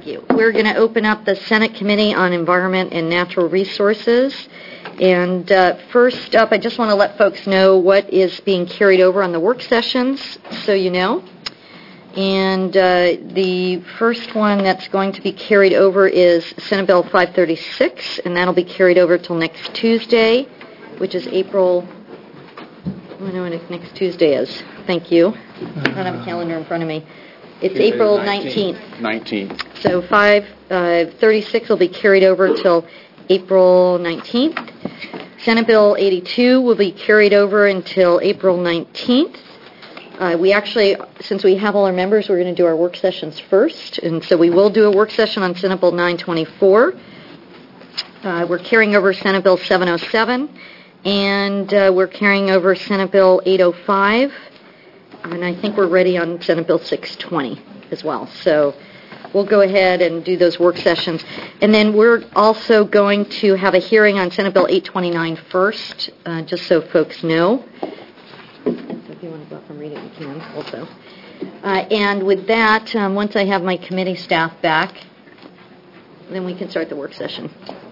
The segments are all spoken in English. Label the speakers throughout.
Speaker 1: Thank you. We're going to open up the Senate Committee on Environment and Natural Resources. And first up, I just want to let folks know what is being carried over on the work sessions, so you know. And the first one that's going to be carried over is Senate Bill 536, and that'll be carried over till next Tuesday, which is April... I know when next Tuesday is. Thank you. I don't have a calendar in front of me. It's April 19th.
Speaker 2: 19th.
Speaker 1: So 536 will be carried over till April 19th. Senate Bill 82 will be carried over until April 19th. We actually, since we have all our members, we're going to do our work sessions first. And so we will do a work session on Senate Bill 924. We're carrying over Senate Bill 707. And we're carrying over Senate Bill 805. And I think we're ready on Senate Bill 620 as well. So we'll go ahead and do those work sessions. And then we're also going to have a hearing on Senate Bill 829 first, just so folks know. If you want to go up and read it, you can also. And with that, once I have my committee staff back, then we can start the work session.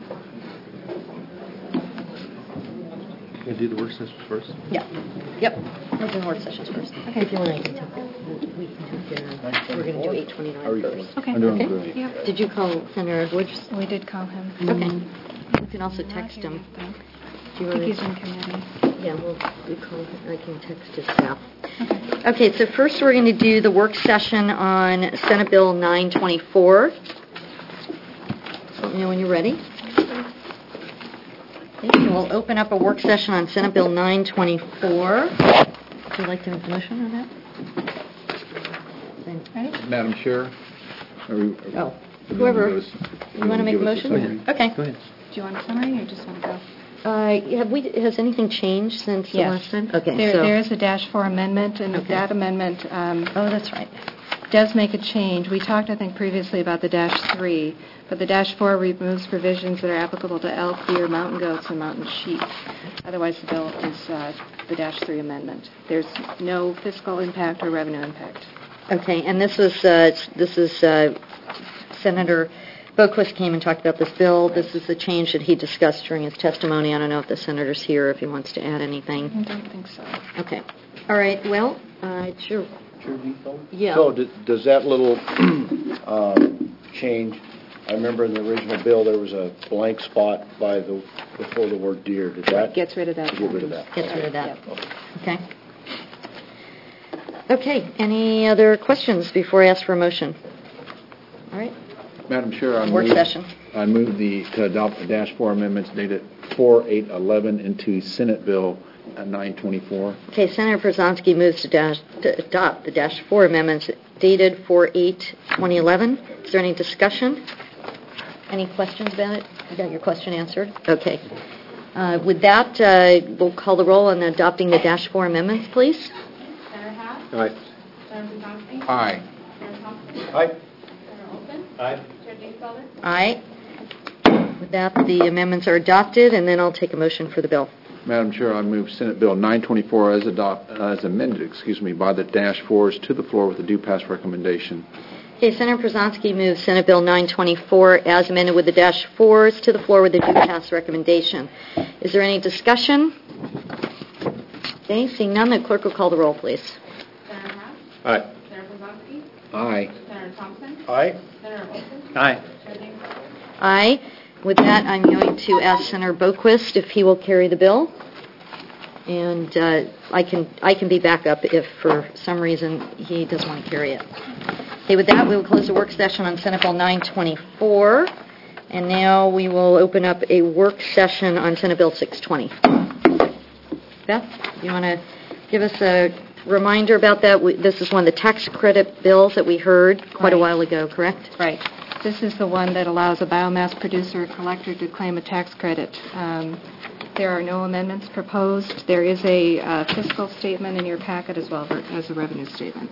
Speaker 3: Can you do the work sessions first?
Speaker 1: Yeah. Yep. We'll do the work sessions first. Okay. If you want, I can talk. We can talk. We're going to do 829 first.
Speaker 4: Okay.
Speaker 3: I'm doing
Speaker 1: Okay.
Speaker 3: great.
Speaker 4: Yep.
Speaker 1: Did you call Senator Edwards?
Speaker 4: We did call him.
Speaker 1: Okay. You can also text him.
Speaker 4: I
Speaker 1: Do you
Speaker 4: think
Speaker 1: want
Speaker 4: he's
Speaker 1: to?
Speaker 4: in committee.
Speaker 1: Yeah, we call him. I can text his staff. Okay, so first we're going to do the work session on Senate Bill 924. Let me know when you're ready. Okay, so we'll open up a work session on Senate Bill 924. Would you like to make a motion on that?
Speaker 4: Ready?
Speaker 2: Madam Chair?
Speaker 1: Whoever. You want to make a motion?
Speaker 3: Go ahead.
Speaker 1: Okay.
Speaker 3: Go ahead.
Speaker 4: Do you want a summary or just want to go?
Speaker 1: Has anything changed since the last time? Okay.
Speaker 4: There is a -4 amendment, and
Speaker 1: Okay.
Speaker 4: that amendment
Speaker 1: That's right.
Speaker 4: does make a change. We talked, I think, previously about the -3, but the -4 removes provisions that are applicable to elk, deer, mountain goats, and mountain sheep. Otherwise, the bill is the -3 amendment. There's no fiscal impact or revenue impact.
Speaker 1: Okay, and this is Senator Boquist came and talked about this bill. This is the change that he discussed during his testimony. I don't know if the senator's here, if he wants to add anything.
Speaker 4: I don't think so.
Speaker 1: Okay. All right, well, sure. Yeah.
Speaker 3: So does that little change, I remember in the original bill there was a blank spot before the word deer. Did that?
Speaker 4: Gets rid of that.
Speaker 3: Get rid of that.
Speaker 1: Gets rid of that.
Speaker 4: Yep.
Speaker 1: Okay. Okay, any other questions before I ask for a motion? All right.
Speaker 2: Madam Chair,
Speaker 1: Work session.
Speaker 2: I move to adopt the -4 amendments dated 4/8/11 into Senate Bill 924.
Speaker 1: Okay, Senator Przanski moves to adopt the -4 amendments dated 4/8/2011. Is there any discussion? Any questions about it? You got your question answered? Okay. With that, we'll call the roll on adopting the -4 amendments, please.
Speaker 5: Senator Haas?
Speaker 3: Aye.
Speaker 5: Senator Przanski?
Speaker 2: Aye.
Speaker 5: Senator Thompson?
Speaker 3: Aye.
Speaker 5: Senator Olson?
Speaker 3: Aye.
Speaker 5: Chair Dieffelder?
Speaker 1: Aye. With that, the amendments are adopted, and then I'll take a motion for the bill.
Speaker 2: Madam Chair, I move Senate Bill 924 as amended, by the -4s to the floor with a due pass recommendation.
Speaker 1: Okay, Senator Przanski moves Senate Bill 924 as amended with the -4s to the floor with a due pass recommendation. Is there any discussion? Okay, seeing none, the clerk will call the roll, please.
Speaker 5: Senator Haas?
Speaker 3: Aye.
Speaker 5: Senator Przanski?
Speaker 2: Aye.
Speaker 5: Senator Thompson?
Speaker 3: Aye.
Speaker 5: Senator Olson?
Speaker 3: Aye.
Speaker 5: Chair Dieffelder?
Speaker 1: Aye. With that, I'm going to ask Senator Boquist if he will carry the bill. And I can be back up if for some reason he doesn't want to carry it. Okay, with that, we will close the work session on Senate Bill 924. And now we will open up a work session on Senate Bill 620. Beth, you want to give us a reminder about that? This is one of the tax credit bills that we heard quite a while ago, correct?
Speaker 4: Right. This is the one that allows a biomass producer or collector to claim a tax credit. There are no amendments proposed. There is a fiscal statement in your packet as well as a revenue statement.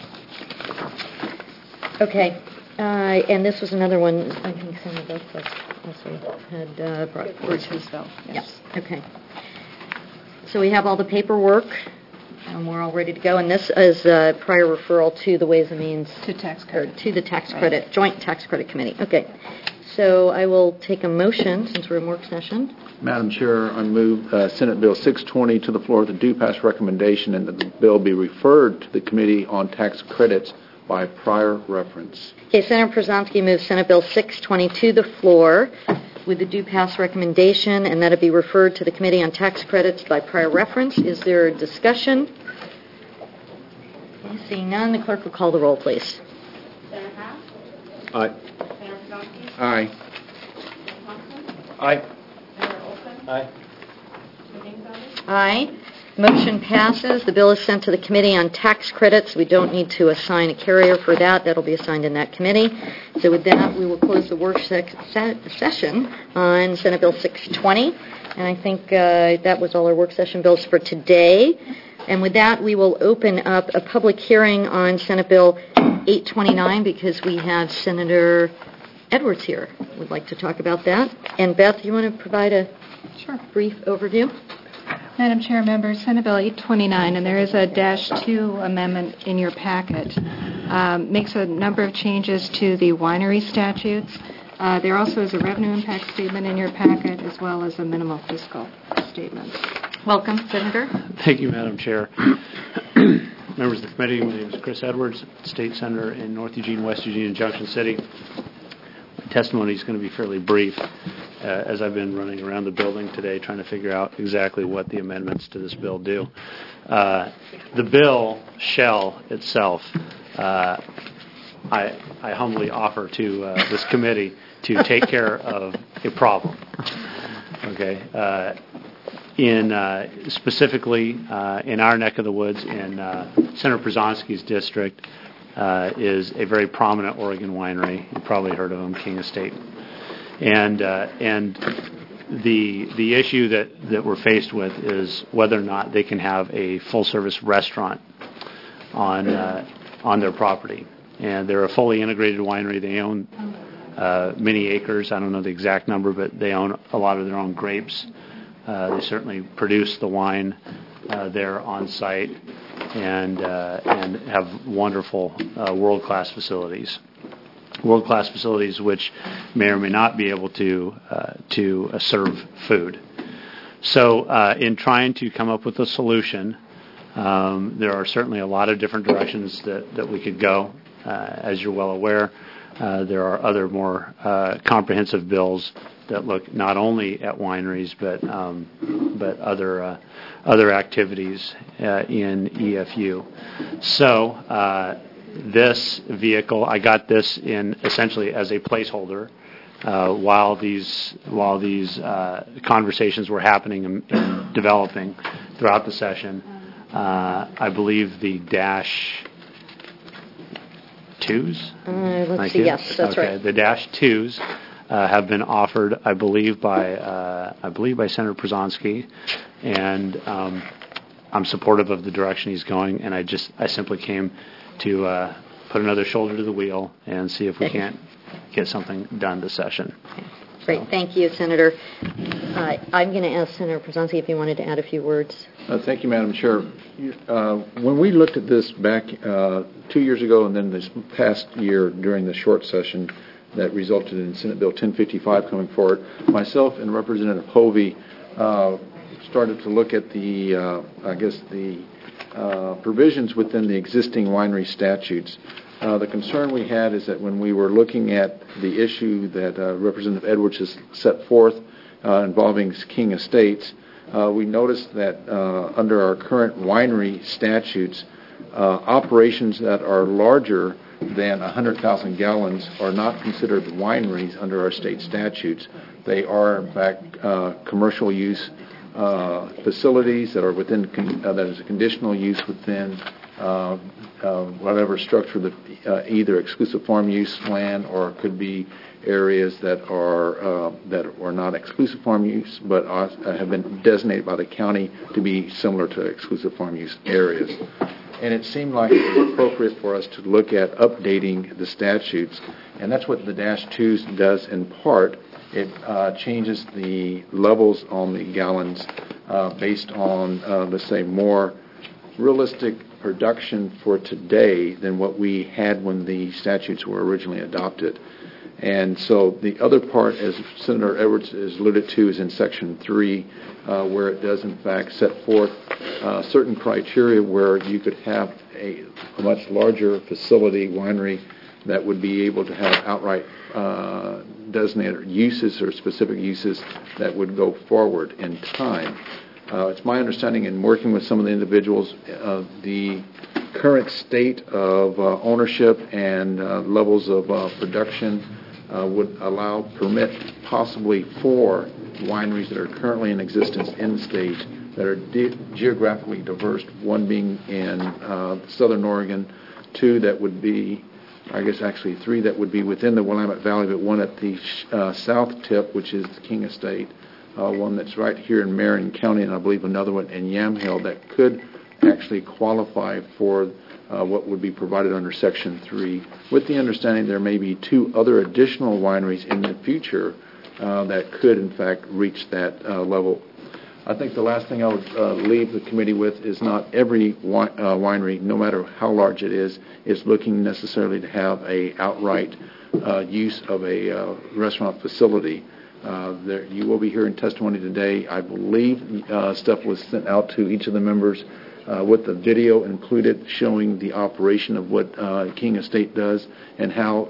Speaker 1: Okay. And this was another one, I think Senator Boquist also had brought forward.
Speaker 4: His bill, yes.
Speaker 1: Yeah. Okay. So we have all the paperwork And we're all ready to go. And this is a prior referral to the Ways and Means,
Speaker 4: To tax
Speaker 1: or
Speaker 4: credit.
Speaker 1: to the Tax
Speaker 4: Right.
Speaker 1: Credit, Joint Tax Credit Committee. Okay. So I will take a motion, since we're in work session.
Speaker 2: Madam Chair, I move Senate Bill 620 to the floor with a due pass recommendation and that the bill be referred to the Committee on Tax Credits by prior reference.
Speaker 1: Okay, Senator Przanski moves Senate Bill 620 to the floor with the due pass recommendation, and that it be referred to the Committee on Tax Credits by prior reference. Is there a discussion? Okay, seeing none, the clerk will call the roll, please.
Speaker 5: Senator Haas?
Speaker 3: Aye.
Speaker 5: Senator Przanski?
Speaker 2: Aye.
Speaker 5: Senator Thompson?
Speaker 3: Aye.
Speaker 5: Senator Olson?
Speaker 3: Aye.
Speaker 5: Senator Dingfelder?
Speaker 1: Aye. Motion passes. The bill is sent to the Committee on Tax Credits. We don't need to assign a carrier for that. That'll be assigned in that committee. So with that, we will close the work session on Senate Bill 620. And I think that was all our work session bills for today. And with that, we will open up a public hearing on Senate Bill 829 because we have Senator Edwards here. Would like to talk about that. And Beth, you want to provide a
Speaker 4: Sure.
Speaker 1: brief overview?
Speaker 4: Madam Chair, members, Senate Bill 829, and there is a -2 amendment in your packet, makes a number of changes to the winery statutes. There also is a revenue impact statement in your packet, as well as a minimal fiscal statement.
Speaker 1: Welcome, Senator.
Speaker 6: Thank you, Madam Chair. Members of the committee, my name is Chris Edwards, State Senator in North Eugene, West Eugene, and Junction City. My testimony is going to be fairly brief, as I've been running around the building today trying to figure out exactly what the amendments to this bill do. The bill shall itself, I humbly offer to this committee to take care of a problem. Okay. Specifically in our neck of the woods, in Senator Przanski's district, is a very prominent Oregon winery. You've probably heard of them, King Estate. And the issue that we're faced with is whether or not they can have a full-service restaurant on their property. And they're a fully integrated winery. They own many acres. I don't know the exact number, but they own a lot of their own grapes. They certainly produce the wine there on site and have wonderful world-class facilities. World-class facilities which may or may not be able to serve food. So in trying to come up with a solution, there are certainly a lot of different directions that we could go. As you're well aware, there are other more comprehensive bills that look not only at wineries but other activities in EFU. So this vehicle, I got this in essentially as a placeholder while these conversations were happening and developing throughout the session. I believe the -2s.
Speaker 1: Let's see. Yes, that's
Speaker 4: Okay.
Speaker 1: right.
Speaker 6: The -2s have been offered, I believe by Senator Przanski, and I'm supportive of the direction he's going. And I simply came to put another shoulder to the wheel and see if we can't get something done this session.
Speaker 1: Great. Thank you, Senator. I'm going to ask Senator Przanski if he wanted to add a few words.
Speaker 2: Thank you, Madam Chair. When we looked at this back 2 years ago and then this past year during the short session that resulted in Senate Bill 1055 coming forward, myself and Representative Hovey started to look at the provisions within the existing winery statutes. The concern we had is that when we were looking at the issue that Representative Edwards has set forth involving King Estates, we noticed that under our current winery statutes, operations that are larger than 100,000 gallons are not considered wineries under our state statutes. They are, in fact, commercial use facilities that are within that is a conditional use within whatever structure that either exclusive farm use land or it could be areas that are not exclusive farm use but have been designated by the county to be similar to exclusive farm use areas. And it seemed like it was appropriate for us to look at updating the statutes, and that's what the -2s does in part. It changes the levels on the gallons based on, let's say, more realistic production for today than what we had when the statutes were originally adopted. And so the other part, as Senator Edwards has alluded to, is in Section 3, where it does, in fact, set forth certain criteria where you could have a much larger facility, winery, that would be able to have outright designated uses or specific uses that would go forward in time. It's my understanding in working with some of the individuals, the current state of ownership and levels of production would permit possibly 4 wineries that are currently in existence in the state that are geographically diverse, one being in southern Oregon, 2 that would be, I guess actually 3 that would be within the Willamette Valley, but one at the south tip, which is King Estate, one that's right here in Marion County, and I believe another one in Yamhill that could actually qualify for what would be provided under Section 3, with the understanding there may be 2 other additional wineries in the future that could, in fact, reach that level. I think the last thing I would leave the committee with is not every winery, no matter how large it is looking necessarily to have a outright use of a restaurant facility. You will be hearing testimony today. I believe stuff was sent out to each of the members with the video included showing the operation of what King Estate does and how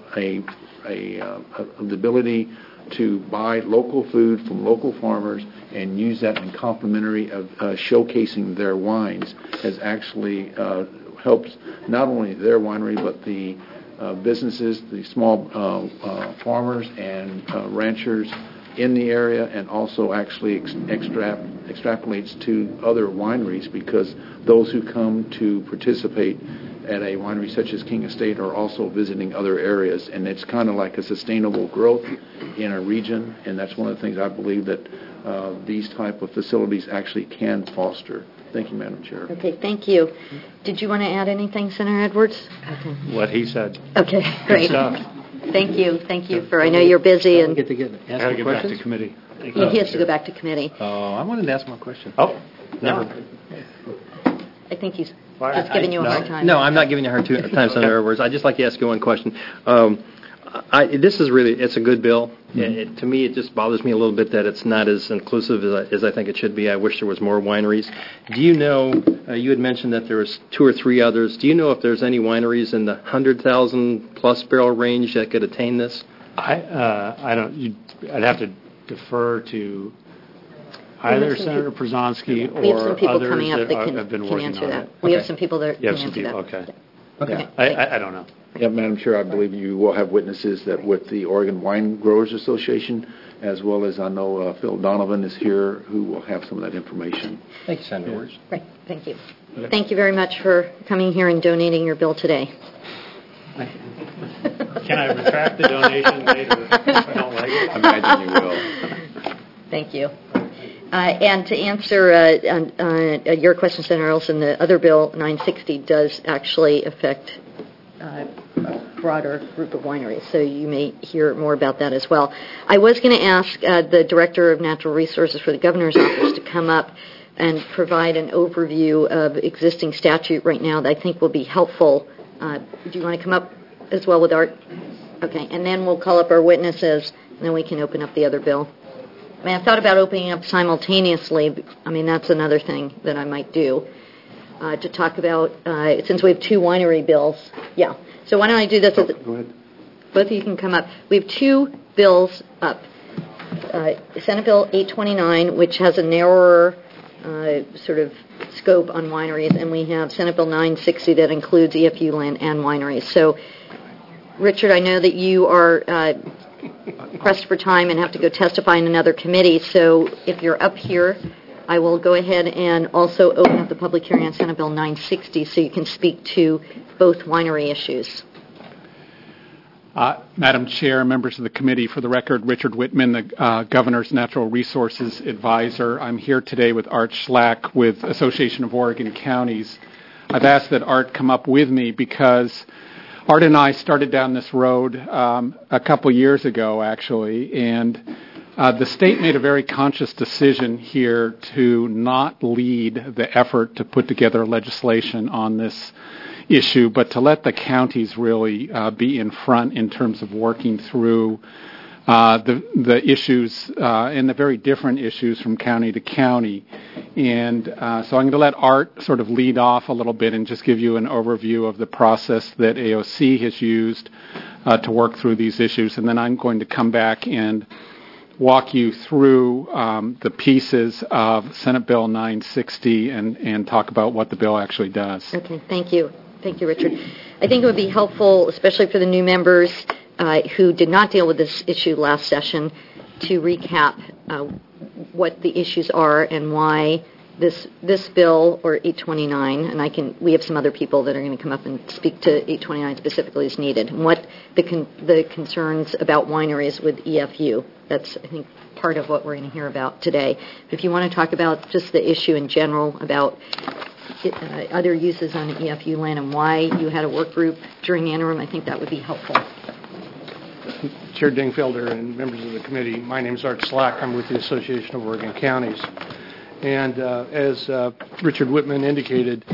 Speaker 2: the ability to buy local food from local farmers and use that in complementary of showcasing their wines has actually helped not only their winery but the businesses, the small farmers and ranchers in the area, and also actually extrapolates to other wineries, because those who come to participate at a winery such as King Estate are also visiting other areas, and it's kind of like a sustainable growth in a region, and that's one of the things I believe that these type of facilities actually can foster. Thank you, Madam Chair.
Speaker 1: Okay, thank you. Did you want to add anything, Senator Edwards? Okay.
Speaker 6: What he said.
Speaker 1: Okay, great.
Speaker 6: Good stuff.
Speaker 1: Thank you for, I know you're busy and
Speaker 7: Get to
Speaker 6: I had to get back to committee.
Speaker 1: he has to go back to committee.
Speaker 7: I wanted to ask one question.
Speaker 6: Oh,
Speaker 7: Never.
Speaker 1: I think he's just giving you a hard time.
Speaker 7: No, I'm not giving you a hard time, Senator Edwards. I'd just like to ask you one question. This is really, it's a good bill.
Speaker 6: Mm-hmm.
Speaker 7: To me, it just bothers me a little bit that it's not as inclusive as I think it should be. I wish there was more wineries. Do you know, you had mentioned that there was 2 or 3 others. Do you know if there's any wineries in the 100,000-plus barrel range that could attain this?
Speaker 6: I don't. I'd have to defer to either Senator Przanski
Speaker 1: We have some
Speaker 6: or
Speaker 1: people
Speaker 6: others
Speaker 1: coming up that
Speaker 6: have been
Speaker 1: can
Speaker 6: working
Speaker 1: answer
Speaker 6: on
Speaker 1: that.
Speaker 6: it.
Speaker 1: We have
Speaker 7: Okay.
Speaker 1: some people that
Speaker 6: You have
Speaker 1: can
Speaker 6: some
Speaker 1: answer
Speaker 6: people.
Speaker 1: that.
Speaker 6: Okay.
Speaker 7: Okay.
Speaker 6: I don't know.
Speaker 2: Yeah, Madam Chair, I believe you will have witnesses that with the Oregon Wine Growers Association, as well as I know Phil Donovan is here, who will have some of that information.
Speaker 7: Thank you, Senator Edwards.
Speaker 1: Right, thank you. Thank you very much for coming here and donating your bill today.
Speaker 6: Can I retract the donation later if I don't like it?
Speaker 2: I imagine you will.
Speaker 1: Thank you. And to answer your question, Senator Olson, the other bill, 960, does actually affect a broader group of wineries, so you may hear more about that as well. I was going to ask the Director of Natural Resources for the Governor's Office to come up and provide an overview of existing statute right now that I think will be helpful. Do you want to come up as well with Art? Okay, and then we'll call up our witnesses, and then we can open up the other bill. I mean, I thought about opening up simultaneously. I mean, that's another thing that I might do, to talk about, since we have 2 winery bills. Yeah. So why don't I do this?
Speaker 2: Go ahead.
Speaker 1: Both of you can come up. We have 2 bills up. Senate Bill 829, which has a narrower sort of scope on wineries, and we have Senate Bill 960 that includes EFU land and wineries. So, Richard, I know that you are pressed for time and have to go testify in another committee, so if you're up here, I will go ahead and also open up the public hearing on Senate Bill 960 so you can speak to both winery issues.
Speaker 8: Madam Chair, members of the committee, for the record, Richard Whitman, the Governor's Natural Resources Advisor. I'm here today with Art Schlack with Association of Oregon Counties. I've asked that Art come up with me because Art and I started down this road a couple years ago, actually, and The state made a very conscious decision here to not lead the effort to put together legislation on this issue, but to let the counties really be in front in terms of working through the issues and the very different issues from county to county. And so I'm going to let Art sort of lead off a little bit and just give you an overview of the process that AOC has used to work through these issues. And then I'm going to come back and walk you through the pieces of Senate Bill 960 and talk about what the bill actually does.
Speaker 1: Okay, thank you. Thank you, Richard. I think it would be helpful, especially for the new members who did not deal with this issue last session, to recap what the issues are and why this bill, or 829, and we have some other people that are going to come up and speak to 829 specifically is needed, and what the concerns about wineries with EFU. That's, I think, part of what we're going to hear about today. But if you want to talk about just the issue in general about other uses on EFU land and why you had a work group during the interim, I think that would be helpful.
Speaker 9: Chair Dingfelder and members of the committee, my name is Art Slack. I'm with the Association of Oregon Counties. And as Richard Whitman indicated,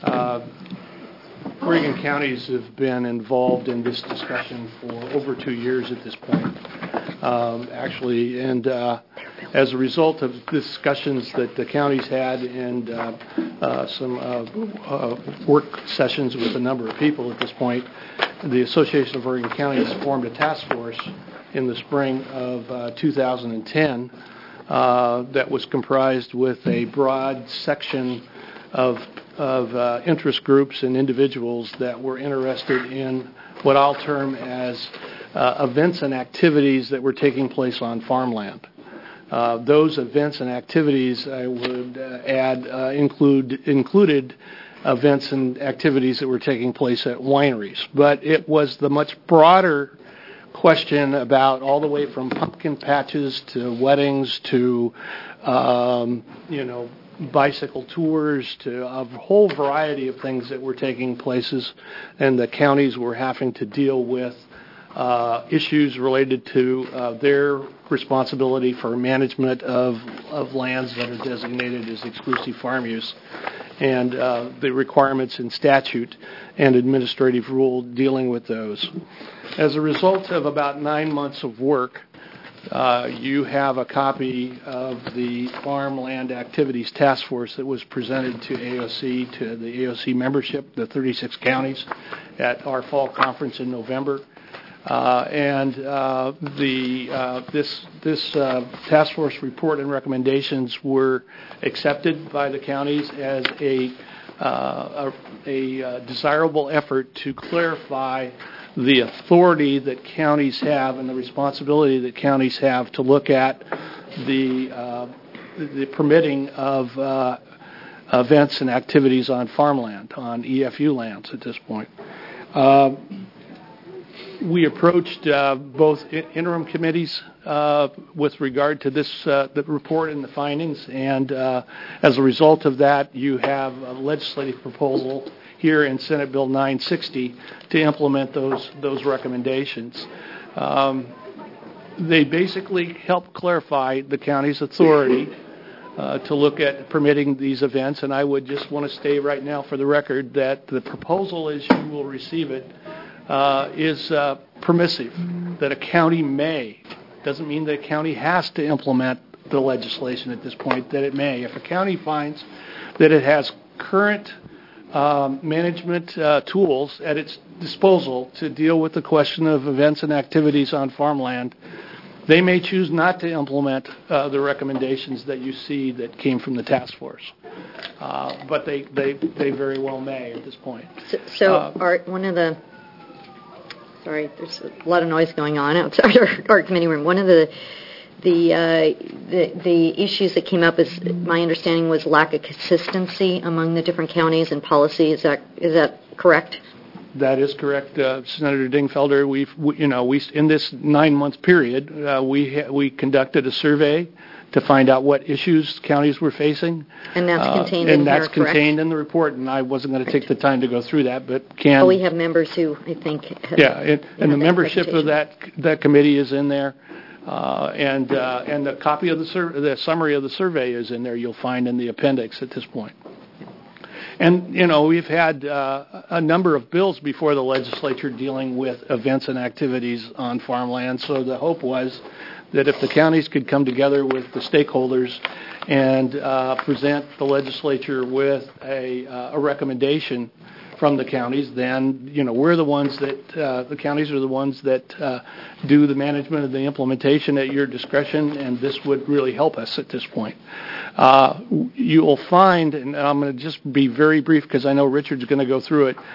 Speaker 9: Oregon counties have been involved in this discussion for over 2 years at this point, actually. And as a result of discussions that the counties had and some work sessions with a number of people at this point, the Association of Oregon Counties formed a task force in the spring of 2010 that was comprised with a broad section of interest groups and individuals that were interested in what I'll term as events and activities that were taking place on farmland. Those events and activities, I would add, included events and activities that were taking place at wineries. But it was the much broader question about all the way from pumpkin patches to weddings to, bicycle tours to a whole variety of things that were taking places, and the counties were having to deal with issues related to their responsibility for management of lands that are designated as exclusive farm use, and the requirements in statute and administrative rule dealing with those. As a result of about 9 months of work, you have a copy of the Farmland Activities Task Force that was presented to AOC, to the AOC membership, the 36 counties, at our fall conference in November. This task force report and recommendations were accepted by the counties as a desirable effort to clarify the authority that counties have and the responsibility that counties have to look at the permitting of events and activities on farmland, on EFU lands at this point. We approached both interim committees with regard to the report and the findings, and as a result of that, you have a legislative proposal here in Senate Bill 960 to implement those recommendations. They basically help clarify the county's authority to look at permitting these events, and I would just want to state right now for the record that the proposal, as you will receive it, is permissive, that a county may. Doesn't mean that a county has to implement the legislation at this point, that it may. If a county finds that it has current management tools at its disposal to deal with the question of events and activities on farmland, they may choose not to implement the recommendations that you see that came from the task force. But they very well may at this point.
Speaker 1: So Art, sorry, there's a lot of noise going on outside our committee room. One of the issues that came up, is my understanding, was lack of consistency among the different counties and policy. Is that correct?
Speaker 9: That is correct, Senator Dingfelder. We in this 9-month period, we conducted a survey to find out what issues counties were facing.
Speaker 1: And that's contained
Speaker 9: in
Speaker 1: here,
Speaker 9: that's contained in the report, and I wasn't going to take the time to go through that, but can...
Speaker 1: Oh, we have members who, I think...
Speaker 9: And the membership of that committee is in there. And the copy of the summary of the survey is in there. You'll find in the appendix at this point. And, we've had a number of bills before the legislature dealing with events and activities on farmland. So the hope was that if the counties could come together with the stakeholders and present the legislature with a recommendation from the counties, then, we're the ones that, the counties are the ones that do the management of the implementation at your discretion, and this would really help us at this point. You will find, and I'm going to just be very brief because I know Richard's going to go through it,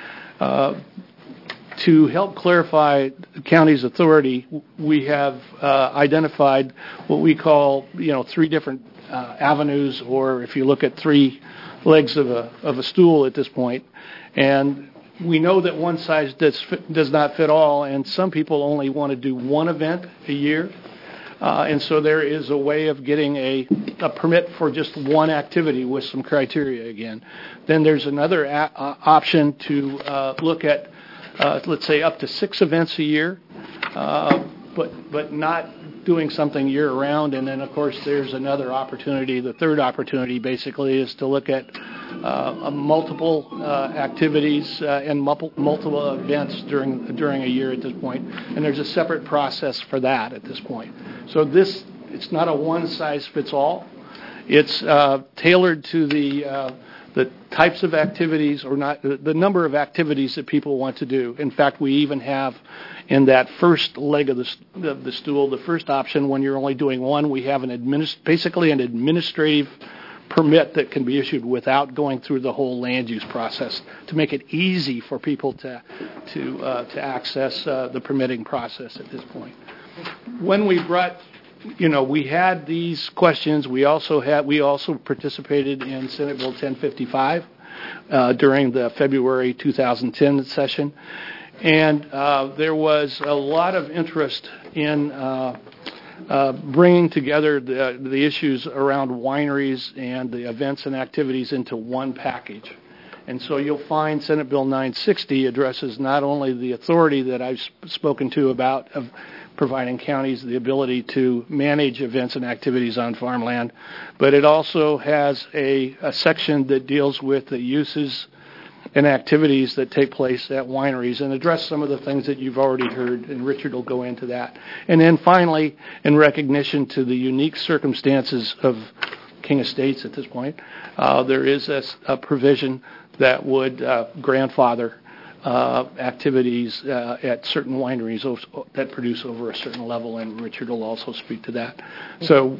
Speaker 9: to help clarify the county's authority, we have identified what we call, three different avenues, or if you look at three legs of a stool at this point. And we know that one size does not fit all, and some people only want to do one event a year. And so there is a way of getting a permit for just one activity with some criteria again. Then there's another option to look at, let's say, up to 6 events a year, but not doing something year-round. And then, of course, there's another opportunity. The third opportunity, basically, is to look at multiple activities and multiple events during a year at this point. And there's a separate process for that at this point. So it's not a one-size-fits-all. It's tailored to the types of activities, or not the number of activities that people want to do. In fact, we even have in that first leg of the stool, the first option, when you're only doing one, we have basically an administrative permit that can be issued without going through the whole land use process, to make it easy for people to access the permitting process at this point. When we brought, we had these questions. We also participated in Senate Bill 1055 during the February 2010 session, and there was a lot of interest in bringing together the issues around wineries and the events and activities into one package. And so you'll find Senate Bill 960 addresses not only the authority that I've spoken to about of providing counties the ability to manage events and activities on farmland, but it also has a section that deals with the uses and activities that take place at wineries and address some of the things that you've already heard, and Richard will go into that. And then finally, in recognition to the unique circumstances of King Estates at this point, there is a provision that would grandfather activities at certain wineries that produce over a certain level, and Richard will also speak to that. So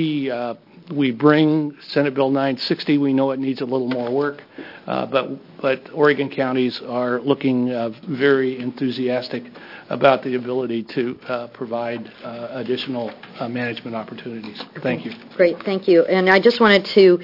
Speaker 9: we bring Senate Bill 960. We know it needs a little more work, but Oregon counties are looking very enthusiastic about the ability to provide additional management opportunities. Thank you.
Speaker 1: Great, thank you. And I just wanted to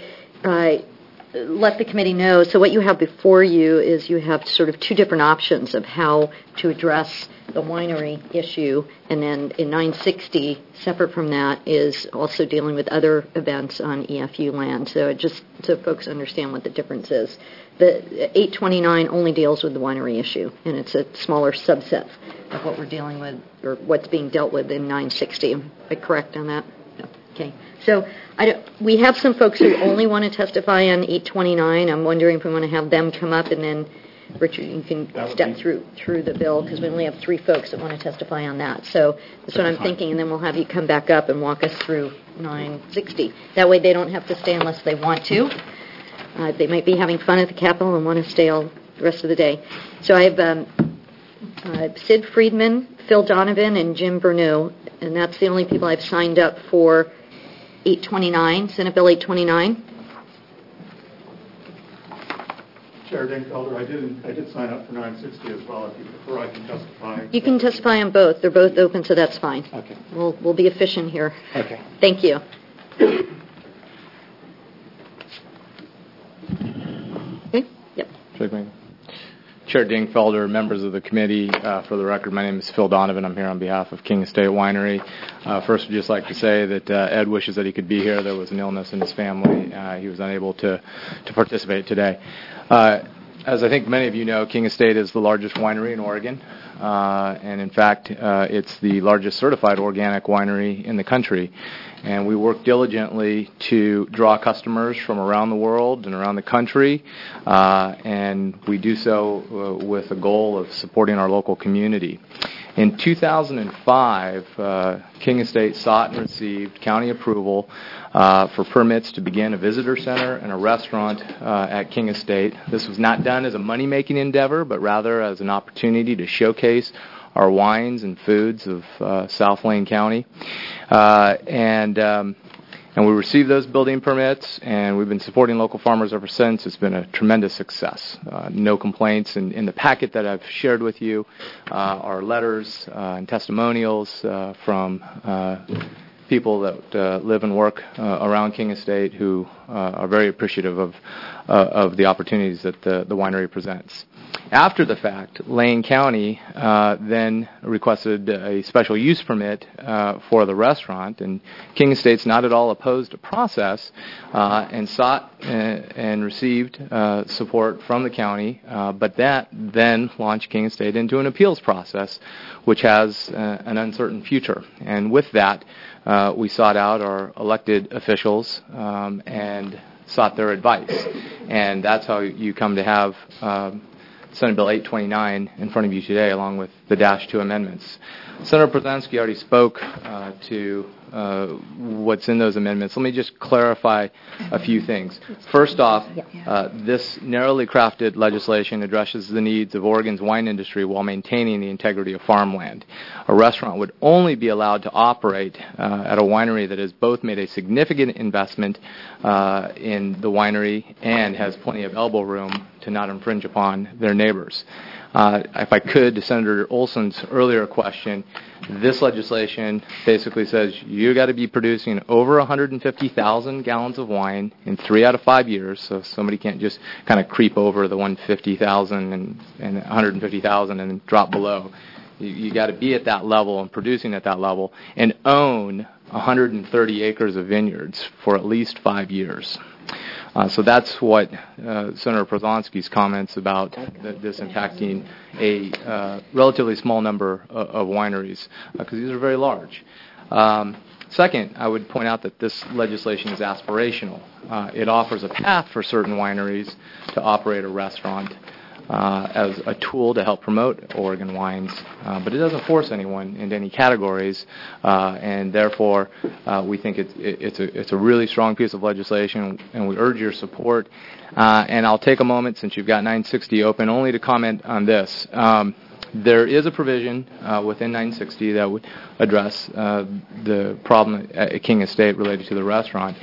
Speaker 1: let the committee know, so what you have before you is you have sort of two different options of how to address the winery issue, and then in 960, separate from that, is also dealing with other events on EFU land. So just so folks understand what the difference is. The 829 only deals with the winery issue, and it's a smaller subset of what we're dealing with, or what's being dealt with in 960. Am I correct on that? No. Okay. So we have some folks who only want to testify on 829. I'm wondering if we want to have them come up, and then Richard, you can step through the bill, because we only have 3 folks that want to testify on that. So that's what I'm thinking, and then we'll have you come back up and walk us through 960. That way they don't have to stay unless they want to. They might be having fun at the Capitol and want to stay all the rest of the day. So I have Sid Friedman, Phil Donovan, and Jim Berneau, and that's the only people I've signed up for 829, Senate Bill 829.
Speaker 8: Chair Dingfelder, I did sign up for 960 as well. If you prefer, I can testify.
Speaker 1: You can testify on both. They're both open, so that's fine.
Speaker 8: Okay.
Speaker 1: We'll be efficient here.
Speaker 8: Okay.
Speaker 1: Thank you. Okay. Yep.
Speaker 10: Chair Dingfelder, members of the committee, for the record, my name is Phil Donovan. I'm here on behalf of King Estate Winery. First, I'd just like to say that Ed wishes that he could be here. There was an illness in his family. He was unable to participate today. As I think many of you know, King Estate is the largest winery in Oregon, and in fact, it's the largest certified organic winery in the country. And we work diligently to draw customers from around the world and around the country, and we do so with a goal of supporting our local community. In 2005, King Estate sought and received county approval for permits to begin a visitor center and a restaurant at King Estate. This was not done as a money-making endeavor, but rather as an opportunity to showcase our wines and foods of South Lane County. And we received those building permits, and we've been supporting local farmers ever since. It's been a tremendous success. No complaints. And in the packet that I've shared with you are letters and testimonials from people that live and work around King Estate who are very appreciative of the opportunities that the winery presents. After the fact, Lane County then requested a special use permit for the restaurant, and King Estate's not at all opposed to process and sought and received support from the county, but that then launched King Estate into an appeals process, which has an uncertain future. And with that, we sought out our elected officials and sought their advice. And that's how you come to have Senate Bill 829 in front of you today, along with the Dash 2 amendments. Senator Prozanski already spoke to what's in those amendments. Let me just clarify a few things. First off, this narrowly crafted legislation addresses the needs of Oregon's wine industry while maintaining the integrity of farmland. A restaurant would only be allowed to operate at a winery that has both made a significant investment in the winery and has plenty of elbow room to not infringe upon their neighbors. If I could, to Senator Olson's earlier question, this legislation basically says you got to be producing over 150,000 gallons of wine in 3 out of 5 years, so somebody can't just kind of creep over the 150,000 and 150,000 and drop below. You got to be at that level and producing at that level and own 130 acres of vineyards for at least 5 years. So that's what Senator Prozanski's comments about this impacting a relatively small number of wineries, because these are very large. Second, I would point out that this legislation is aspirational. It offers a path for certain wineries to operate a restaurant as a tool to help promote Oregon wines, but it doesn't force anyone into any categories, and therefore we think it's a really strong piece of legislation, and we urge your support. And I'll take a moment, since you've got 960 open, only to comment on this. There is a provision within 960 that would address the problem at King Estate related to the restaurant.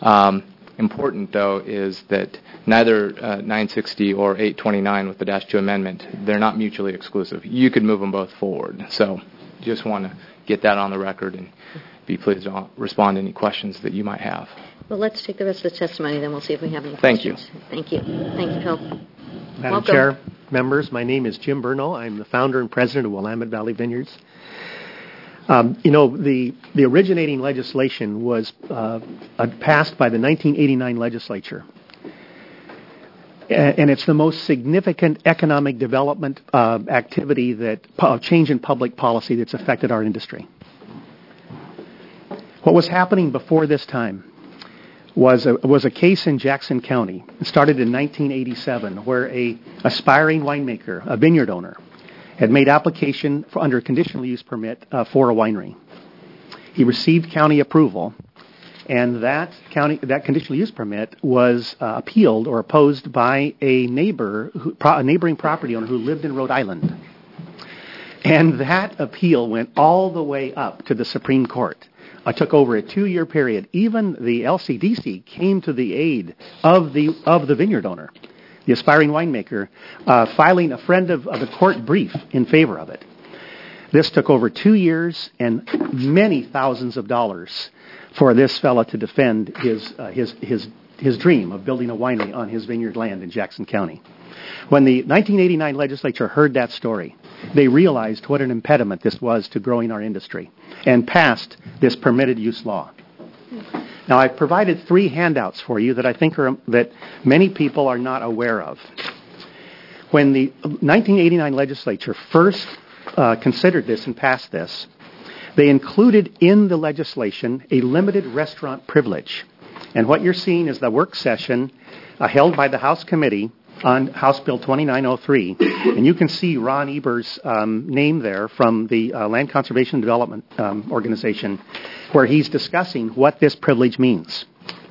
Speaker 10: Important, though, is that neither 960 or 829 with the Dash 2 amendment, they're not mutually exclusive. You could move them both forward. So just want to get that on the record and be pleased to respond to any questions that you might have.
Speaker 1: Well, let's take the rest of the testimony, then we'll see if we have any
Speaker 10: Thank
Speaker 1: questions. Thank you. Thank you, Phil.
Speaker 11: Madam
Speaker 1: Welcome.
Speaker 11: Chair, members, my name is Jim Burnell. I'm the founder and president of Willamette Valley Vineyards. The originating legislation was passed by the 1989 legislature. And it's the most significant economic development activity change in public policy that's affected our industry. What was happening before this time was a case in Jackson County. It started in 1987, where a aspiring winemaker, a vineyard owner, had made application under a conditional use permit for a winery. He received county approval, and that conditional use permit was appealed or opposed by a neighboring property owner who lived in Rhode Island. And that appeal went all the way up to the Supreme Court. It took over a 2-year period. Even the LCDC came to the aid of the vineyard owner, the aspiring winemaker, filing a friend of the court brief in favor of it. This took over 2 years and many thousands of dollars for this fella to defend his dream of building a winery on his vineyard land in Jackson County. When the 1989 legislature heard that story, they realized what an impediment this was to growing our industry and passed this permitted use law. Now, I've provided 3 handouts for you that I think that many people are not aware of. when the 1989 legislature first considered this and passed this, they included in the legislation a limited restaurant privilege. And what you're seeing is the work session held by the House Committee on House Bill 2903. And you can see Ron Eber's name there from the Land Conservation and Development Organization, where he's discussing what this privilege means.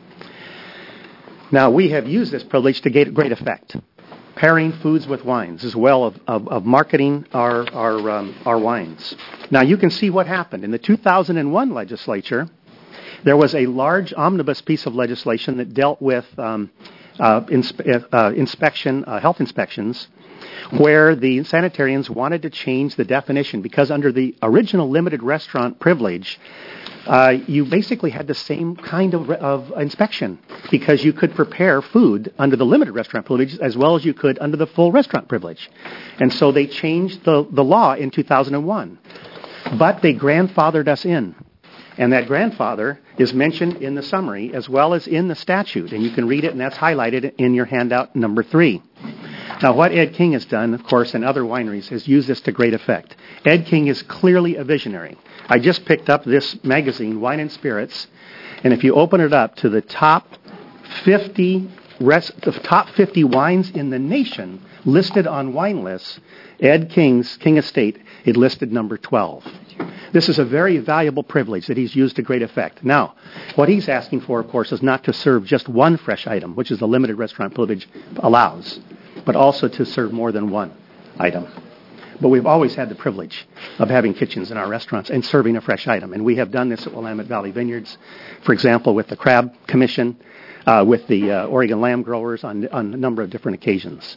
Speaker 11: Now, we have used this privilege to great effect, pairing foods with wines, as well of marketing our wines. Now, you can see what happened. In the 2001 legislature, there was a large omnibus piece of legislation that dealt with health inspections, where the sanitarians wanted to change the definition, because under the original limited restaurant privilege, you basically had the same kind of inspection, because you could prepare food under the limited restaurant privilege as well as you could under the full restaurant privilege. And so they changed the law in 2001. But they grandfathered us in. And that grandfather is mentioned in the summary as well as in the statute. And you can read it, and that's highlighted in your handout number 3. Now, what Ed King has done, of course, and other wineries, is use this to great effect. Ed King is clearly a visionary. I just picked up this magazine, Wine and Spirits, and if you open it up to the top 50 wines in the nation listed on wine lists, Ed King's King Estate is listed number 12. This is a very valuable privilege that he's used to great effect. Now, what he's asking for, of course, is not to serve just one fresh item, which is the limited restaurant privilege allows, but also to serve more than one item. But we've always had the privilege of having kitchens in our restaurants and serving a fresh item. And we have done this at Willamette Valley Vineyards, for example, with the Crab Commission, with the Oregon Lamb Growers on a number of different occasions.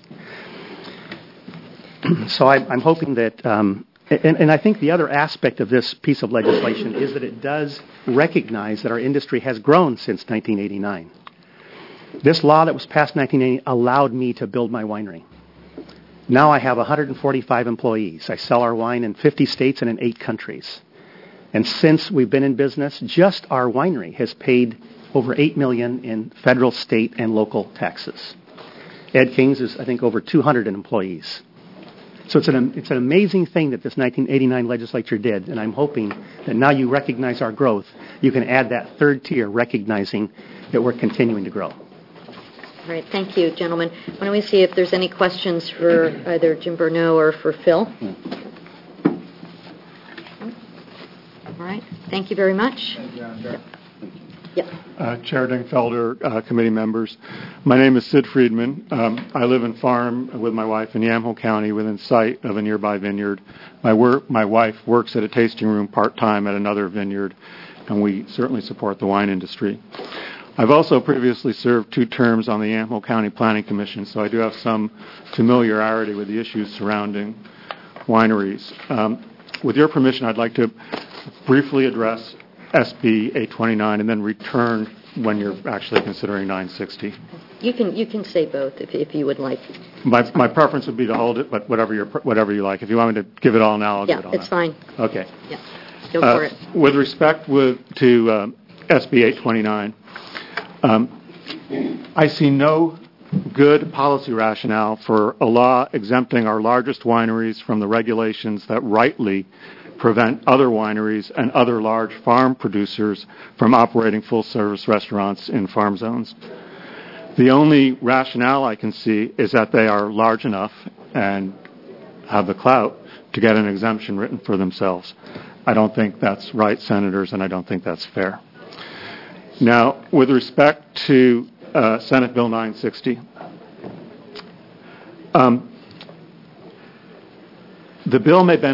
Speaker 11: So I'm hoping that, and I think the other aspect of this piece of legislation is that it does recognize that our industry has grown since 1989. This law that was passed in 1980 allowed me to build my winery. Now I have 145 employees. I sell our wine in 50 states and in 8 countries. And since we've been in business, just our winery has paid over $8 million in federal, state, and local taxes. Ed King's is, I think, over 200 employees. So it's an amazing thing that this 1989 legislature did, and I'm hoping that now you recognize our growth, you can add that third tier, recognizing that we're continuing to grow.
Speaker 1: All right, thank you, gentlemen. Why don't we see if there's any questions for either Jim Bernot or for Phil? All right, thank you very much.
Speaker 12: Chair Dingfelder, committee members. My name is Sid Friedman. I live and farm with my wife in Yamhill County within sight of a nearby vineyard. My wife works at a tasting room part-time at another vineyard, and we certainly support the wine industry. I've also previously served 2 terms on the Yamhill County Planning Commission, so I do have some familiarity with the issues surrounding wineries. With your permission, I'd like to briefly address SB 829 and then return when you're actually considering 960.
Speaker 1: You can say both if you would like.
Speaker 12: My preference would be to hold it, but whatever you like. If you want me to give it all now, I'll give it all now.
Speaker 1: Yeah, it's fine.
Speaker 12: Okay.
Speaker 1: Yeah, go for it.
Speaker 12: With respect to SB 829, I see no good policy rationale for a law exempting our largest wineries from the regulations that rightly prevent other wineries and other large farm producers from operating full-service restaurants in farm zones. The only rationale I can see is that they are large enough and have the clout to get an exemption written for themselves. I don't think that's right, Senators, and I don't think that's fair. Now, with respect to Senate Bill 960, the bill may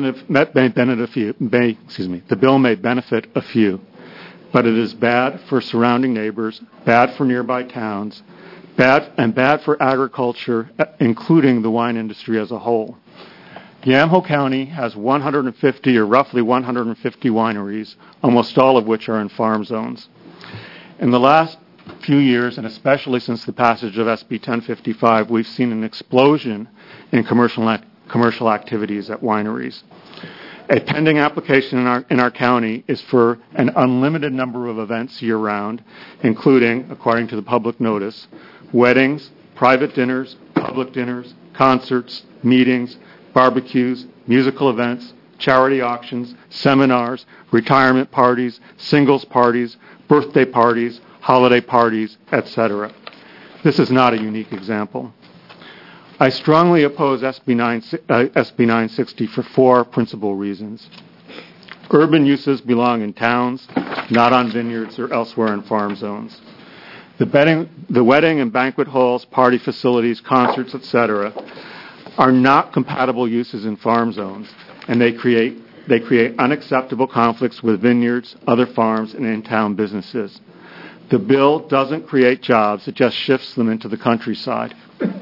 Speaker 12: benefit a few, but it is bad for surrounding neighbors, bad for nearby towns, bad for agriculture, including the wine industry as a whole. Yamhill County has 150 or roughly 150 wineries, almost all of which are in farm zones. In the last few years, and especially since the passage of SB 1055, we've seen an explosion in commercial activities at wineries. A pending application in our county is for an unlimited number of events year-round, including, according to the public notice, weddings, private dinners, public dinners, concerts, meetings, barbecues, musical events, charity auctions, seminars, retirement parties, singles parties, birthday parties, holiday parties, etc. This is not a unique example. I strongly oppose SB 960 for 4 principal reasons. Urban uses belong in towns, not on vineyards or elsewhere in farm zones. The wedding and banquet halls, party facilities, concerts, etc., are not compatible uses in farm zones, and they create unacceptable conflicts with vineyards, other farms, and in-town businesses. The bill doesn't create jobs, it just shifts them into the countryside.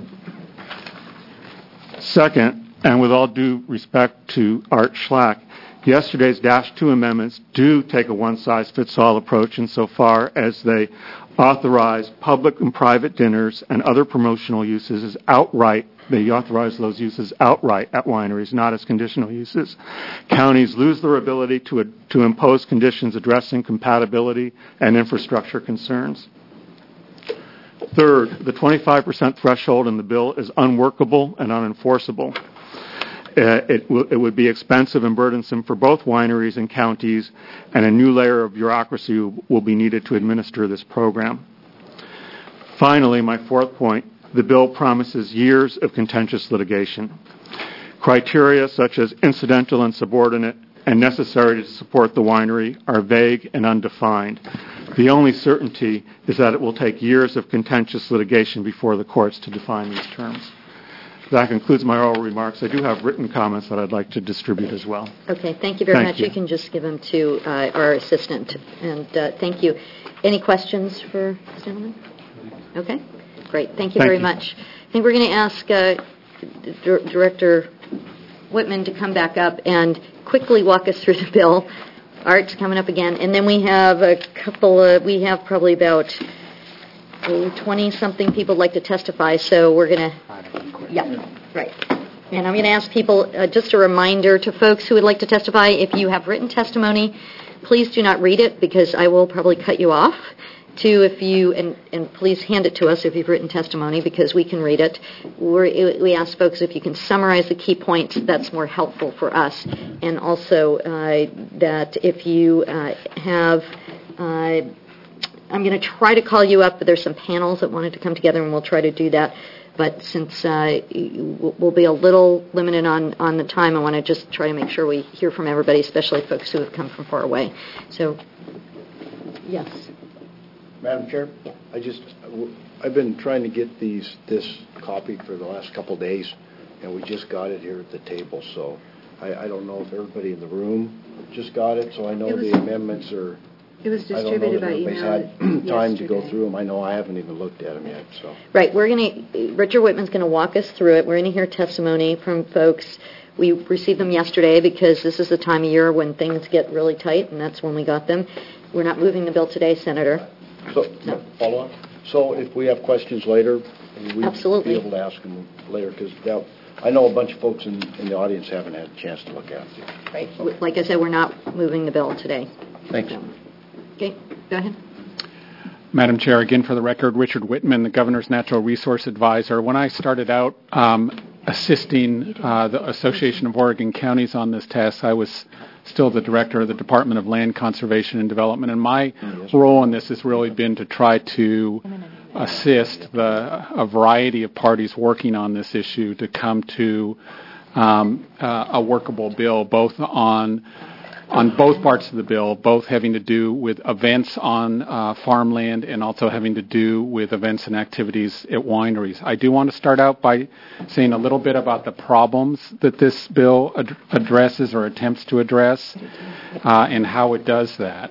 Speaker 12: Second, and with all due respect to Art Schlack, yesterday's Dash 2 amendments do take a one-size-fits-all approach insofar as they authorize public and private dinners and other promotional uses outright. They authorize those uses outright at wineries, not as conditional uses. Counties lose their ability to impose conditions addressing compatibility and infrastructure concerns. Third, the 25% threshold in the bill is unworkable and unenforceable. It would be expensive and burdensome for both wineries and counties, and a new layer of bureaucracy will be needed to administer this program. Finally, my fourth point, the bill promises years of contentious litigation. Criteria such as incidental and subordinate and necessary to support the winery are vague and undefined. The only certainty is that it will take years of contentious litigation before the courts to define these terms. That concludes my oral remarks. I do have written comments that I'd like to distribute as well.
Speaker 1: Okay, thank you very much. You can just give them to our assistant. And thank you. Any questions for this gentleman? Okay, great. Thank you very much. I think we're going to ask Director Whitman to come back up and quickly walk us through the bill. Art's coming up again. And then we have we have probably about 20-something people like to testify, so we're going to... Yeah, right. And I'm going to ask people, just a reminder to folks who would like to testify, if you have written testimony, please do not read it because I will probably cut you off. And please hand it to us if you've written testimony because we can read it. We ask folks if you can summarize the key points, that's more helpful for us. And also that if you have... I'm going to try to call you up, but there's some panels that wanted to come together, and we'll try to do that. But since we'll be a little limited on the time, I want to just try to make sure we hear from everybody, especially folks who have come from far away. So, yes.
Speaker 3: Madam Chair?
Speaker 1: Yeah.
Speaker 3: I've been trying to get this copy for the last couple of days, and we just got it here at the table. So I don't know if everybody in the room just got it, so I know the amendments are...
Speaker 4: It was distributed by email.
Speaker 3: I don't know if everybody's had time to go through them. I know I haven't even looked at them yet. So.
Speaker 1: Right. Richard Whitman's going to walk us through it. We're going to hear testimony from folks. We received them yesterday because this is the time of year when things get really tight, and that's when we got them. We're not moving the bill today, Senator.
Speaker 3: So, follow up. So if we have questions later, we'll
Speaker 1: Absolutely.
Speaker 3: be able to ask them later because I know a bunch of folks in the audience haven't had a chance to look at it.
Speaker 1: Right. Like I said, we're not moving the bill today.
Speaker 3: Thanks.
Speaker 1: Okay, go ahead.
Speaker 8: Madam Chair, again for the record, Richard Whitman, the Governor's Natural Resource Advisor. When I started out assisting the Association of Oregon Counties on this task, I was still the Director of the Department of Land Conservation and Development, and my role in this has really been to try to assist a variety of parties working on this issue to come to a workable bill, both on both parts of the bill, both having to do with events on farmland and also having to do with events and activities at wineries. I do want to start out by saying a little bit about the problems that this bill addresses or attempts to address and how it does that.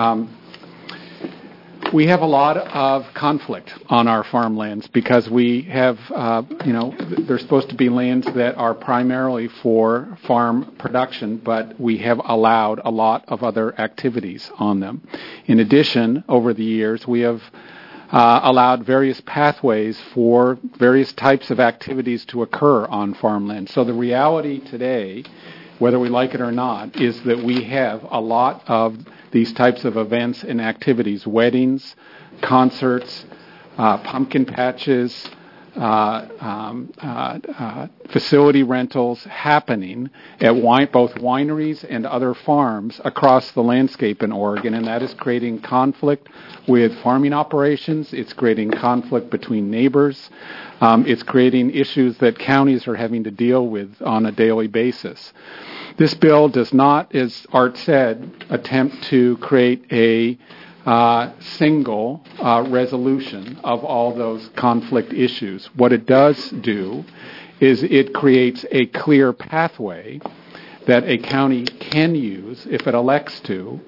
Speaker 8: We have a lot of conflict on our farmlands because we have, there's supposed to be lands that are primarily for farm production, but we have allowed a lot of other activities on them. In addition, over the years, we have allowed various pathways for various types of activities to occur on farmland. So the reality today, whether we like it or not, is that we have a lot of these types of events and activities, weddings, concerts, pumpkin patches, facility rentals happening at both wineries and other farms across the landscape in Oregon, and that is creating conflict with farming operations. It's creating conflict between neighbors. It's creating issues that counties are having to deal with on a daily basis. This bill does not, as Art said, attempt to create a single resolution of all those conflict issues. What it does do is it creates a clear pathway that a county can use, if it elects to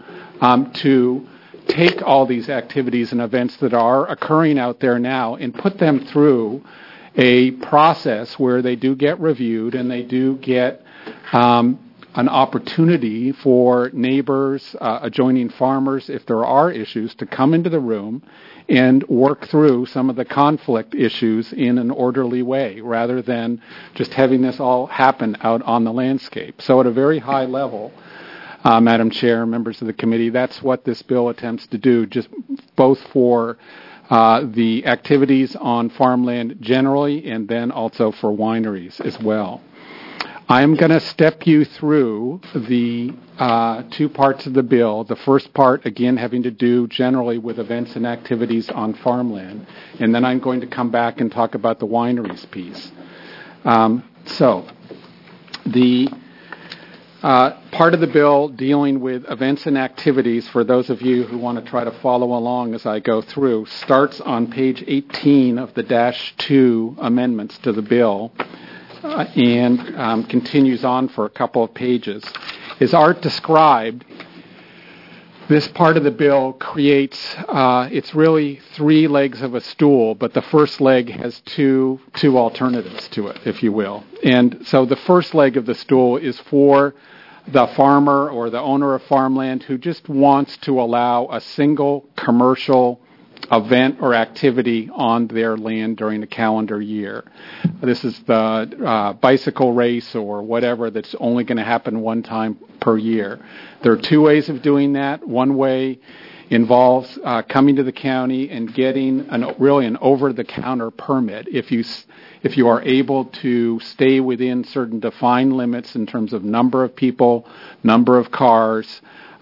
Speaker 8: take all these activities and events that are occurring out there now and put them through a process where they do get reviewed and they do get an opportunity for neighbors, adjoining farmers, if there are issues, to come into the room and work through some of the conflict issues in an orderly way, rather than just having this all happen out on the landscape. So at a very high level, Madam Chair, members of the committee, that's what this bill attempts to do, just both for the activities on farmland generally and then also for wineries as well. I am going to step you through the two parts of the bill. The first part, again, having to do generally with events and activities on farmland. And then I'm going to come back and talk about the wineries piece. So the part of the bill dealing with events and activities, for those of you who want to try to follow along as I go through, starts on page 18 of the -2 amendments to the bill. And continues on for a couple of pages. As Art described, this part of the bill creates, it's really three legs of a stool, but the first leg has two alternatives to it, if you will. And so the first leg of the stool is for the farmer or the owner of farmland who just wants to allow a single commercial event or activity on their land during the calendar year. This is the bicycle race or whatever that's only going to happen one time per year. There are two ways of doing that. One way involves coming to the county and getting an over-the-counter permit. If you are able to stay within certain defined limits in terms of number of people, number of cars,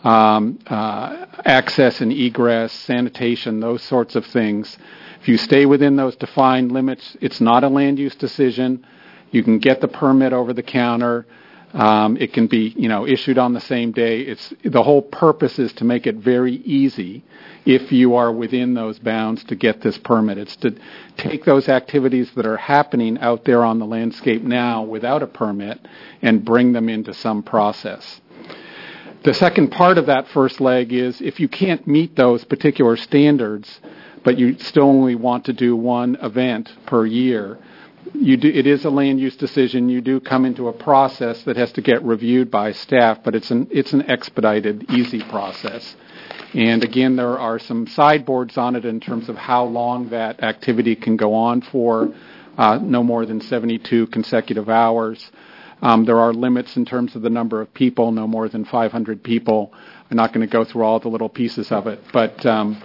Speaker 8: access and egress, sanitation, those sorts of things. If you stay within those defined limits, it's not a land use decision. You can get the permit over the counter. It can be, issued on the same day. The whole purpose is to make it very easy, if you are within those bounds, to get this permit. It's to take those activities that are happening out there on the landscape now without a permit and bring them into some process. The second part of that first leg is if you can't meet those particular standards, but you still only want to do one event per year, it is a land use decision. You do come into a process that has to get reviewed by staff, but it's an expedited, easy process. And again, there are some sideboards on it in terms of how long that activity can go on for, no more than 72 consecutive hours. There are limits in terms of the number of people, no more than 500 people. I'm not going to go through all the little pieces of it, but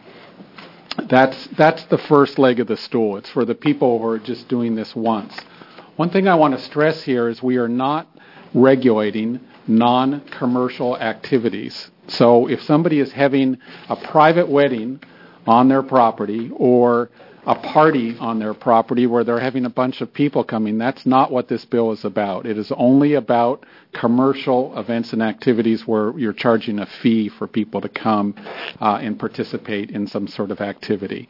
Speaker 8: that's the first leg of the stool. It's for the people who are just doing this once. One thing I want to stress here is we are not regulating non-commercial activities. So if somebody is having a private wedding on their property or a party on their property where they're having a bunch of people coming, that's not what this bill is about. It is only about commercial events and activities where you're charging a fee for people to come and participate in some sort of activity.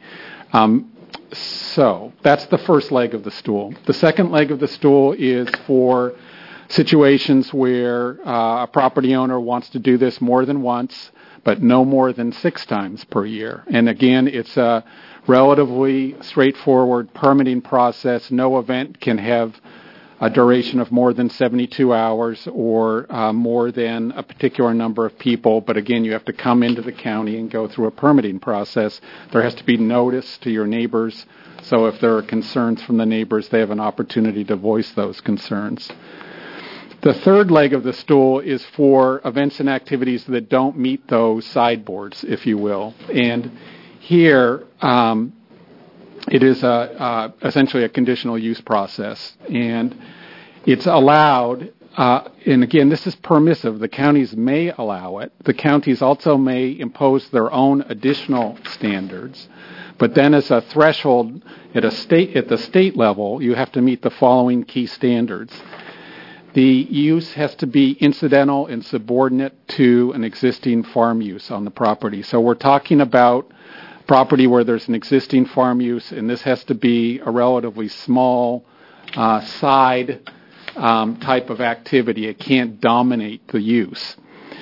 Speaker 8: So that's the first leg of the stool. The second leg of the stool is for situations where a property owner wants to do this more than once, but no more than 6 times per year. And again, it's a relatively straightforward permitting process. No event can have a duration of more than 72 hours or more than a particular number of people. But again, you have to come into the county and go through a permitting process. There has to be notice to your neighbors. So if there are concerns from the neighbors, they have an opportunity to voice those concerns. The third leg of the stool is for events and activities that don't meet those sideboards, if you will. And here, It is essentially a conditional use process, and it's allowed. And again, this is permissive. The counties may allow it. The counties also may impose their own additional standards. But then as a threshold at the state level, you have to meet the following key standards. The use has to be incidental and subordinate to an existing farm use on the property. So we're talking about property where there's an existing farm use, and this has to be a relatively small side type of activity. It can't dominate the use.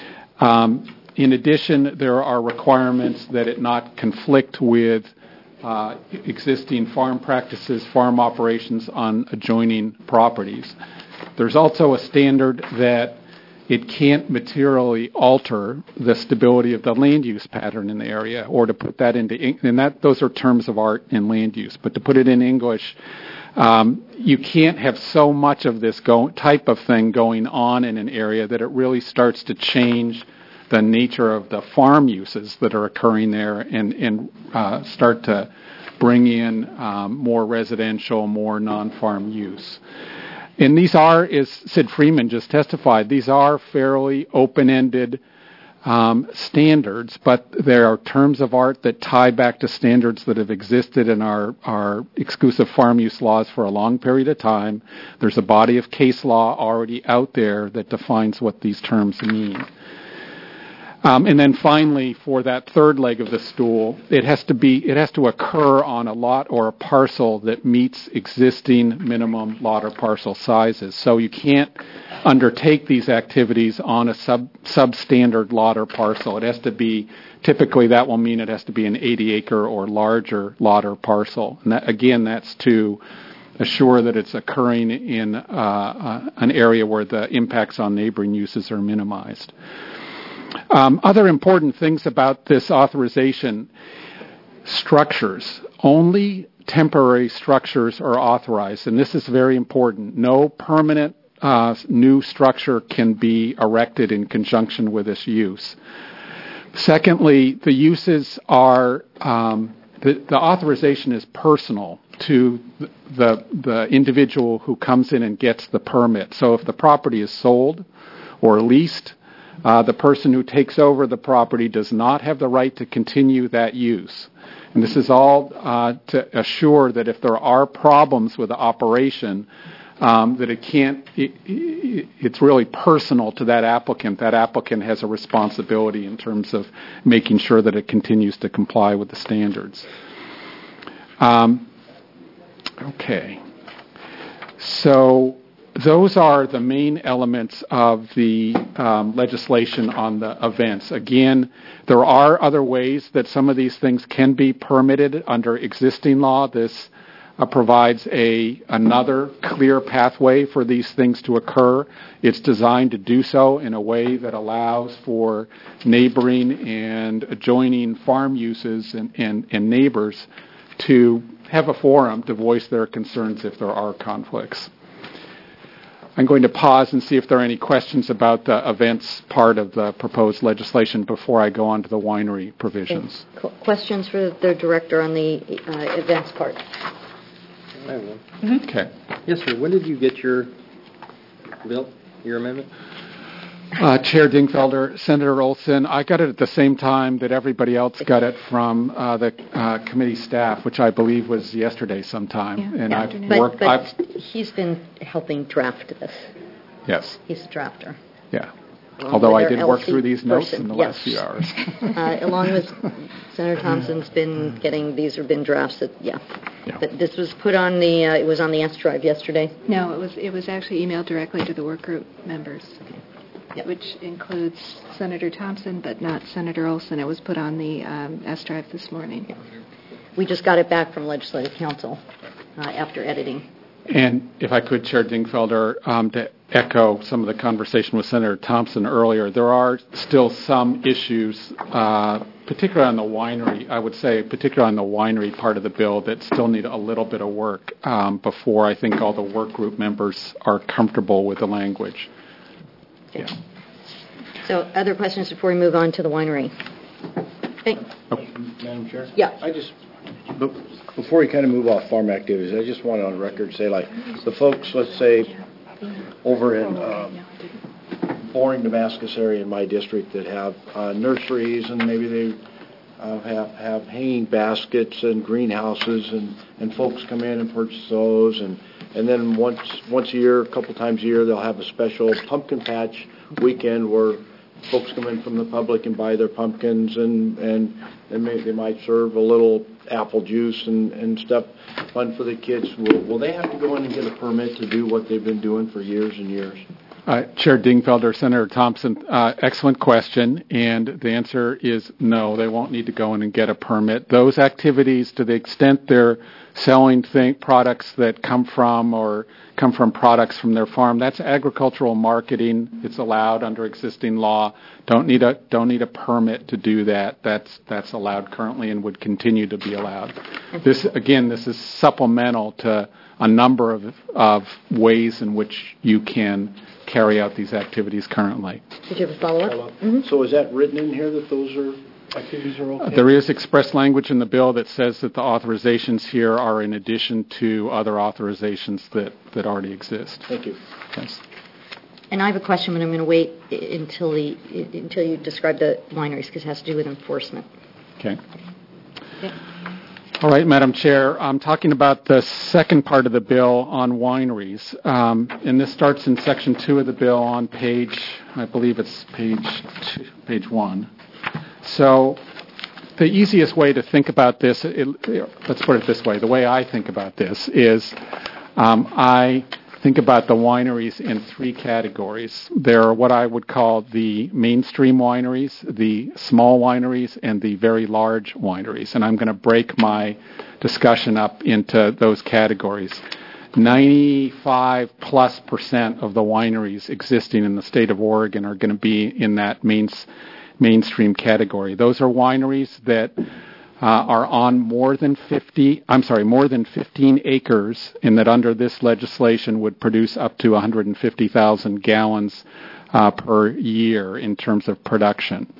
Speaker 8: In addition, there are requirements that it not conflict with existing farm practices, farm operations on adjoining properties. There's also a standard that it can't materially alter the stability of the land use pattern in the area, or to put that into, and those are terms of art in land use, but to put it in English, you can't have so much of this type of thing going on in an area that it really starts to change the nature of the farm uses that are occurring there and start to bring in more residential, more non-farm use. And these are, as Sid Freeman just testified, these are fairly open-ended standards, but there are terms of art that tie back to standards that have existed in our exclusive farm use laws for a long period of time. There's a body of case law already out there that defines what these terms mean. And then finally, for that third leg of the stool, it has to occur on a lot or a parcel that meets existing minimum lot or parcel sizes. So you can't undertake these activities on a substandard lot or parcel. It has to be, typically that will mean it has to be an 80-acre or larger lot or parcel. And that, again, that's to assure that it's occurring in an area where the impacts on neighboring uses are minimized. Other important things about this authorization: structures. Only temporary structures are authorized, and this is very important. No permanent new structure can be erected in conjunction with this use. Secondly, the uses are, the authorization is personal to the individual who comes in and gets the permit. So if the property is sold or leased, the person who takes over the property does not have the right to continue that use. And this is all to assure that if there are problems with the operation, that it's really personal to that applicant. That applicant has a responsibility in terms of making sure that it continues to comply with the standards. Okay. So those are the main elements of the legislation on the events. Again, there are other ways that some of these things can be permitted under existing law. This provides another clear pathway for these things to occur. It's designed to do so in a way that allows for neighboring and adjoining farm uses and neighbors to have a forum to voice their concerns if there are conflicts. I'm going to pause and see if there are any questions about the events part of the proposed legislation before I go on to the winery provisions.
Speaker 1: Questions for the director on the events part?
Speaker 7: I have one.
Speaker 1: Mm-hmm.
Speaker 8: Okay.
Speaker 7: Yes, sir. When did you get your bill, your amendment?
Speaker 8: Chair Dingfelder, Senator Olson, I got it at the same time that everybody else got it from the committee staff, which I believe was yesterday sometime.
Speaker 4: Yeah,
Speaker 8: and
Speaker 1: but he's been helping draft this.
Speaker 8: Yes.
Speaker 1: He's a drafter.
Speaker 8: Yeah. Although I did work through these notes in the last few hours.
Speaker 1: Along with Senator Thompson's been getting, these have been drafted, yeah. But this was put on it was on the S drive yesterday?
Speaker 4: No, it was actually emailed directly to the work group members. Okay. Yep. Which includes Senator Thompson, but not Senator Olson. It was put on the S drive this morning.
Speaker 1: Yeah. We just got it back from Legislative Council after editing.
Speaker 8: And if I could, Chair Dingfelder, to echo some of the conversation with Senator Thompson earlier, there are still some issues, particularly on the winery, I would say, particularly on the winery part of the bill, that still need a little bit of work before I think all the work group members are comfortable with the language.
Speaker 1: Okay. Yeah. So other questions before we move on to the winery? Okay.
Speaker 3: Madam Chair?
Speaker 1: Yeah.
Speaker 3: Before we kind of move off farm activities, I just want on record say, like, the folks, let's say, over in Boring, Damascus area in my district that have nurseries, and maybe they have hanging baskets and greenhouses, and folks come in and purchase those, and then once a year, a couple times a year, they'll have a special pumpkin patch weekend where folks come in from the public and buy their pumpkins, and they might serve a little apple juice and stuff, fun for the kids. Will they have to go in and get a permit to do what they've been doing for years and years?
Speaker 8: Chair Dingfelder, Senator Thompson, excellent question, and the answer is no. They won't need to go in and get a permit. Those activities, to the extent they're selling products that come from products from their farm, that's agricultural marketing. It's allowed under existing law. Don't need a permit to do that. That's allowed currently and would continue to be allowed. This is supplemental to a number of ways in which you can carry out these activities currently.
Speaker 1: Did you have a follow-up? Mm-hmm.
Speaker 3: So is that written in here that those activities are okay?
Speaker 8: There is express language in the bill that says that the authorizations here are in addition to other authorizations that already exist.
Speaker 3: Thank you.
Speaker 8: Yes.
Speaker 1: And I have a question, but I'm going to wait until you describe the wineries because it has to do with enforcement.
Speaker 8: Okay. All right, Madam Chair, I'm talking about the second part of the bill on wineries, and this starts in Section 2 of the bill on page 1. So the easiest way to think about this, let's put it this way, the way I think about this is I think about the wineries in three categories. There are what I would call the mainstream wineries, the small wineries, and the very large wineries. And I'm going to break my discussion up into those categories. 95+% of the wineries existing in the state of Oregon are going to be in that mainstream category. Those are wineries that are on more than 15 acres, and that under this legislation would produce up to 150,000 gallons per year in terms of production.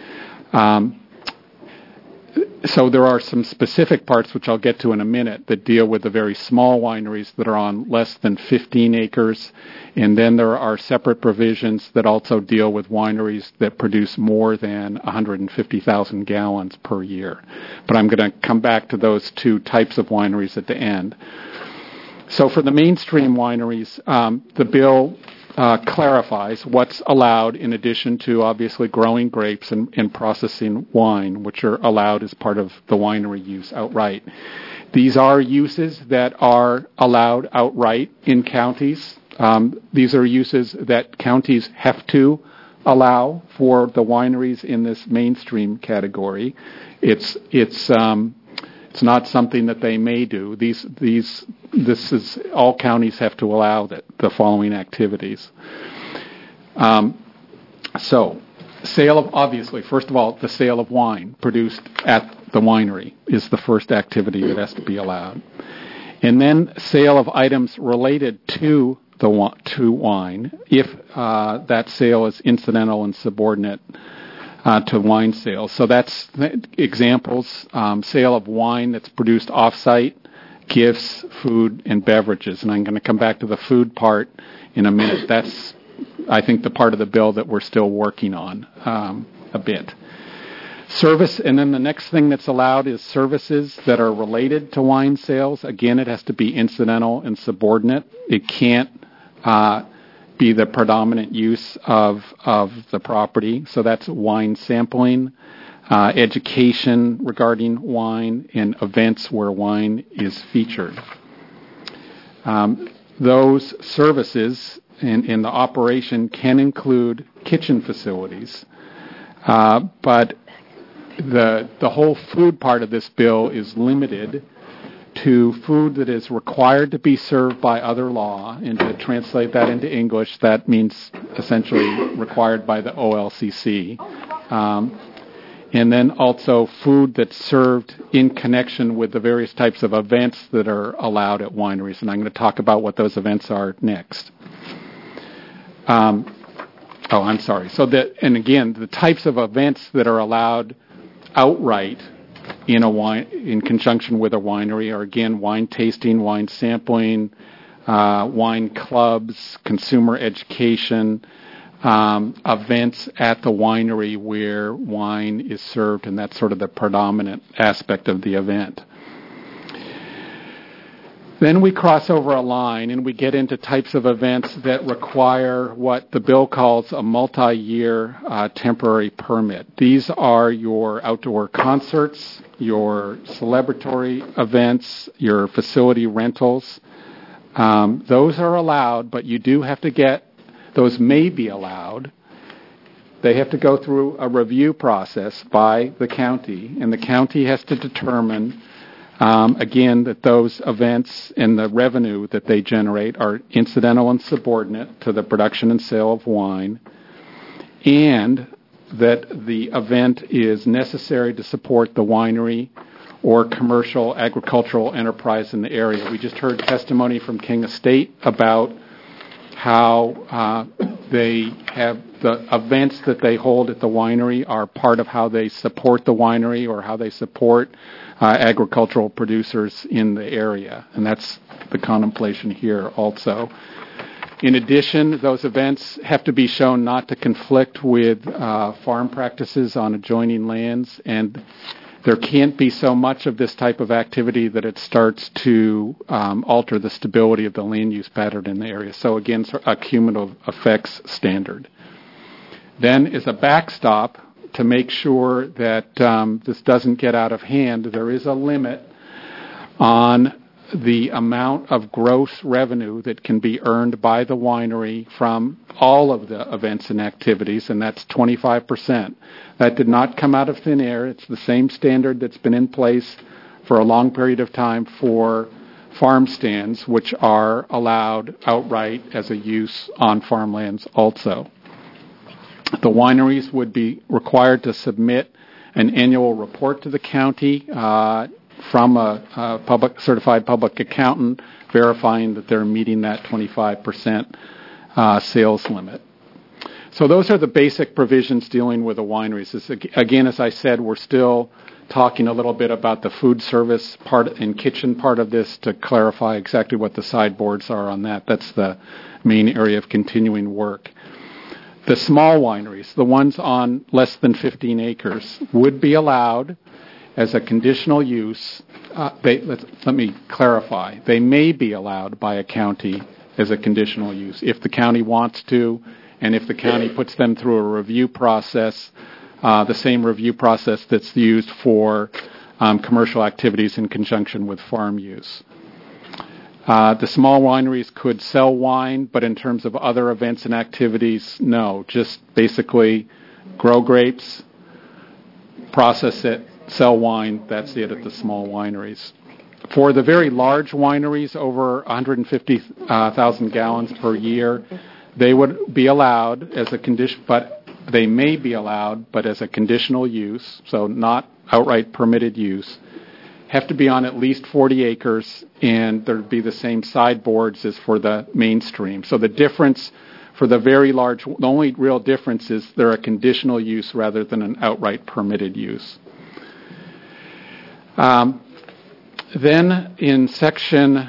Speaker 8: So there are some specific parts, which I'll get to in a minute, that deal with the very small wineries that are on less than 15 acres. And then there are separate provisions that also deal with wineries that produce more than 150,000 gallons per year. But I'm going to come back to those two types of wineries at the end. So for the mainstream wineries, the bill clarifies what's allowed in addition to obviously growing grapes and processing wine, which are allowed as part of the winery use outright. These are uses that are allowed outright in counties. These are uses that counties have to allow for the wineries in this mainstream category. It's not something that they may do. All counties have to allow the following activities. So, first of all, the sale of wine produced at the winery is the first activity that has to be allowed. And then sale of items related to wine, if that sale is incidental and subordinate to wine sales. So that's examples, sale of wine that's produced off-site, gifts, food, and beverages. And I'm going to come back to the food part in a minute. That's, I think, the part of the bill that we're still working on a bit. Service, and then the next thing that's allowed is services that are related to wine sales. Again, it has to be incidental and subordinate. It can't be the predominant use of the property. So that's wine sampling, education regarding wine, and events where wine is featured. Those services in the operation can include kitchen facilities, but the whole food part of this bill is limited to food that is required to be served by other law, and to translate that into English, that means essentially required by the OLCC. And then also food that's served in connection with the various types of events that are allowed at wineries, and I'm going to talk about what those events are next. I'm sorry. So and again, the types of events that are allowed outright in conjunction with a winery are, again, wine tasting, wine sampling, wine clubs, consumer education, events at the winery where wine is served, and that's sort of the predominant aspect of the event. Then we cross over a line and we get into types of events that require what the bill calls a multi-year temporary permit. These are your outdoor concerts, your celebratory events, your facility rentals. Those are allowed, but you do have to get, those may be allowed. They have to go through a review process by the county, and the county has to determine again, that those events and the revenue that they generate are incidental and subordinate to the production and sale of wine, and that the event is necessary to support the winery or commercial agricultural enterprise in the area. We just heard testimony from King Estate about how they have the events that they hold at the winery are part of how they support the winery or how they support agricultural producers in the area, and that's the contemplation here also. In addition, those events have to be shown not to conflict with farm practices on adjoining lands, and there can't be so much of this type of activity that it starts to alter the stability of the land use pattern in the area. So again, a cumulative effects standard. Then as a backstop, to make sure that this doesn't get out of hand, there is a limit on the amount of gross revenue that can be earned by the winery from all of the events and activities, and that's 25%. That did not come out of thin air. It's the same standard that's been in place for a long period of time for farm stands, which are allowed outright as a use on farmlands also. The wineries would be required to submit an annual report to the county from a certified public accountant verifying that they're meeting that 25% sales limit. So those are the basic provisions dealing with the wineries. Again, as I said, we're still talking a little bit about the food service part and kitchen part of this to clarify exactly what the sideboards are on that. That's the main area of continuing work. The small wineries, the ones on less than 15 acres, would be allowed as a conditional use. Let me clarify. They may be allowed by a county as a conditional use if the county wants to, and if the county puts them through a review process, the same review process that's used for commercial activities in conjunction with farm use. The small wineries could sell wine, but in terms of other events and activities, no. Just basically grow grapes, process it, sell wine. That's it at the small wineries. For the very large wineries, over 150,000 gallons per year, they would be allowed as a condition, but they may be allowed, but as a conditional use, so not outright permitted use. Have to be on at least 40 acres, and there'd be the same sideboards as for the mainstream. So the difference for the very large, the only real difference is they're a conditional use rather than an outright permitted use. Then in section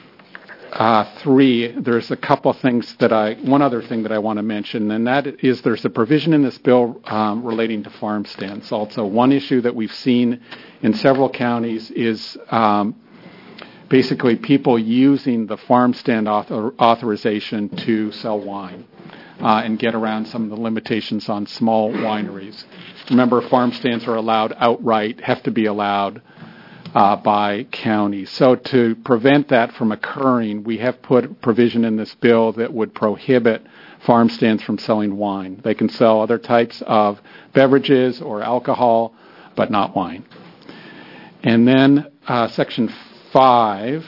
Speaker 8: 3, there's a couple things one other thing that I want to mention, and that is there's a provision in this bill relating to farm stands. Also, one issue that we've seen in several counties is basically people using the farm stand authorization to sell wine and get around some of the limitations on small wineries. Remember, farm stands are allowed outright, have to be allowed by counties. So to prevent that from occurring, we have put provision in this bill that would prohibit farm stands from selling wine. They can sell other types of beverages or alcohol, but not wine. And then section 5,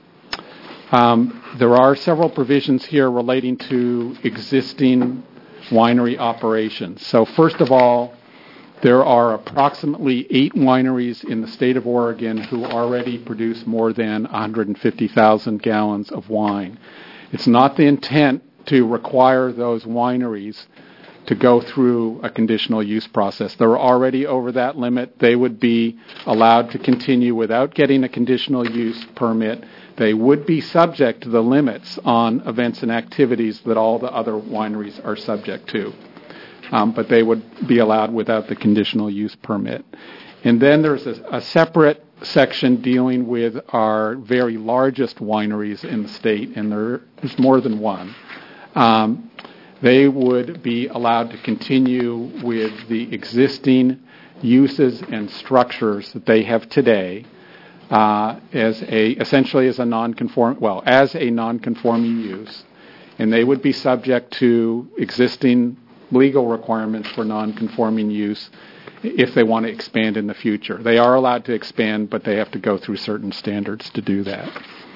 Speaker 8: there are several provisions here relating to existing winery operations. So first of all, there are approximately 8 wineries in the state of Oregon who already produce more than 150,000 gallons of wine. It's not the intent to require those wineries to go through a conditional use process. They're already over that limit. They would be allowed to continue without getting a conditional use permit. They would be subject to the limits on events and activities that all the other wineries are subject to. But they would be allowed without the conditional use permit. And then there's a separate section dealing with our very largest wineries in the state, and there's more than one. They would be allowed to continue with the existing uses and structures that they have today essentially as a non-conforming use, and they would be subject to existing legal requirements for non-conforming use if they want to expand in the future. They are allowed to expand, but they have to go through certain standards to do that.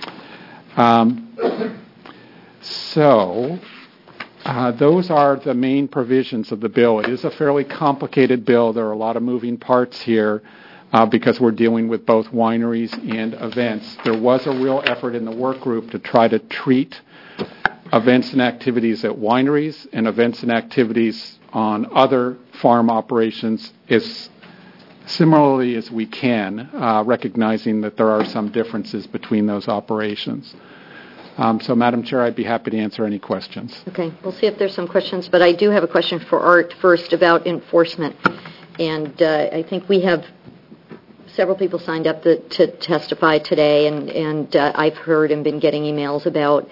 Speaker 8: Those are the main provisions of the bill. It is a fairly complicated bill. There are a lot of moving parts here because we're dealing with both wineries and events. There was a real effort in the work group to try to treat events and activities at wineries and events and activities on other farm operations as similarly as we can, recognizing that there are some differences between those operations. So, Madam Chair, I'd be happy to answer any questions.
Speaker 1: Okay, we'll see if there's some questions, but I do have a question for Art first about enforcement. And I think we have several people signed up to testify today, and I've heard and been getting emails about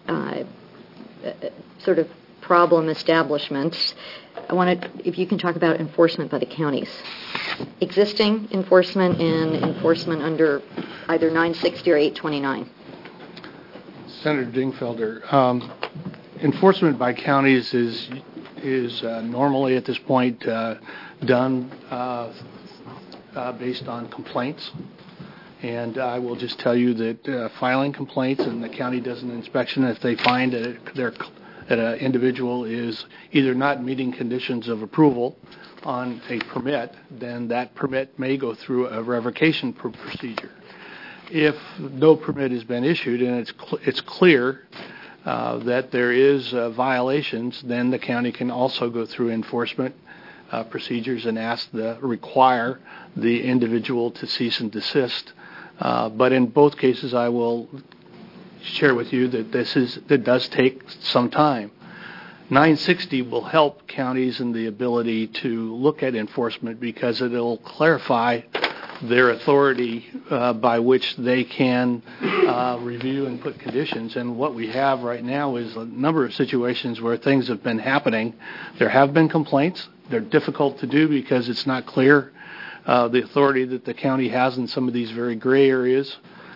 Speaker 1: sort of problem establishments. I wanted, if you can talk about enforcement by the counties. Existing enforcement and enforcement under either 960 or 829.
Speaker 9: Senator Dingfelder, enforcement by counties is normally at this point done based on complaints. And I will just tell you that filing complaints and the county does an inspection. If they find that an individual is either not meeting conditions of approval on a permit, then that permit may go through a revocation procedure. If no permit has been issued and it's clear that there is violations, then the county can also go through enforcement procedures and require the individual to cease and desist. But in both cases, I will share with you that that does take some time. 960 will help counties in the ability to look at enforcement because it will clarify their authority by which they can review and put conditions. And what we have right now is a number of situations where things have been happening. There have been complaints. They're difficult to do because it's not clear the authority that the county has in some of these very gray areas.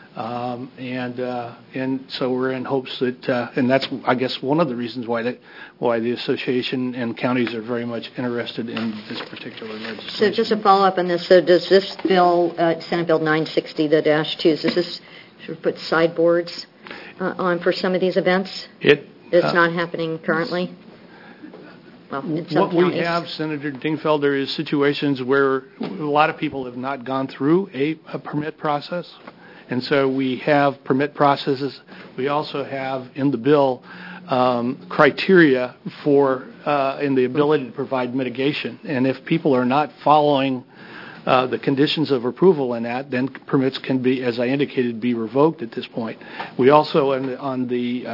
Speaker 9: And so we're in hopes that, and that's, I guess, one of the reasons why the association and counties are very much interested in this particular legislation.
Speaker 1: So just to follow up on this, so does this bill, Senate Bill 960, the -2s, does this sort of put sideboards on for some of these events? It's not happening currently? Well, in some counties. What
Speaker 9: we have, Senator Dingfelder, is situations where a lot of people have not gone through a permit process. And so we have permit processes. We also have in the bill criteria for in the ability to provide mitigation. And if people are not following the conditions of approval in that, then permits can be, as I indicated, be revoked at this point. We also, on the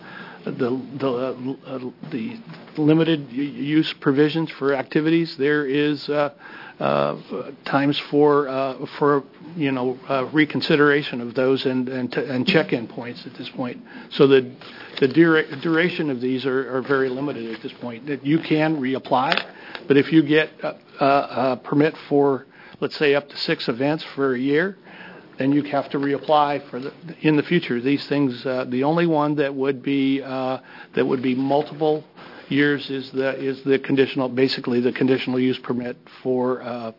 Speaker 9: limited use provisions for activities, there is times for reconsideration of those and check-in points at this point. So the duration of these are very limited at this point. That you can reapply, but if you get a permit for, let's say, up to 6 events for a year, then you have to reapply in the future. These things, the only one that would be multiple years is the conditional, basically the conditional use permit for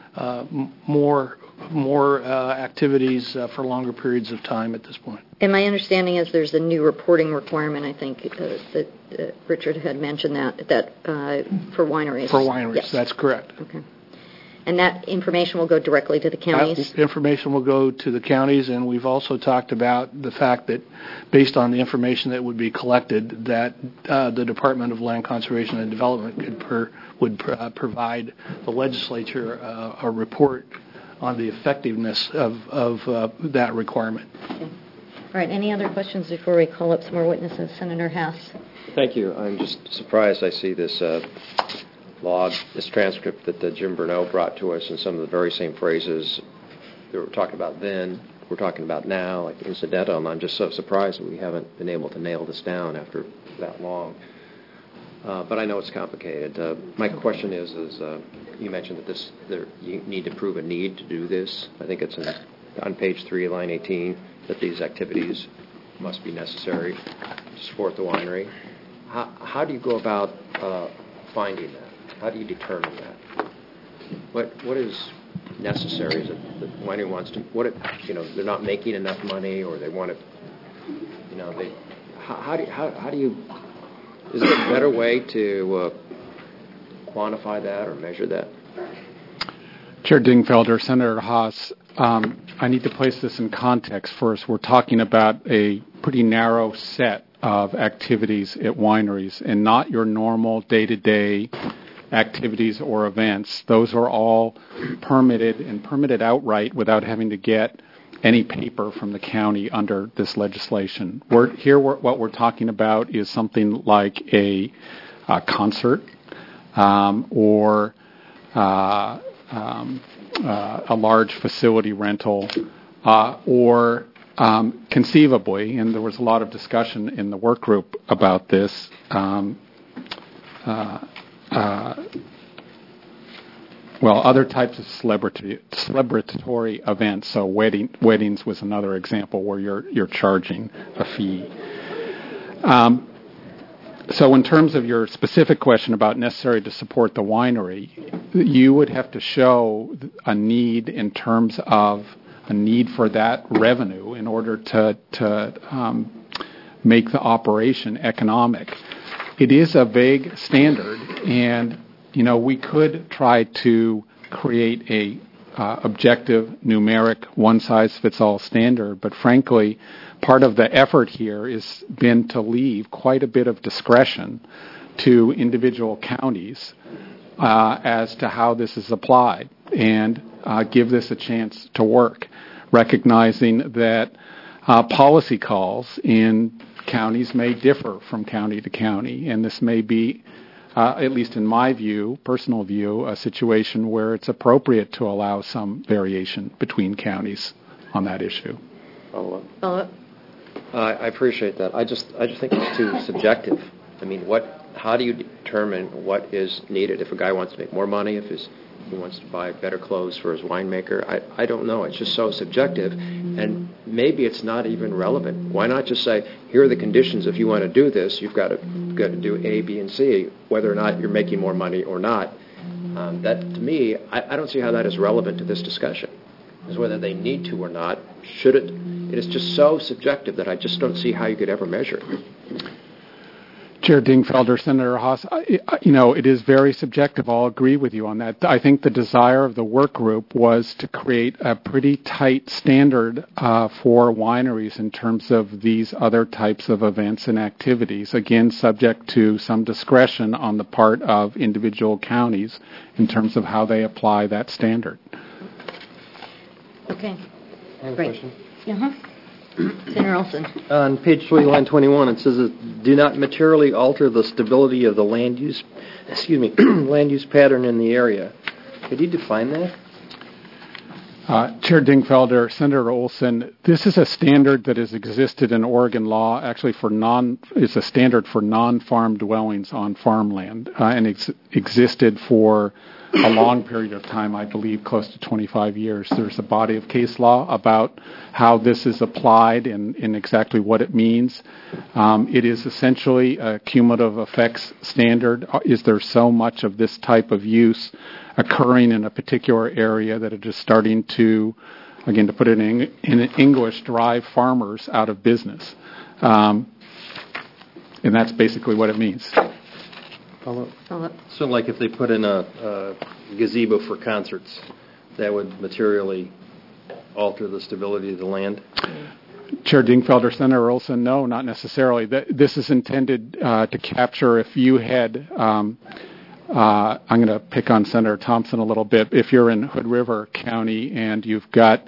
Speaker 9: more activities for longer periods of time at this point.
Speaker 1: And my understanding is there's a new reporting requirement. I think that Richard had mentioned that for wineries.
Speaker 9: For wineries, yes. That's correct.
Speaker 1: Okay. And that information will go directly to the counties?
Speaker 9: That information will go to the counties, and we've also talked about the fact that based on the information that would be collected, that the Department of Land Conservation and Development would provide the legislature a report on the effectiveness of that requirement.
Speaker 1: Okay. All right, any other questions before we call up some more witnesses? Senator Haas.
Speaker 13: Thank you. I'm just surprised I see this log, this transcript that Jim Burnell brought to us, and some of the very same phrases that we were talking about then, we're talking about now, like incidental, and I'm just so surprised that we haven't been able to nail this down after that long. But I know it's complicated. My question is you mentioned that you need to prove a need to do this. I think it's on page 3, line 18, that these activities must be necessary to support the winery. How do you go about finding that? How do you determine that? What is necessary? Is it the winery wants to? They're not making enough money, or they want to? How do you? Is there a better way to quantify that or measure that?
Speaker 8: Chair Dingfelder, Senator Haas, I need to place this in context first. We're talking about a pretty narrow set of activities at wineries and not your normal day-to-day activities or events. Those are all permitted and permitted outright without having to get any paper from the county under this legislation. What we're talking about is something like a concert or a large facility rental or conceivably, and there was a lot of discussion in the work group about this, other types of celebratory events. So weddings was another example where you're charging a fee. So in terms of your specific question about necessary to support the winery, you would have to show a need in terms of a need for that revenue in order to make the operation economic. It is a vague standard, and we could try to create a objective, numeric, one-size-fits-all standard, but frankly, part of the effort here has been to leave quite a bit of discretion to individual counties as to how this is applied, and give this a chance to work, recognizing that policy calls in counties may differ from county to county, and this may be, at least in my view, personal view, a situation where it's appropriate to allow some variation between counties on that issue.
Speaker 13: Follow-up? I appreciate that. I just think it's too subjective. I mean, how do you determine what is needed? If a guy wants to make more money, if he wants to buy better clothes for his winemaker, I don't know. It's just so subjective, and maybe it's not even relevant. Why not just say, here are the conditions if you want to do this, you've got to do A, B, and C, whether or not you're making more money or not. That, to me, I don't see how that is relevant to this discussion. Is whether they need to or not, should it? It is just so subjective that I just don't see how you could ever measure it.
Speaker 8: Chair Dingfelder, Senator Haas, it is very subjective. I'll agree with you on that. I think the desire of the work group was to create a pretty tight standard for wineries in terms of these other types of events and activities, again, subject to some discretion on the part of individual counties in terms of how they apply that standard.
Speaker 1: Okay.
Speaker 7: I have a
Speaker 1: Great.
Speaker 7: question.
Speaker 1: Senator Olson.
Speaker 7: On page 3, line 21, it says, do not materially alter the stability of the land use pattern in the area. Could you define that?
Speaker 8: Chair Dingfelder, Senator Olson, this is a standard that has existed in Oregon law, actually it's a standard for non-farm dwellings on farmland, and it's existed for a long period of time, I believe close to 25 years. There's a body of case law about how this is applied and exactly what it means. It is essentially a cumulative effects standard. Is there so much of this type of use occurring in a particular area that it is starting to, again, to put it in English, drive farmers out of business? And that's basically what it means.
Speaker 7: Follow-up?
Speaker 1: Follow-up.
Speaker 7: So like if they put in a gazebo for concerts, that would materially alter the stability of the land?
Speaker 8: Chair Dingfelder, Senator Olson, no, not necessarily. This is intended to capture if you had, I'm going to pick on Senator Thompson a little bit, if you're in Hood River County and you've got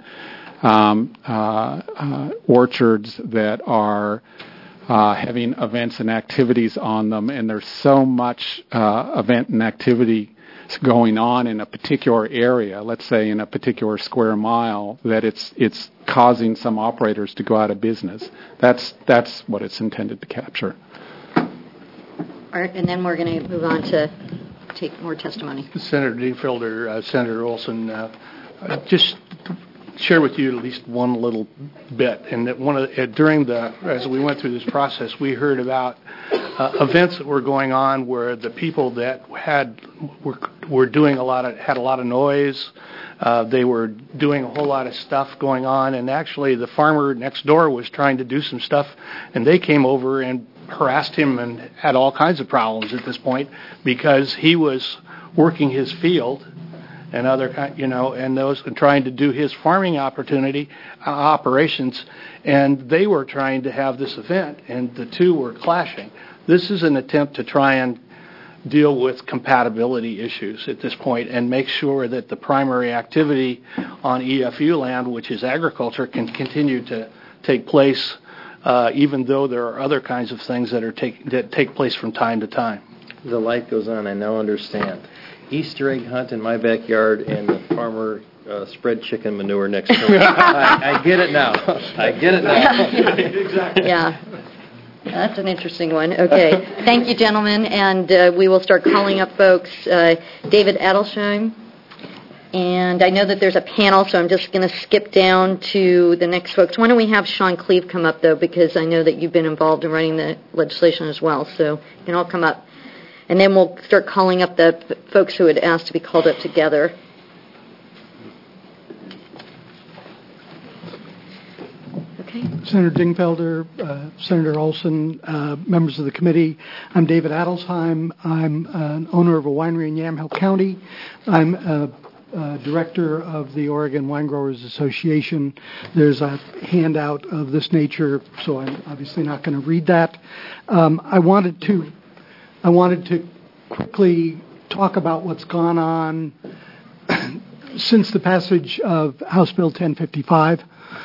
Speaker 8: orchards that are having events and activities on them, and there's so much event and activity going on in a particular area, let's say in a particular square mile, that it's causing some operators to go out of business. That's what it's intended to capture.
Speaker 1: All right, and then we're going to move on to take more testimony.
Speaker 9: Senator Dingfelder, Senator Olson, just share with you at least one little bit. And that as we went through this process, we heard about events that were going on where the people that were doing had a lot of noise. They were doing a whole lot of stuff going on, and actually the farmer next door was trying to do some stuff, and they came over and harassed him and had all kinds of problems at this point because he was working his field and and trying to do his farming operations, and they were trying to have this event, and the two were clashing. This is an attempt to try and deal with compatibility issues at this point and make sure that the primary activity on EFU land, which is agriculture, can continue to take place, even though there are other kinds of things that take place from time to time.
Speaker 7: The light goes on, I now understand. Easter egg hunt in my backyard and the farmer spread chicken manure next door. I get it now.
Speaker 9: Exactly.
Speaker 1: Yeah. That's an interesting one. Okay. Thank you, gentlemen. And we will start calling up folks. David Adelsheim. And I know that there's a panel, so I'm just going to skip down to the next folks. Why don't we have Sean Cleve come up, though, because I know that you've been involved in writing the legislation as well. So you can all come up. And then we'll start calling up the folks who had asked to be called up together. Okay.
Speaker 14: Senator Dingfelder, Senator Olson, members of the committee, I'm David Adelsheim. I'm an owner of a winery in Yamhill County. I'm director of the Oregon Wine Growers Association. There's a handout of this nature, so I'm obviously not going to read that. I wanted to quickly talk about what's gone on since the passage of House Bill 1055.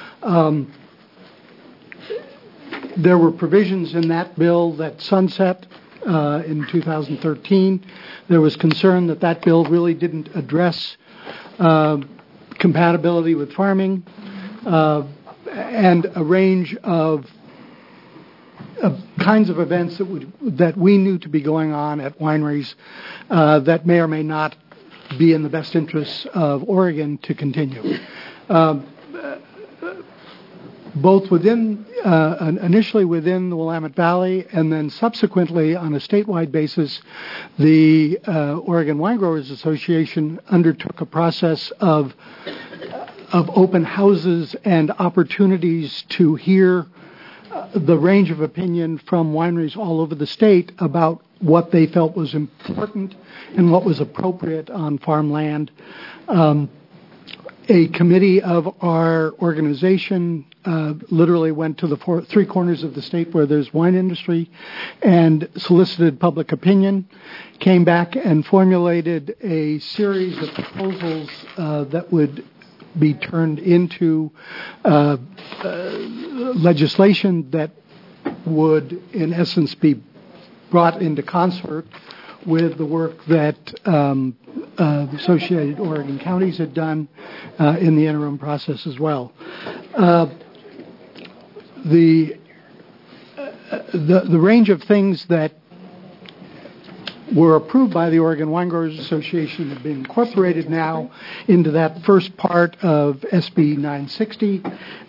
Speaker 14: There were provisions in that bill that sunset in 2013. There was concern that bill really didn't address compatibility with farming and a range of kinds of events that we knew to be going on at wineries that may or may not be in the best interests of Oregon to continue. Both initially within the Willamette Valley and then subsequently on a statewide basis, the Oregon Wine Growers Association undertook a process of open houses and opportunities to hear the range of opinion from wineries all over the state about what they felt was important and what was appropriate on farmland. A committee of our organization literally went to the three corners of the state where there's wine industry and solicited public opinion, came back and formulated a series of proposals that would be turned into legislation that would, in essence, be brought into concert with the work that the Associated Oregon Counties had done in the interim process as well. The range of things that were approved by the Oregon Wine Growers Association have been incorporated now into that first part of SB 960.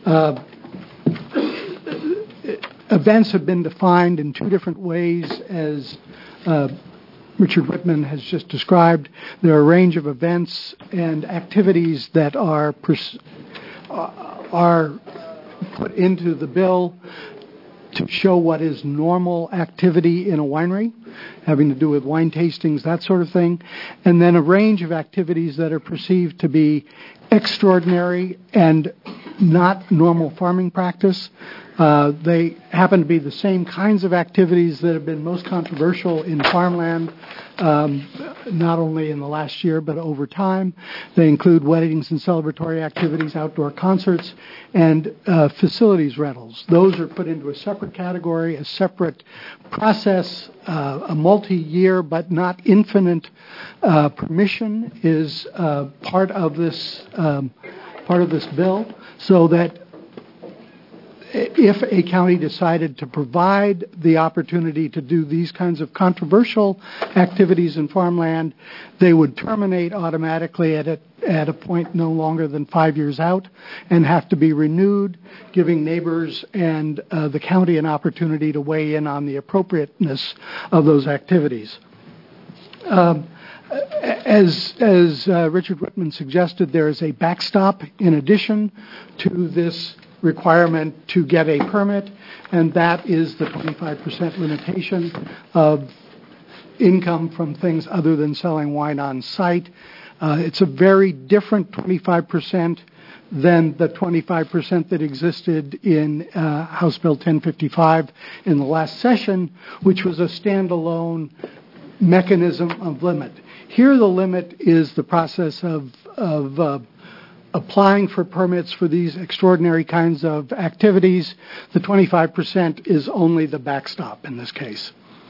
Speaker 14: Events have been defined in two different ways, as Richard Whitman has just described. There are a range of events and activities that are put into the bill to show what is normal activity in a winery, having to do with wine tastings, that sort of thing, and then a range of activities that are perceived to be extraordinary and not normal farming practice. They happen to be the same kinds of activities that have been most controversial in farmland, not only in the last year but over time. They include weddings and celebratory activities, outdoor concerts, and facilities rentals. Those are put into a separate category, a separate process. A multi-year but not infinite permission is part of this bill, so that if a county decided to provide the opportunity to do these kinds of controversial activities in farmland, they would terminate automatically at a point no longer than 5 years out and have to be renewed, giving neighbors and the county an opportunity to weigh in on the appropriateness of those activities. As Richard Whitman suggested, there is a backstop in addition to this requirement to get a permit, and that is the 25% limitation of income from things other than selling wine on site. It's a very different 25% than the 25% that existed in House Bill 1055 in the last session, which was a standalone mechanism of limit. Here the limit is the process of applying for permits for these extraordinary kinds of activities. The 25% is only the backstop in this case.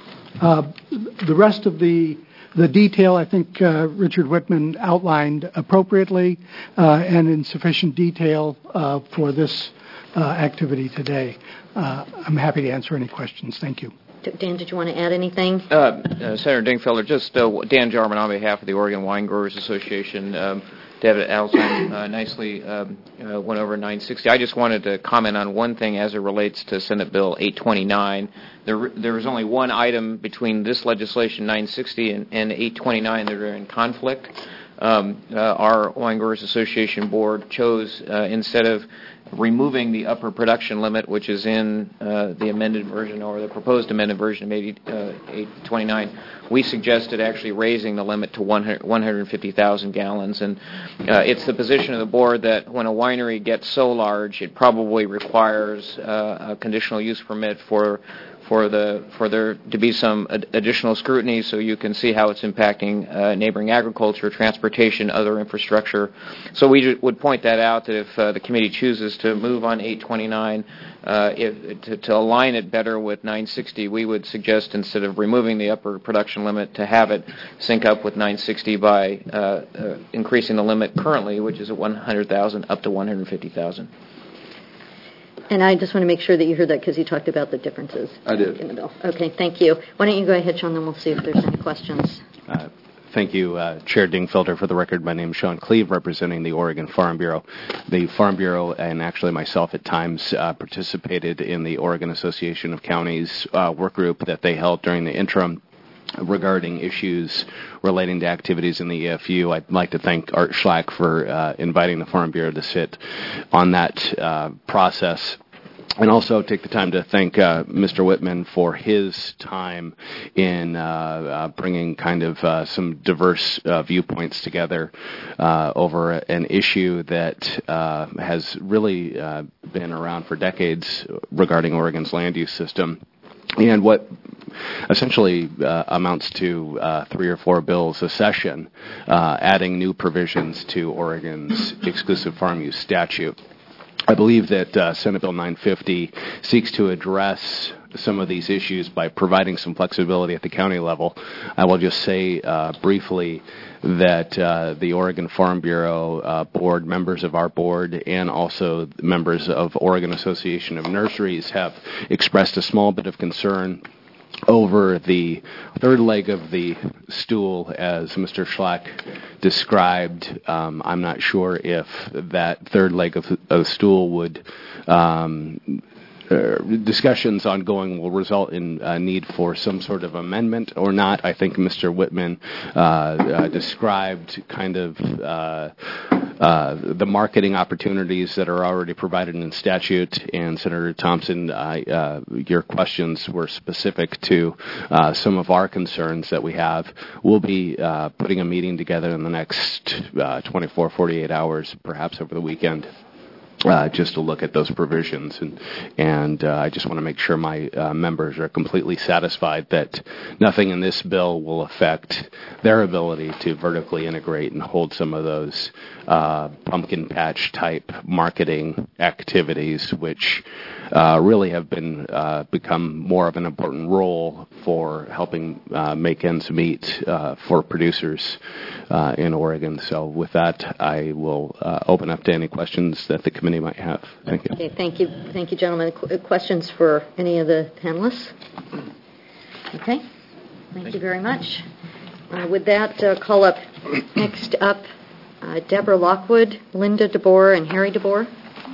Speaker 14: The rest of the detail, I think Richard Whitman outlined appropriately and in sufficient detail for this activity today. I'm happy to answer any questions. Thank you.
Speaker 1: Dan, did you want to add anything?
Speaker 15: Senator Dingfelder, just Dan Jarman on behalf of the Oregon Wine Growers Association. David Alstein nicely went over 960. I just wanted to comment on one thing as it relates to Senate Bill 829. There was only one item between this legislation, 960, and 829 that are in conflict. Our Wine Growers Association board chose, instead of removing the upper production limit, which is in the amended version or the proposed amended version of 829, we suggested actually raising the limit to 150,000 gallons. And it's the position of the board that when a winery gets so large, it probably requires a conditional use permit for there to be some additional scrutiny, so you can see how it's impacting neighboring agriculture, transportation, other infrastructure. So we would point that out, that if the committee chooses to move on 829, to align it better with 960, we would suggest, instead of removing the upper production limit, to have it sync up with 960 by increasing the limit currently, which is at 100,000, up to 150,000.
Speaker 1: And I just want to make sure that you heard that because you talked about the differences.
Speaker 2: I did.
Speaker 1: In the bill. Okay, thank you. Why don't you go ahead, Sean, then we'll see if there's any questions.
Speaker 16: Thank you, Chair Dingfelder. For the record, my name is Sean Cleve, representing the Oregon Farm Bureau. The Farm Bureau, and actually myself at times, participated in the Oregon Association of Counties work group that they held during the interim regarding issues relating to activities in the EFU. I'd like to thank Art Schlack for inviting the Farm Bureau to sit on that process. And also take the time to thank Mr. Whitman for his time in bringing kind of some diverse viewpoints together over an issue that has really been around for decades regarding Oregon's land use system. And what essentially amounts to 3 or 4 bills a session, adding new provisions to Oregon's exclusive farm use statute. I believe that Senate Bill 950 seeks to address some of these issues by providing some flexibility at the county level. I will just say briefly that the Oregon Farm Bureau board, members of our board, and also members of Oregon Association of Nurseries have expressed a small bit of concern over the third leg of the stool, as Mr. Schlack described. I'm not sure if that third leg of the stool would discussions ongoing will result in need for some sort of amendment or not. I think Mr. Whitman described kind of the marketing opportunities that are already provided in statute, and Senator Thompson, your questions were specific to some of our concerns that we have. We'll be putting a meeting together in the next 24, 48 hours, perhaps over the weekend, just to look at those provisions. And I just want to make sure my members are completely satisfied that nothing in this bill will affect their ability to vertically integrate and hold some of those pumpkin patch type marketing activities, which really have become more of an important role for helping make ends meet for producers in Oregon. So with that, I will open up to any questions that the committee might have. Thank you.
Speaker 1: Okay, thank you, gentlemen. Questions for any of the panelists? Okay, thank you very much. With that, call up next up Deborah Lockwood, Linda DeBoer, and Harry DeBoer.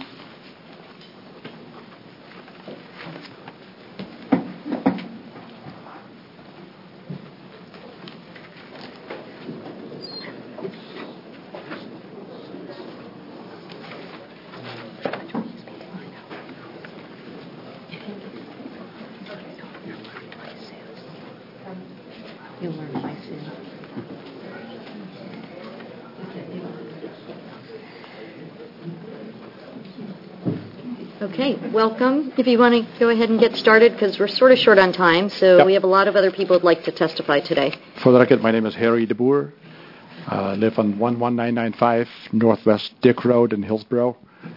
Speaker 1: Okay, welcome. If you want to go ahead and get started, because we're sort of short on time, so we have a lot of other people who'd like to testify today.
Speaker 17: For the record, my name is Harry DeBoer. I live on 11995 Northwest Dick Road in Hillsborough.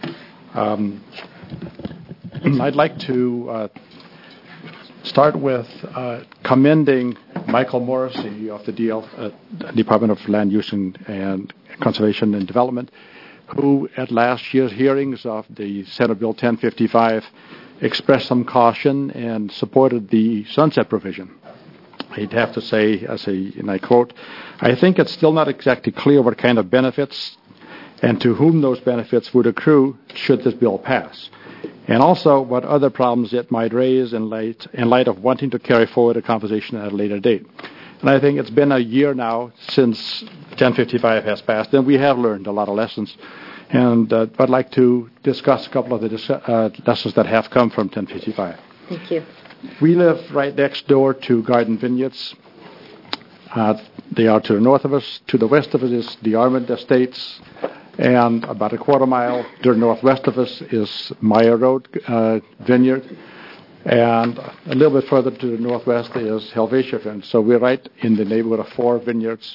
Speaker 17: I'd like to start with commending Michael Morrissey of the Department of Land Use and Conservation and Development, who at last year's hearings of the Senate Bill 1055 expressed some caution and supported the sunset provision. He'd have to say, and I quote, "I think it's still not exactly clear what kind of benefits and to whom those benefits would accrue should this bill pass, and also what other problems it might raise in light of wanting to carry forward a conversation at a later date." And I think it's been a year now since 1055 has passed, and we have learned a lot of lessons. And I'd like to discuss a couple of the lessons that have come from 1055.
Speaker 1: Thank you.
Speaker 17: We live right next door to Garden Vineyards. They are to the north of us. To the west of us is the Armand Estates, and about a quarter mile to the northwest of us is Meyer Road Vineyard. And a little bit further to the northwest is Helvetia Vineyard. So we're right in the neighborhood of 4 vineyards.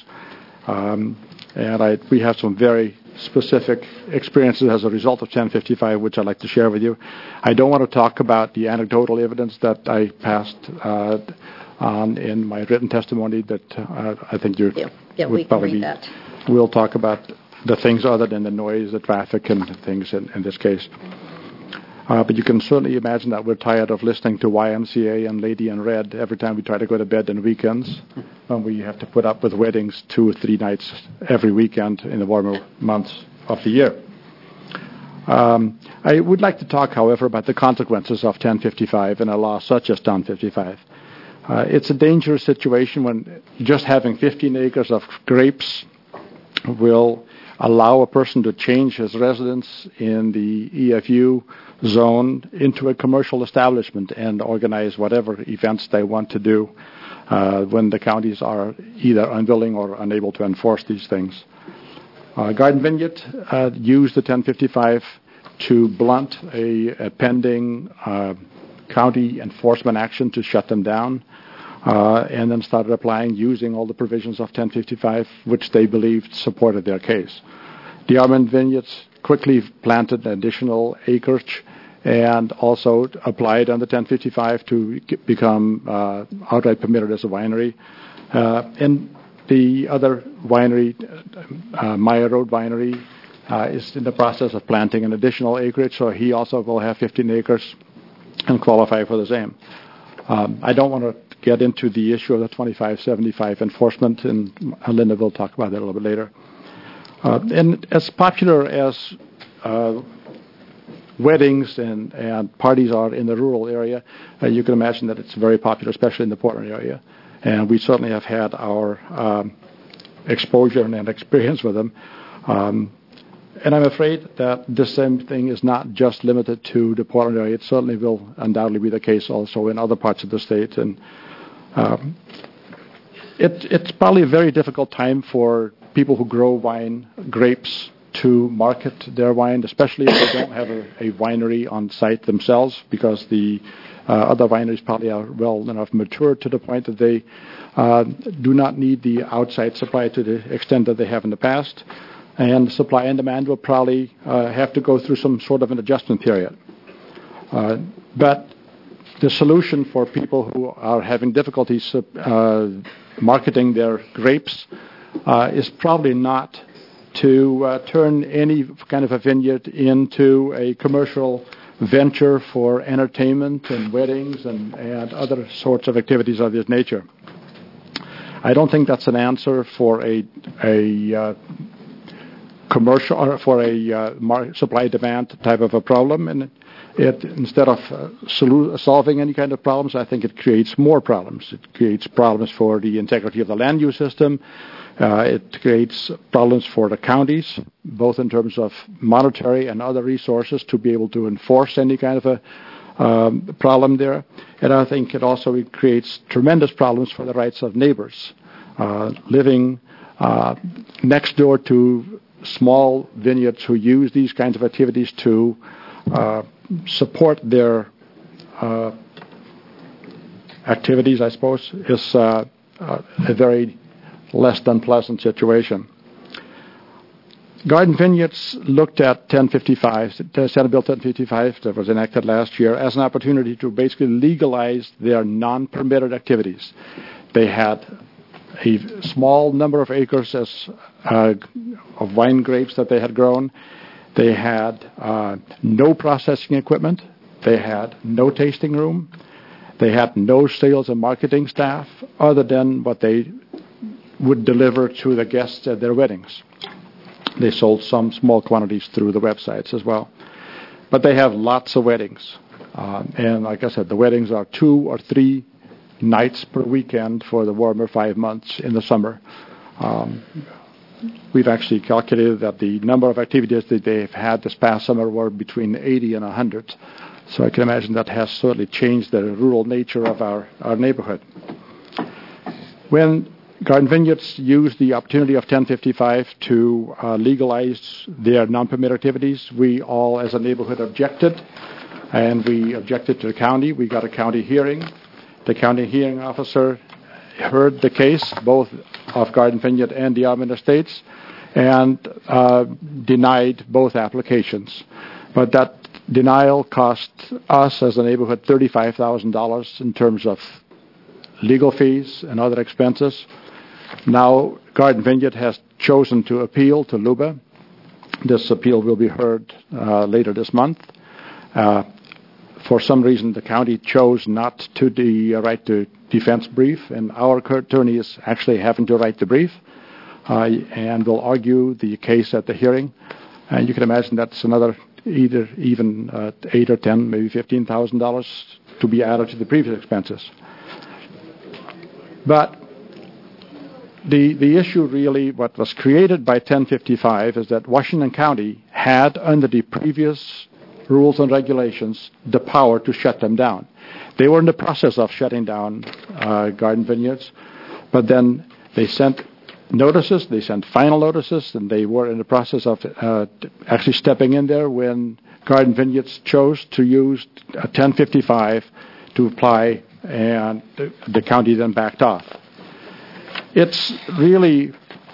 Speaker 17: We have some very specific experiences as a result of 1055, which I'd like to share with you. I don't want to talk about the anecdotal evidence that I passed on in my written testimony that I think you would probably read that. We'll talk about the things other than the noise, the traffic, and things in this case. But you can certainly imagine that we're tired of listening to YMCA and Lady in Red every time we try to go to bed on weekends, when we have to put up with weddings 2 or 3 nights every weekend in the warmer months of the year. I would like to talk, however, about the consequences of 1055 and a law such as 1055. It's a dangerous situation when just having 15 acres of grapes will allow a person to change his residence in the EFU zone into a commercial establishment and organize whatever events they want to do when the counties are either unwilling or unable to enforce these things. Garden Vineyard used the 1055 to blunt a pending county enforcement action to shut them down, and then started applying using all the provisions of 1055, which they believed supported their case. The Armand Vineyards quickly planted additional acreage and also applied under 1055 to become outright permitted as a winery. And the other winery, Meyer Road Winery, is in the process of planting an additional acreage, so he also will have 15 acres and qualify for the same. I don't want to get into the issue of the 2575 enforcement, and Linda will talk about that a little bit later. And as popular as weddings and parties are in the rural area, you can imagine that it's very popular, especially in the Portland area. And we certainly have had our exposure and experience with them. And I'm afraid that this same thing is not just limited to the Portland area. It certainly will undoubtedly be the case also in other parts of the state. And it's probably a very difficult time for people who grow wine, grapes, to market their wine, especially if they don't have a winery on site themselves, because the other wineries probably are well enough matured to the point that they do not need the outside supply to the extent that they have in the past. And supply and demand will probably have to go through some sort of an adjustment period. But the solution for people who are having difficulties marketing their grapes is probably not to turn any kind of a vineyard into a commercial venture for entertainment and weddings and other sorts of activities of this nature. I don't think that's an answer for a commercial or for a supply-demand type of a problem. And instead of solving any kind of problems, I think it creates more problems. It creates problems for the integrity of the land use system. It creates problems for the counties, both in terms of monetary and other resources to be able to enforce any kind of a problem there. And I think it also creates tremendous problems for the rights of neighbors living next door to small vineyards who use these kinds of activities to support their activities, I suppose, is a very less than pleasant situation. Garden Vineyards looked at 1055, Senate Bill 1055 that was enacted last year, as an opportunity to basically legalize their non-permitted activities. They had a small number of acres of wine grapes that they had grown. They had no processing equipment. They had no tasting room. They had no sales and marketing staff other than what they would deliver to the guests at their weddings. They sold some small quantities through the websites as well. But they have lots of weddings. And like I said, the weddings are 2 or 3 nights per weekend for the warmer 5 months in the summer. We've actually calculated that the number of activities that they've had this past summer were between 80 and 100. So I can imagine that has certainly changed the rural nature of our neighborhood. When Garden Vineyards used the opportunity of 1055 to legalize their non-permitted activities, we all as a neighborhood objected, and we objected to the county. We got a county hearing. The county hearing officer heard the case, both of Garden Vineyard and the Arm Estates, and denied both applications. But that denial cost us as a neighborhood $35,000 in terms of legal fees and other expenses. Now, Garden Vineyard has chosen to appeal to LUBA. This appeal will be heard later this month. For some reason, the county chose not to write the defense brief, and our attorney is actually having to write the brief and will argue the case at the hearing. And you can imagine that's another even $8 or $10, maybe $15,000 to be added to the previous expenses. But the issue really, what was created by 1055 is that Washington County had, under the previous rules and regulations, the power to shut them down. They were in the process of shutting down Garden Vineyards, but then they sent notices, they sent final notices, and they were in the process of actually stepping in there when Garden Vineyards chose to use 1055 to apply, and the county then backed off. It's really,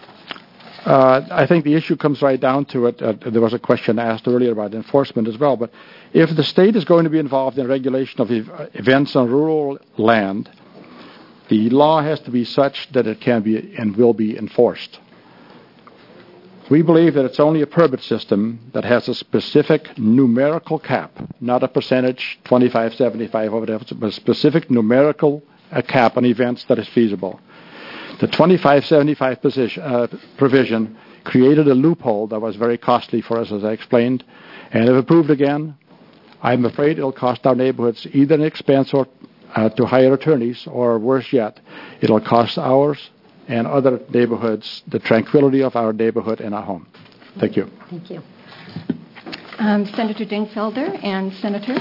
Speaker 17: I think the issue comes right down to it. There was a question asked earlier about enforcement as well, but if the state is going to be involved in regulation of events on rural land, the law has to be such that it can be and will be enforced. We believe that it's only a permit system that has a specific numerical cap, not a percentage, 25, 75, or whatever, but a specific numerical cap on events that is feasible. The 25-75 provision created a loophole that was very costly for us, as I explained, and if approved again, I'm afraid it'll cost our neighborhoods either an expense or to hire attorneys, or worse yet, it'll cost ours and other neighborhoods the tranquility of our neighborhood and our home. Thank you.
Speaker 1: Thank you.
Speaker 18: Senator Dingfelder and Senators.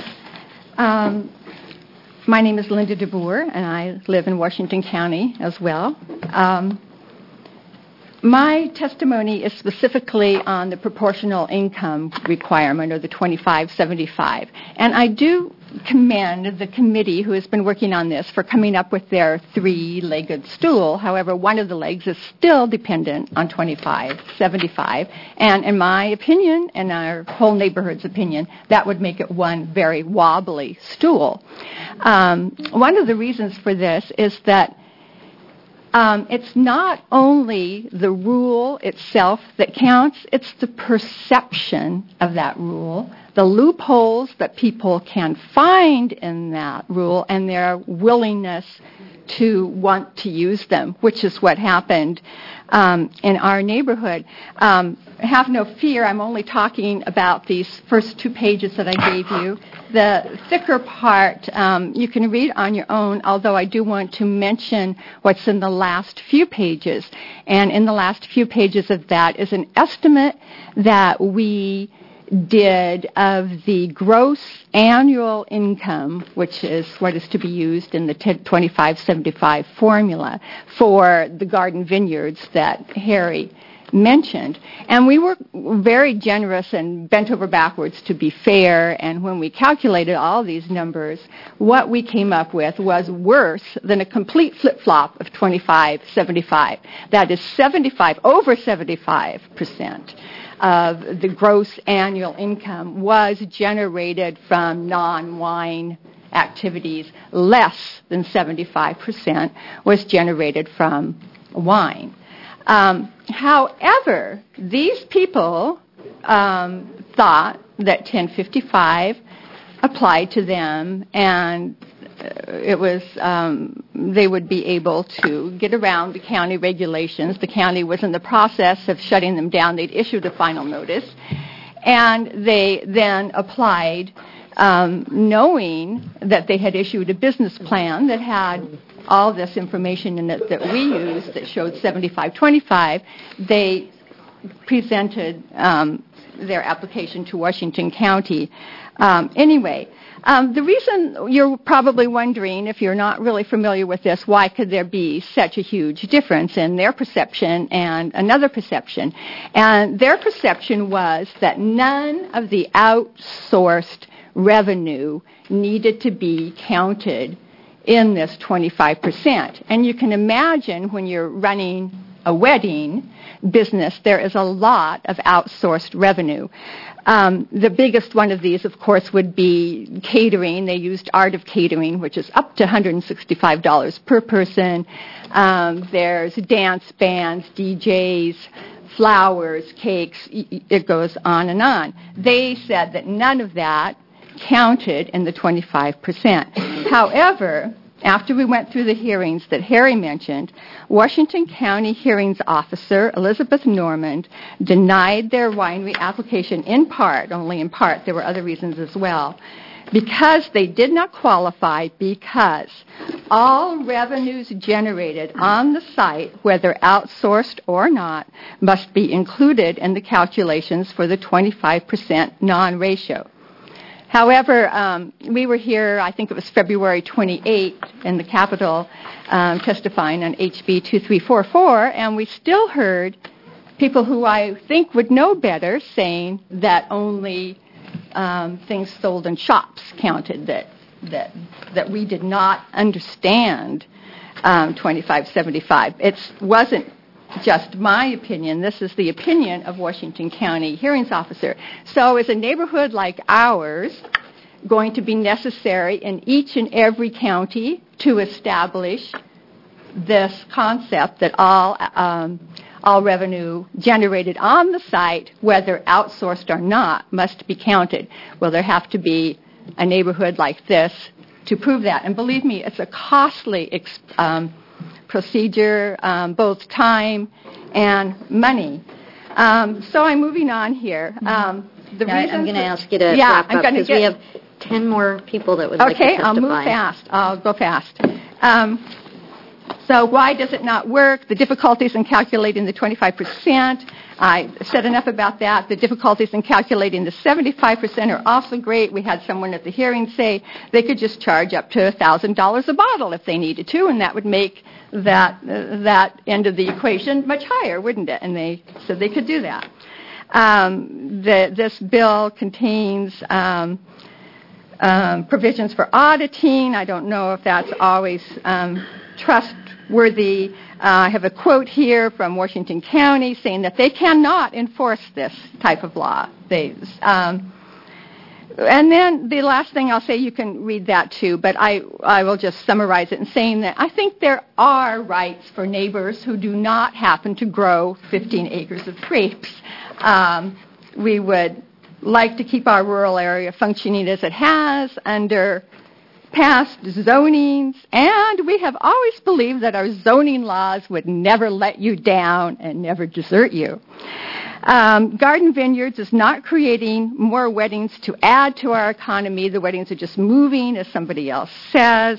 Speaker 18: My name is Linda DeBoer, and I live in Washington County as well. My testimony is specifically on the proportional income requirement, or the 25-75. And I do commend the committee who has been working on this for coming up with their three-legged stool. However, one of the legs is still dependent on 25-75. And in my opinion, and our whole neighborhood's opinion, that would make it one very wobbly stool. One of the reasons for this is that it's not only the rule itself that counts, it's the perception of that rule, the loopholes that people can find in that rule, and their willingness to want to use them, which is what happened in our neighborhood. Have no fear, I'm only talking about these first 2 pages that I gave you. The thicker part you can read on your own, although I do want to mention what's in the last few pages. And in the last few pages of that is an estimate that we did of the gross annual income, which is what is to be used in the 25-75 formula for the garden vineyards that Harry mentioned. And we were very generous and bent over backwards to be fair, and when we calculated all these numbers, what we came up with was worse than a complete flip-flop of 25-75. That is over 75% of the gross annual income was generated from non-wine activities. Less than 75% was generated from wine. However, these people thought that 1055 applied to them, and it was they would be able to get around the county regulations. The county was in the process of shutting them down. They'd issued a final notice, and they then applied knowing that they had issued a business plan that had all this information in it that we used that showed 75-25. They presented their application to Washington County. Anyway, the reason you're probably wondering, if you're not really familiar with this, why could there be such a huge difference in their perception and another perception? And their perception was that none of the outsourced revenue needed to be counted in this 25%. And you can imagine when you're running a wedding business, there is a lot of outsourced revenue. The biggest one of these, of course, would be catering. They used Art of Catering, which is up to $165 per person. There's dance bands, DJs, flowers, cakes. It goes on and on. They said that none of that counted in the 25%. However, after we went through the hearings that Harry mentioned, Washington County Hearings Officer Elizabeth Normand denied their winery application in part, only in part, there were other reasons as well, because they did not qualify, because all revenues generated on the site, whether outsourced or not, must be included in the calculations for the 25% non-ratio. However, we were here, I think it was February 28th, in the Capitol testifying on HB 2344, and we still heard people who I think would know better saying that only things sold in shops counted, that we did not understand 2575. It wasn't just my opinion. This is the opinion of Washington County Hearings Officer. So is a neighborhood like ours going to be necessary in each and every county to establish this concept that all revenue generated on the site, whether outsourced or not, must be counted? Will there have to be a neighborhood like this to prove that? And believe me, it's a costly procedure, both time and money. So I'm moving on here.
Speaker 1: I'm going to ask you to wrap up because we have 10 more people that would like to
Speaker 18: Okay,
Speaker 1: testify.
Speaker 18: I'll move fast. I'll go fast. So why does it not work? The difficulties in calculating the 25%. I said enough about that. The difficulties in calculating the 75% are also great. We had someone at the hearing say they could just charge up to $1,000 a bottle if they needed to, and that would make that end of the equation much higher, wouldn't it? And they said they could do that. This bill contains provisions for auditing. I don't know if that's always trustworthy. I have a quote here from Washington County saying that they cannot enforce this type of law. And then the last thing I'll say, you can read that too, but I will just summarize it in saying that I think there are rights for neighbors who do not happen to grow 15 acres of grapes. We would like to keep our rural area functioning as it has under past zonings, and we have always believed that our zoning laws would never let you down and never desert you. Garden Vineyards is not creating more weddings to add to our economy. The weddings are just moving, as somebody else says.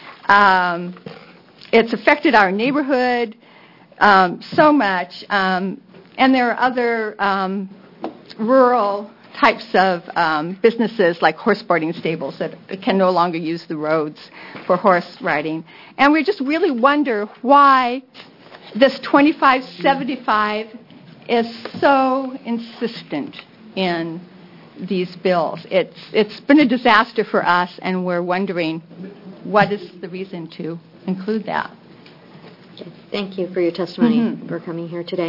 Speaker 18: It's affected our neighborhood so much, and there are other rural types of businesses like horse boarding stables that can no longer use the roads for horse riding. And we just really wonder why this 25-75 is so insistent in these bills. It's been a disaster for us, and we're wondering what is the reason to include that.
Speaker 1: Thank you for your testimony, for coming here today.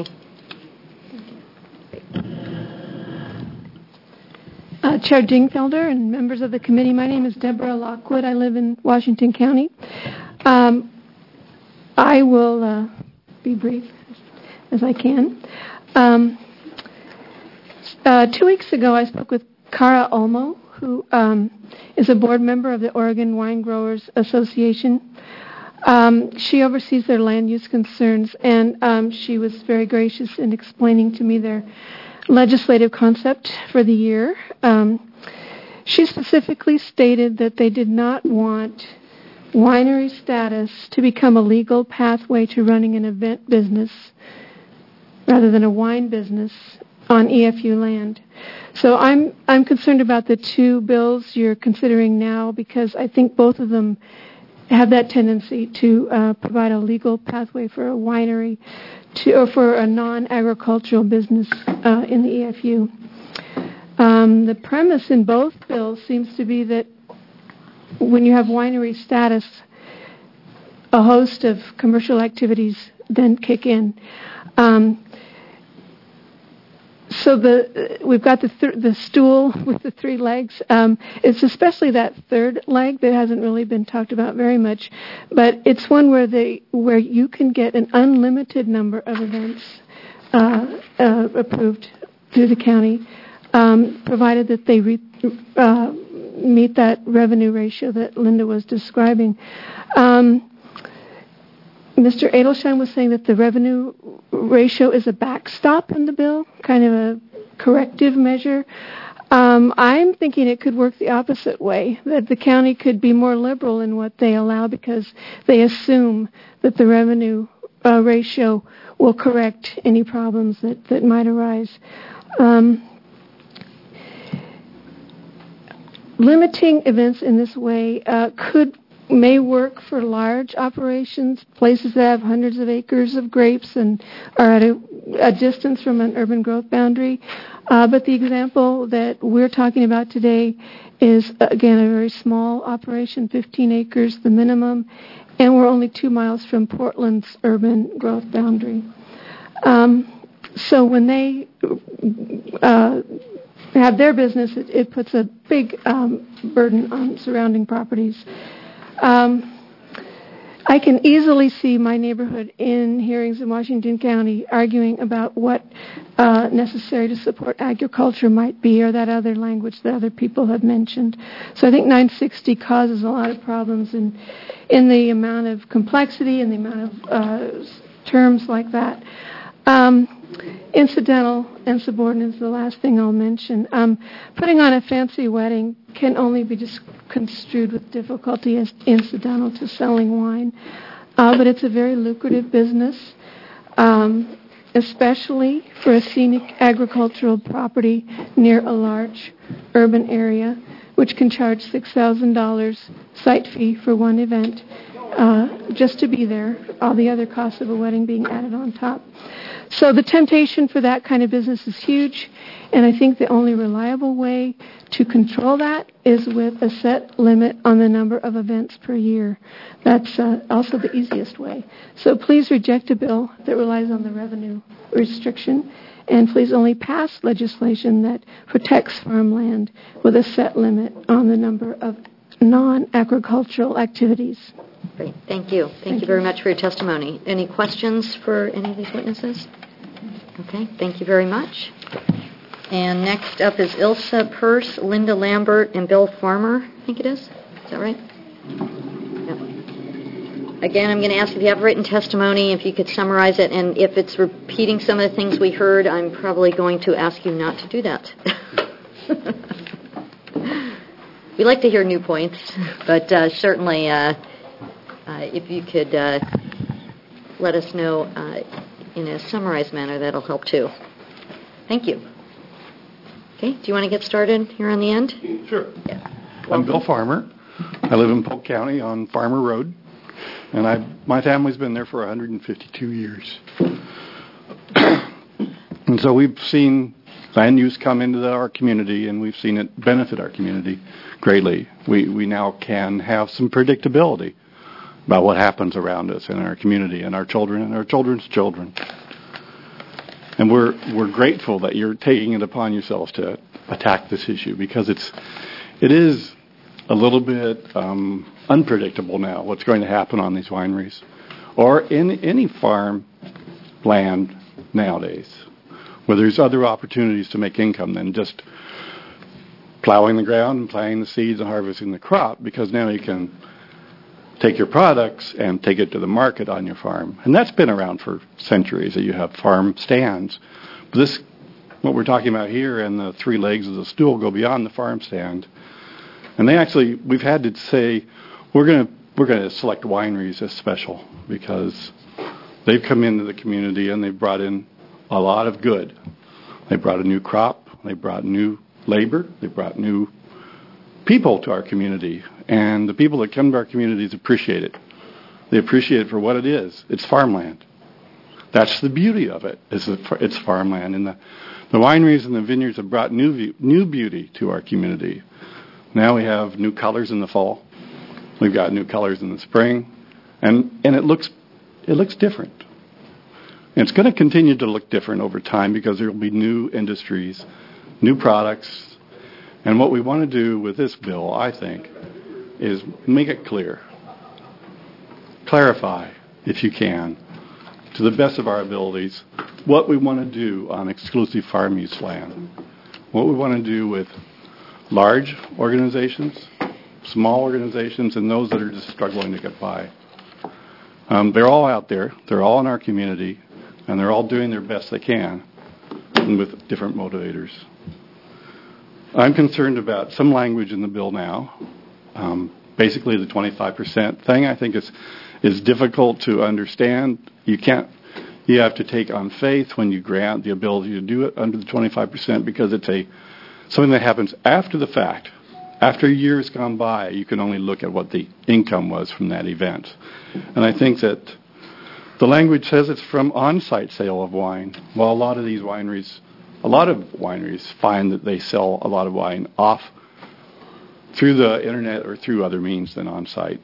Speaker 19: Chair Dingfelder and members of the committee, my name is Deborah Lockwood. I live in Washington County. I will be brief as I can. 2 weeks ago, I spoke with Cara Olmo, who is a board member of the Oregon Wine Growers Association. She oversees their land use concerns, and she was very gracious in explaining to me their legislative concept for the year. She specifically stated that they did not want winery status to become a legal pathway to running an event business rather than a wine business on EFU land. So I'm concerned about the two bills you're considering now, because I think both of them have that tendency to provide a legal pathway for a winery or for a non-agricultural business in the EFU. The premise in both bills seems to be that when you have winery status, a host of commercial activities then kick in. So we've got the stool with the three legs. It's especially that third leg that hasn't really been talked about very much, but it's one where you can get an unlimited number of events approved through the county, provided that they meet that revenue ratio that Linda was describing. Mr. Edelstein was saying that the revenue ratio is a backstop in the bill, kind of a corrective measure. I'm thinking it could work the opposite way, that the county could be more liberal in what they allow because they assume that the revenue ratio will correct any problems that might arise. Limiting events in this way may work for large operations, places that have hundreds of acres of grapes and are at a distance from an urban growth boundary. But the example that we're talking about today is, again, a very small operation, 15 acres, the minimum, and we're only 2 miles from Portland's urban growth boundary. So when they have their business, it puts a big burden on surrounding properties. I can easily see my neighborhood in hearings in Washington County arguing about what necessary to support agriculture might be, or that other language that other people have mentioned. So I think 960 causes a lot of problems in the amount of complexity and the amount of terms like that. Incidental and subordinate is the last thing I'll mention. Putting on a fancy wedding can only be construed with difficulty as incidental to selling wine, but it's a very lucrative business, especially for a scenic agricultural property near a large urban area, which can charge $6,000 site fee for one event just to be there, all the other costs of a wedding being added on top. So the temptation for that kind of business is huge, and I think the only reliable way to control that is with a set limit on the number of events per year. That's also the easiest way. So please reject a bill that relies on the revenue restriction, and please only pass legislation that protects farmland with a set limit on the number of non-agricultural activities.
Speaker 1: Great. Thank you. Thank you very much for your testimony. Any questions for any of these witnesses? Okay. Thank you very much. And next up is Ilsa Purse, Linda Lambert, and Bill Farmer, I think it is. Is that right? Yep. Again, I'm going to ask if you have written testimony, if you could summarize it, and if it's repeating some of the things we heard, I'm probably going to ask you not to do that. We like to hear new points, but certainly if you could let us know in a summarized manner, that'll help too. Thank you. Okay, do you want to get started here on the end?
Speaker 20: Sure. Yeah. I'm Bill Farmer. I live in Polk County on Farmer Road, and my family's been there for 152 years. And so we've seen land use come into our community, and we've seen it benefit our community greatly. We now can have some predictability about what happens around us in our community and our children and our children's children. And we're grateful that you're taking it upon yourselves to attack this issue, because it is a little bit unpredictable now what's going to happen on these wineries or in any farm land nowadays, where there's other opportunities to make income than just plowing the ground and planting the seeds and harvesting the crop, because now you can take your products and take it to the market on your farm. And that's been around for centuries, that you have farm stands. But what we're talking about here, and the three legs of the stool go beyond the farm stand. And we've had to say, we're going to select wineries as special, because they've come into the community and they've brought in a lot of good. They brought a new crop, they brought new labor, they brought new people to our community, and the people that come to our communities appreciate it. They appreciate it for what it is. It's farmland. That's the beauty of it. It's farmland, and the wineries and the vineyards have brought new beauty to our community. Now we have new colors in the fall. We've got new colors in the spring, and it looks different. And it's going to continue to look different over time, because there will be new industries, new products. And what we want to do with this bill, I think, is make it clear. Clarify, if you can, to the best of our abilities, what we want to do on exclusive farm use land. What we want to do with large organizations, small organizations, and those that are just struggling to get by. They're all out there. They're all in our community, and they're all doing their best they can, and with different motivators. I'm concerned about some language in the bill now. Basically, the 25% thing, I think, is difficult to understand. You have to take on faith when you grant the ability to do it under the 25%, because it's something that happens after the fact. After years gone by, you can only look at what the income was from that event. And I think that the language says it's from on-site sale of wine. Well, a lot of wineries find that they sell a lot of wine off through the internet or through other means than on-site.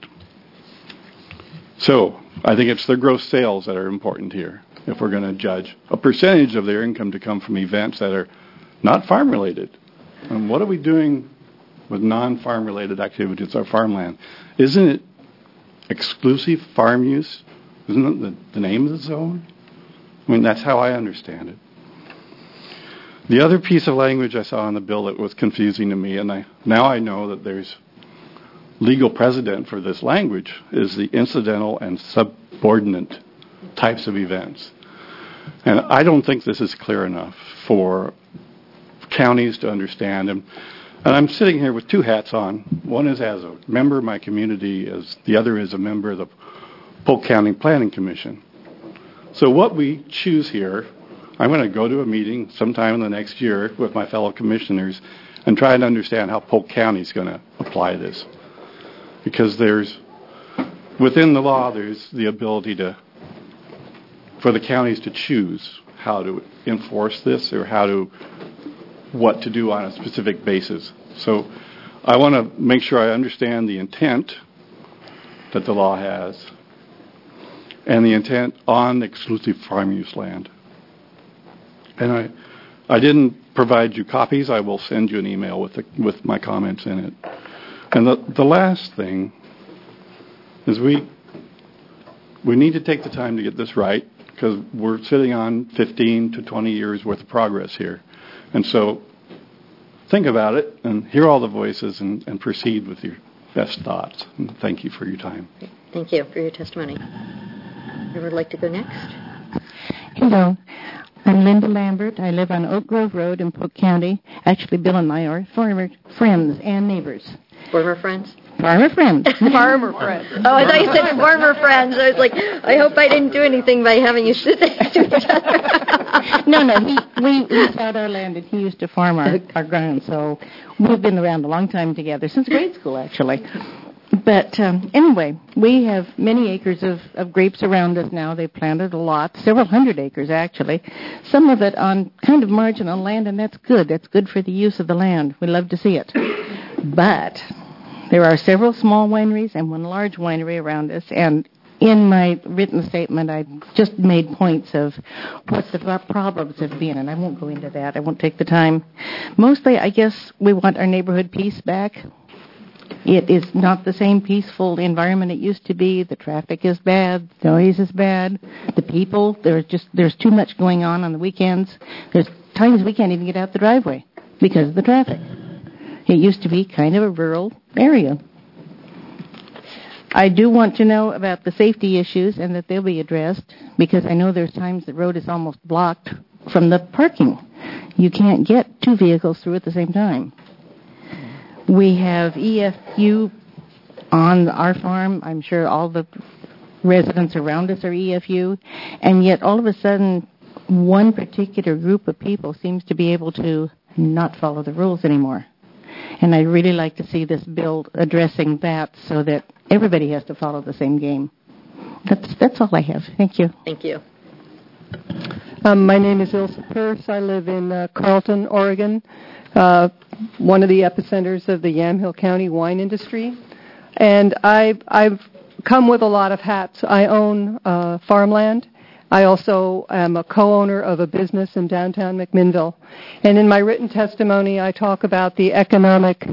Speaker 20: So I think it's the gross sales that are important here, if we're going to judge a percentage of their income to come from events that are not farm-related. And what are we doing with non-farm-related activities or farmland? Isn't it exclusive farm use? Isn't it the name of the zone? I mean, that's how I understand it. The other piece of language I saw in the bill that was confusing to me, and now I know that there's legal precedent for this language, is the incidental and subordinate types of events. And I don't think this is clear enough for counties to understand. And I'm sitting here with two hats on. One is as a member of my community, as the other is a member of the Polk County Planning Commission. So what we choose here, I'm going to go to a meeting sometime in the next year with my fellow commissioners and try and understand how Polk County is going to apply this. Because within the law, there's the ability for the counties to choose how to enforce this or what to do on a specific basis. So I want to make sure I understand the intent that the law has and the intent on exclusive farm use land. And I didn't provide you copies. I will send you an email with my comments in it. And the last thing is we need to take the time to get this right, because we're sitting on 15 to 20 years worth of progress here. And so think about it and hear all the voices and proceed with your best thoughts. And thank you for your time.
Speaker 1: Thank you for your testimony. Who would like to go next?
Speaker 21: Hello. I'm Linda Lambert. I live on Oak Grove Road in Polk County. Actually, Bill and I are former friends and neighbors.
Speaker 1: Former friends?
Speaker 21: Farmer friends.
Speaker 1: Farmer friends. Oh, I thought you said former friends. I was like, I hope I didn't do anything by having you sit next to each other.
Speaker 21: No, we plowed our land and he used to farm our ground, so we've been around a long time together, since grade school, actually. But anyway, we have many acres of grapes around us now. They've planted a lot, several hundred acres actually, some of it on kind of marginal land, and that's good. That's good for the use of the land. We love to see it. But there are several small wineries and one large winery around us, and in my written statement, I just made points of what the problems have been, and I won't go into that. I won't take the time. Mostly, I guess, we want our neighborhood peace back. It is not the same peaceful environment it used to be. The traffic is bad. The noise is bad. The people, there's too much going on the weekends. There's times we can't even get out the driveway because of the traffic. It used to be kind of a rural area. I do want to know about the safety issues and that they'll be addressed, because I know there's times the road is almost blocked from the parking. You can't get two vehicles through at the same time. We have EFU on our farm. I'm sure all the residents around us are EFU, and yet all of a sudden one particular group of people seems to be able to not follow the rules anymore. And I'd really like to see this bill addressing that so that everybody has to follow the same game. That's all I have. Thank you.
Speaker 1: Thank you.
Speaker 22: My name is Ilse Peirce. I live in Carlton, Oregon, one of the epicenters of the Yamhill County wine industry. And I've come with a lot of hats. I own farmland. I also am a co-owner of a business in downtown McMinnville. And in my written testimony, I talk about the economic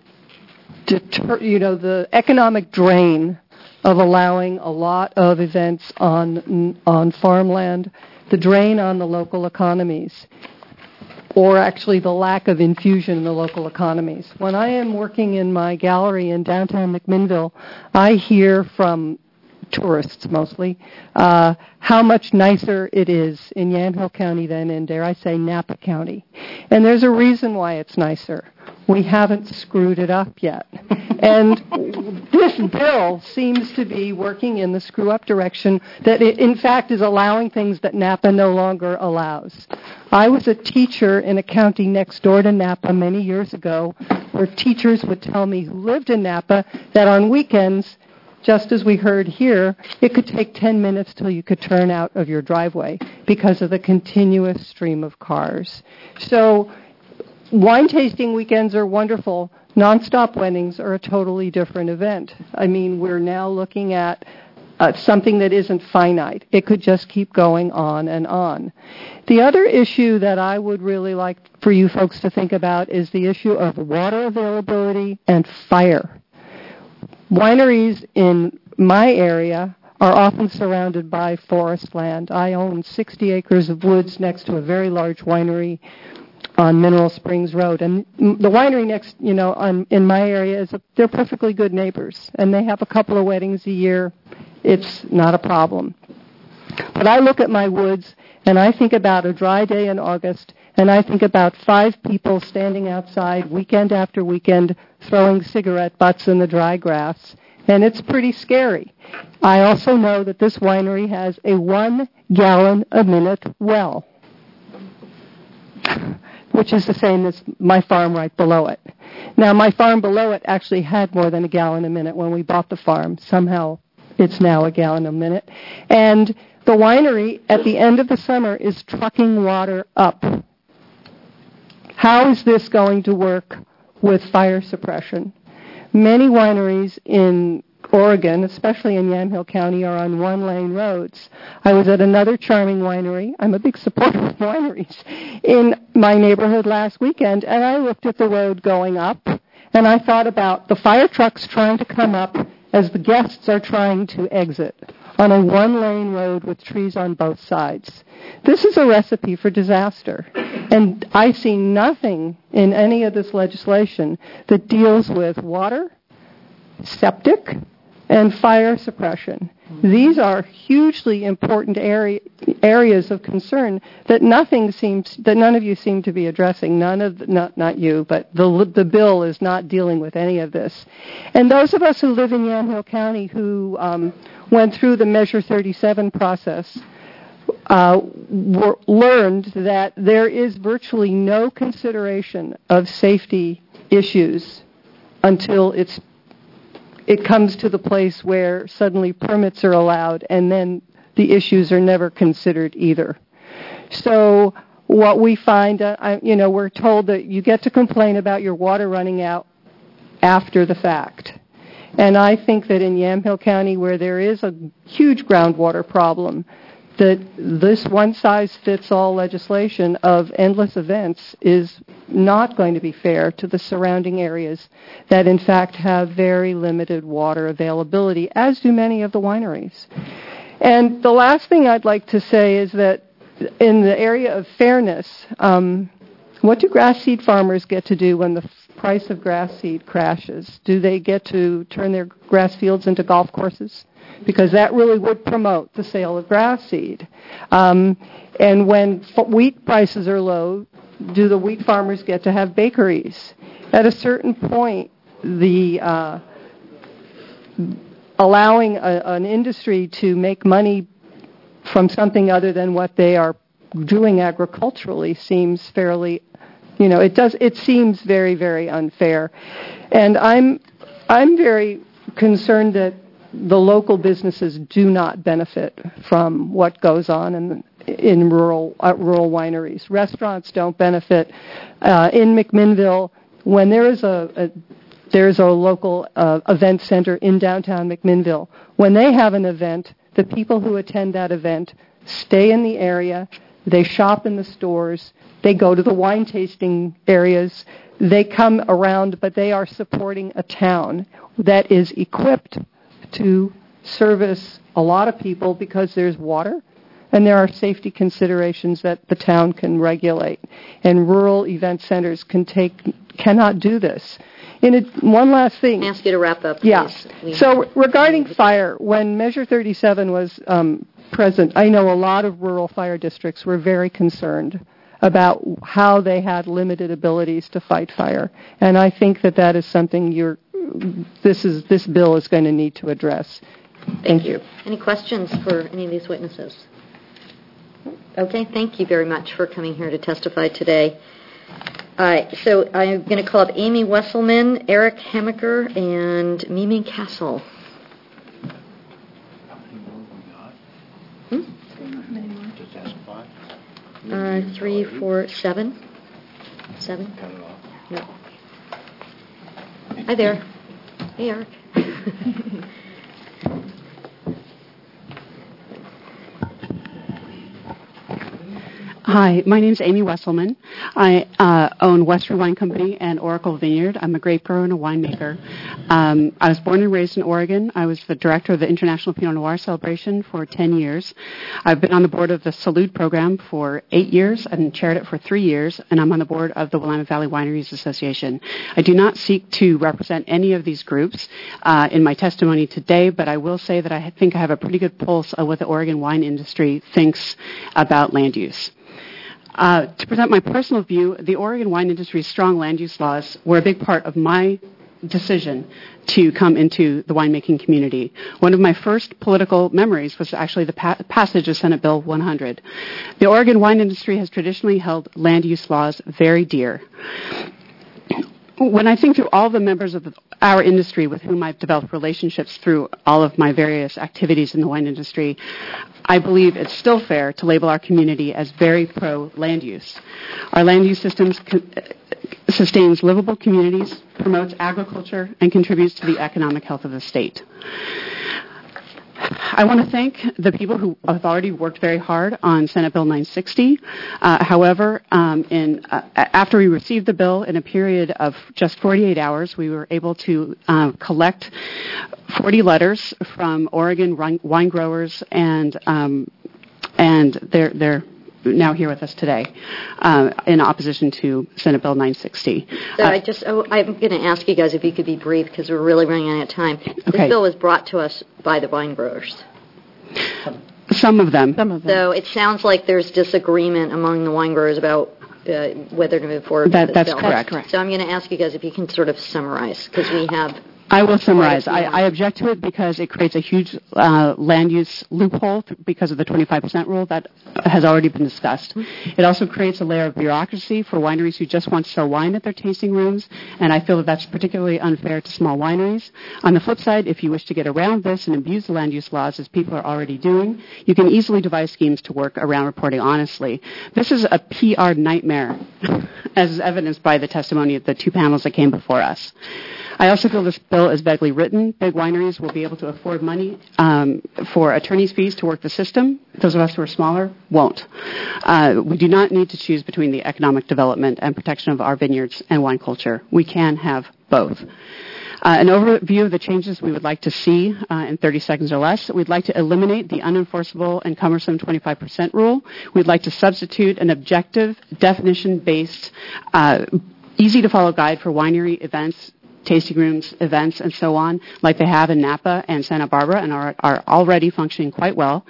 Speaker 22: drain of allowing a lot of events on farmland, the drain on the local economies, or actually the lack of infusion in the local economies. When I am working in my gallery in downtown McMinnville, I hear from tourists mostly, how much nicer it is in Yamhill County than in, dare I say, Napa County. And there's a reason why it's nicer. We haven't screwed it up yet. And this bill seems to be working in the screw-up direction that it, in fact, is allowing things that Napa no longer allows. I was a teacher in a county next door to Napa many years ago, where teachers would tell me who lived in Napa that on weekends, just as we heard here, it could take 10 minutes till you could turn out of your driveway because of the continuous stream of cars. So wine tasting weekends are wonderful. Nonstop weddings are a totally different event. I mean, we're now looking at something that isn't finite. It could just keep going on and on. The other issue that I would really like for you folks to think about is the issue of water availability and fire. Wineries in my area are often surrounded by forest land. I own 60 acres of woods next to a very large winery on Mineral Springs Road. And the winery next, in my area, they're perfectly good neighbors. And they have a couple of weddings a year. It's not a problem. But I look at my woods and I think about a dry day in August, and I think about 5 people standing outside weekend after weekend throwing cigarette butts in the dry grass, and it's pretty scary. I also know that this winery has a 1-gallon-a-minute well, which is the same as my farm right below it. Now, my farm below it actually had more than a gallon a minute when we bought the farm. Somehow, it's now a gallon a minute. And the winery, at the end of the summer, is trucking water up. How is this going to work with fire suppression? Many wineries in Oregon, especially in Yamhill County, are on one-lane roads. I was at another charming winery. I'm a big supporter of wineries in my neighborhood last weekend, and I looked at the road going up, and I thought about the fire trucks trying to come up as the guests are trying to exit on a one-lane road with trees on both sides. This is a recipe for disaster, and I see nothing in any of this legislation that deals with water, septic, and fire suppression. These are hugely important areas of concern that none of you seem to be addressing. Not you, but the bill is not dealing with any of this. And those of us who live in Yamhill County who went through the Measure 37 process learned that there is virtually no consideration of safety issues until it comes to the place where suddenly permits are allowed, and then the issues are never considered either. So what we find, we're told that you get to complain about your water running out after the fact. And I think that in Yamhill County, where there is a huge groundwater problem, that this one-size-fits-all legislation of endless events is not going to be fair to the surrounding areas that, in fact, have very limited water availability, as do many of the wineries. And the last thing I'd like to say is that in the area of fairness, what do grass seed farmers get to do when the price of grass seed crashes? Do they get to turn their grass fields into golf courses? Because that really would promote the sale of grass seed. And when wheat prices are low, do the wheat farmers get to have bakeries? At a certain point, the allowing an industry to make money from something other than what they are doing agriculturally seems fairly, it seems very, very unfair. And I'm very concerned that the local businesses do not benefit from what goes on in rural wineries. Restaurants don't benefit. In McMinnville, when there's a local event center in downtown McMinnville, when they have an event, the people who attend that event stay in the area, they shop in the stores, they go to the wine tasting areas, they come around, but they are supporting a town that is equipped to service a lot of people because there's water and there are safety considerations that the town can regulate. And rural event centers cannot do this. One last thing.
Speaker 1: I ask you to wrap up, please.
Speaker 22: Yeah. So regarding fire, when Measure 37 was present, I know a lot of rural fire districts were very concerned about how they had limited abilities to fight fire. And I think that is something this bill is going to need to address. Thank you.
Speaker 1: Any questions for any of these witnesses? Okay, thank you very much for coming here to testify today. So I'm going to call up Amy Wesselman, Eric Hamaker, and Mimi Castle.
Speaker 3: How many more? Just ask 5.
Speaker 1: 3, 4, 7. 7?
Speaker 3: Cut it off.
Speaker 1: No. Hi there. Hey, Eric.
Speaker 5: Hi, my name's Amy Wesselman. I own Western Wine Company and Oracle Vineyard. I'm a grape grower and a winemaker. I was born and raised in Oregon. I was the director of the International Pinot Noir Celebration for 10 years. I've been on the board of the Salud program for 8 years and chaired it for 3 years, and I'm on the board of the Willamette Valley Wineries Association. I do not seek to represent any of these groups in my testimony today, but I will say that I think I have a pretty good pulse of what the Oregon wine industry thinks about land use. To present my personal view, the Oregon wine industry's strong land use laws were a big part of my decision to come into the winemaking community. One of my first political memories was actually the passage of Senate Bill 100. The Oregon wine industry has traditionally held land use laws very dear. When I think through all the members of our industry with whom I've developed relationships through all of my various activities in the wine industry, I believe it's still fair to label our community as very pro-land use. Our land use system sustains livable communities, promotes agriculture, and contributes to the economic health of the state. I want to thank the people who have already worked very hard on Senate Bill 960. However, after we received the bill, in a period of just 48 hours, we were able to collect 40 letters from Oregon wine growers, and they're now here with us today in opposition to Senate Bill 960.
Speaker 1: So I'm going to ask you guys if you could be brief because we're really running out of time. This bill was brought to us by the wine growers.
Speaker 5: Some of them.
Speaker 1: So it sounds like there's disagreement among the wine growers about whether to move forward with this
Speaker 5: that's
Speaker 1: bill.
Speaker 5: correct.
Speaker 1: So I'm going to ask you guys if you can sort of summarize because we have...
Speaker 5: I will summarize. I object to it because it creates a huge land use loophole because of the 25% rule that has already been discussed. It also creates a layer of bureaucracy for wineries who just want to sell wine at their tasting rooms, and I feel that that's particularly unfair to small wineries. On the flip side, if you wish to get around this and abuse the land use laws, as people are already doing, you can easily devise schemes to work around reporting honestly. This is a PR nightmare, as evidenced by the testimony of the two panels that came before us. I also feel this bill is vaguely written. Big wineries will be able to afford money for attorney's fees to work the system. Those of us who are smaller won't. We do not need to choose between the economic development and protection of our vineyards and wine culture. We can have both. An overview of the changes we would like to see in 30 seconds or less. We'd like to eliminate the unenforceable and cumbersome 25% rule. We'd like to substitute an objective, definition-based, easy-to-follow guide for winery events, tasting rooms, events, and so on, like they have in Napa and Santa Barbara and are already functioning quite well.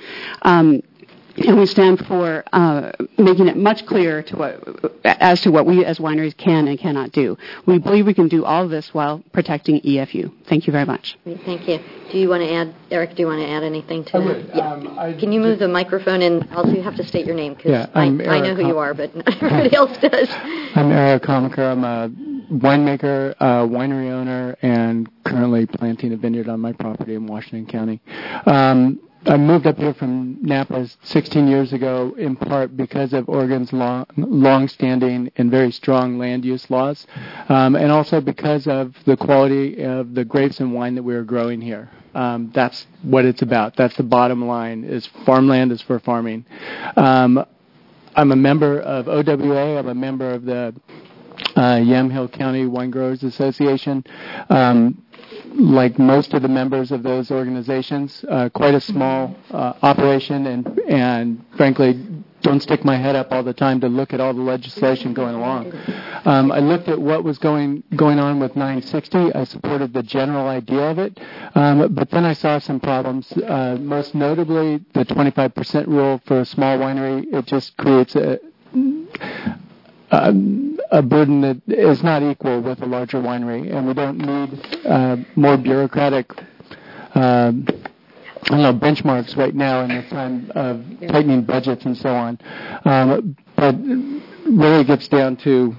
Speaker 5: And we stand for making it much clearer as to what we as wineries can and cannot do. We believe we can do all of this while protecting EFU. Thank you very much.
Speaker 1: Thank you. Do you want to add, Eric, do you want to add anything to that? Yeah. Can you move the microphone and also you have to state your name because I know who you are, but not everybody else does.
Speaker 6: I'm Eric Comaker. I'm a winemaker, winery owner, and currently planting a vineyard on my property in Washington County. I moved up here from Napa 16 years ago in part because of Oregon's long-standing and very strong land use laws, and also because of the quality of the grapes and wine that we are growing here. That's what it's about. That's the bottom line, is farmland is for farming. I'm a member of OWA. I'm a member of the Yamhill County Wine Growers Association. Like most of the members of those organizations, quite a small operation, and frankly, don't stick my head up all the time to look at all the legislation going along. I looked at what was going on with 960. I supported the general idea of it, but then I saw some problems. Most notably, the 25% rule for a small winery. It just creates a burden that is not equal with a larger winery, and we don't need more bureaucratic benchmarks right now in this time of tightening budgets and so on. But really gets down to,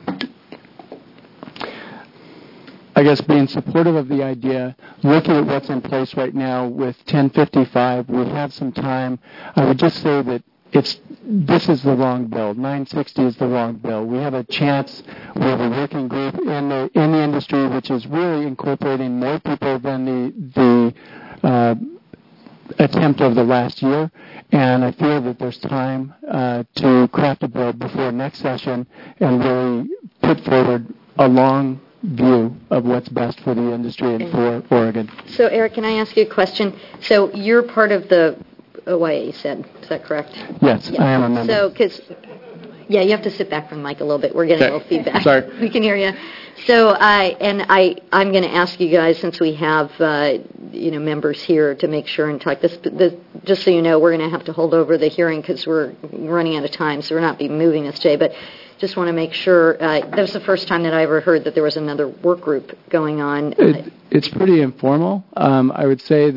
Speaker 6: I guess, being supportive of the idea, looking at what's in place right now with 1055. We have some time. I would just say that this is the wrong bill. 960 is the wrong bill. We have a chance. We have a working group in the industry which is really incorporating more people than the attempt over the last year, and I feel that there's time to craft a bill before next session and really put forward a long view of what's best for the industry and for Oregon.
Speaker 1: So, Eric, can I ask you a question? So you're part of the OYA, you said. Is that correct?
Speaker 6: Yes, I am a member.
Speaker 1: So, you have to sit back from the mic a little bit. We're getting a little feedback.
Speaker 6: Sorry.
Speaker 1: We can hear you. So, I'm going to ask you guys, since we have members here, to make sure and talk. This, just so you know, we're going to have to hold over the hearing because we're running out of time, so we're not be moving this today. But just want to make sure. That was the first time that I ever heard that there was another work group going on.
Speaker 6: It's pretty informal. I would say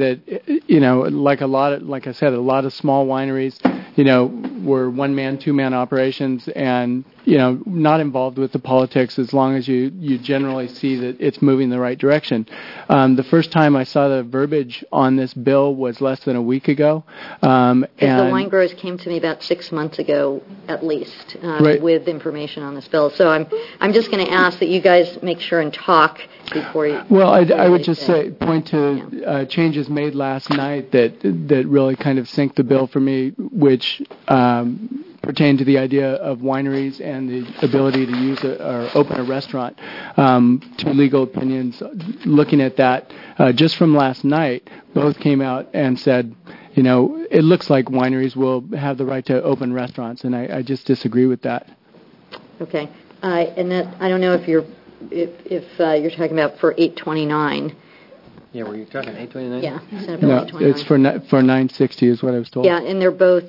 Speaker 6: that like I said, a lot of small wineries, were one-man, two-man operations, and not involved with the politics as long as you generally see that it's moving the right direction. The first time I saw the verbiage on this bill was less than a week ago.
Speaker 1: And the wine growers came to me about 6 months ago, at least,
Speaker 6: right,
Speaker 1: with information on this bill. So I'm just going to ask that you guys make sure and talk before you.
Speaker 6: Well, I would just point to changes made last night that really kind of synced the bill for me, which pertain to the idea of wineries and the ability to use or open a restaurant. Two legal opinions looking at that just from last night, both came out and said, it looks like wineries will have the right to open restaurants, and I just disagree with that.
Speaker 1: Okay, and that I don't know if you're talking about for 829.
Speaker 7: Yeah, were you talking 829?
Speaker 1: Yeah,
Speaker 6: no, it's for 960 is what I was told.
Speaker 1: Yeah, and they're both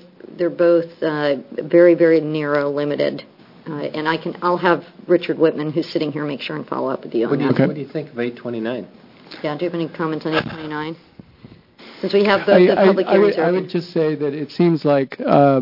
Speaker 1: very, very narrow, limited. And I'll have Richard Whitman, who's sitting here, make sure and follow up with you on that.
Speaker 7: What do you think of 829?
Speaker 1: Yeah, do you have any comments on 829? Since we have the public hearings.
Speaker 6: I would just say that it seems like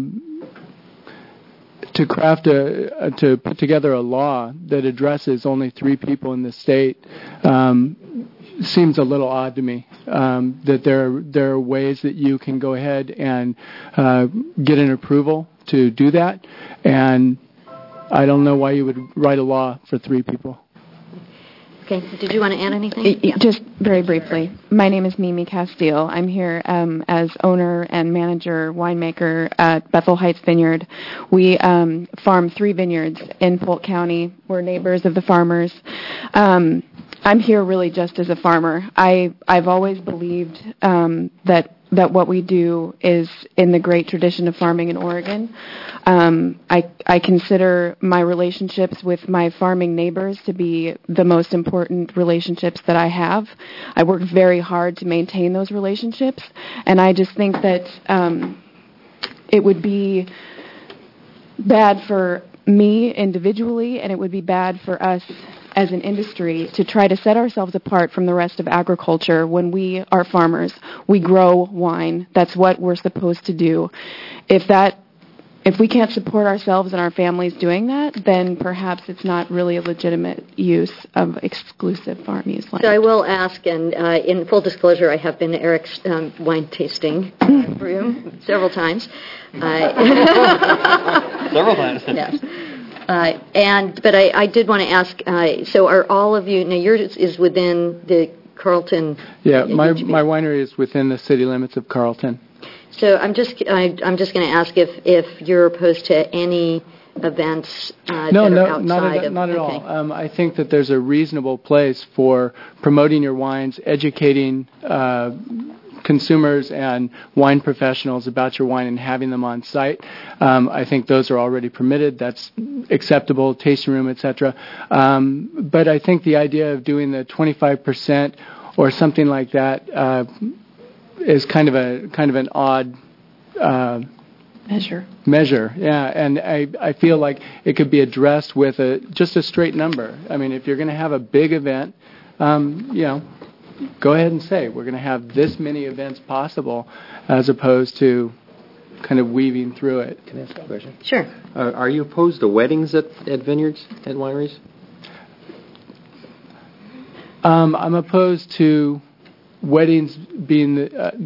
Speaker 6: to put together a law that addresses only 3 people in the state seems a little odd to me. That there are ways that you can go ahead and get an approval to do that, and I don't know why you would write a law for 3 people.
Speaker 1: Okay. Did you want to add anything?
Speaker 10: Just very briefly. My name is Mimi Castile. I'm here as owner and manager, winemaker at Bethel Heights Vineyard. We farm 3 vineyards in Polk County. We're neighbors of the farmers. I'm here really just as a farmer. I've always believed that what we do is in the great tradition of farming in Oregon. I consider my relationships with my farming neighbors to be the most important relationships that I have. I work very hard to maintain those relationships, and I just think that it would be bad for me individually, and it would be bad for us as an industry to try to set ourselves apart from the rest of agriculture when we are farmers. We grow wine. That's what we're supposed to do. If we can't support ourselves and our families doing that, then perhaps it's not really a legitimate use of exclusive farm use land.
Speaker 1: So I will ask, and in full disclosure, I have been to Eric's wine tasting room several times.
Speaker 7: Several times.
Speaker 1: Yes. But I did want to ask, so are all of you, now yours is within the Carlton?
Speaker 6: Yeah, my winery is within the city limits of Carlton.
Speaker 1: So I'm just going to ask if you're opposed to any events that are outside
Speaker 6: not at all. I think that there's a reasonable place for promoting your wines, educating consumers and wine professionals about your wine and having them on site. I think those are already permitted. That's acceptable, tasting room, etc. But I think the idea of doing the 25% or something like that is kind of an odd measure. Yeah, and I feel like it could be addressed with just a straight number. I mean, if you're going to have a big event, go ahead and say we're going to have this many events possible, as opposed to kind of weaving through it.
Speaker 7: Can I ask a question?
Speaker 1: Sure.
Speaker 7: Are you opposed to weddings at vineyards, at wineries?
Speaker 6: I'm opposed to weddings being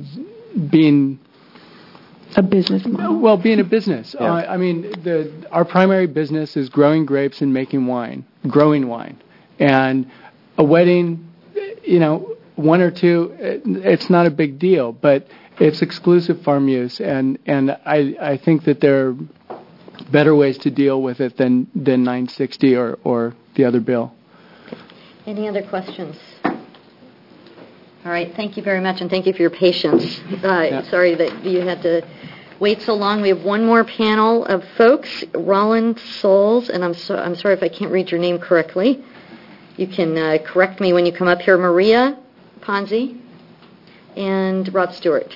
Speaker 10: a business model.
Speaker 6: Well, being a business.
Speaker 7: Yeah.
Speaker 6: I mean, our primary business is growing grapes and making wine, growing wine, and a wedding. 1 or 2, it's not a big deal, but It's exclusive farm use, and I think that there are better ways to deal with it than 960 or the other bill.
Speaker 1: Any other questions? All right, thank you very much, and thank you for your patience. Sorry that you had to wait so long. We have one more panel of folks, Roland Souls, and I'm sorry if I can't read your name correctly. You can correct me when you come up here. Maria Ponzi and Rob Stewart.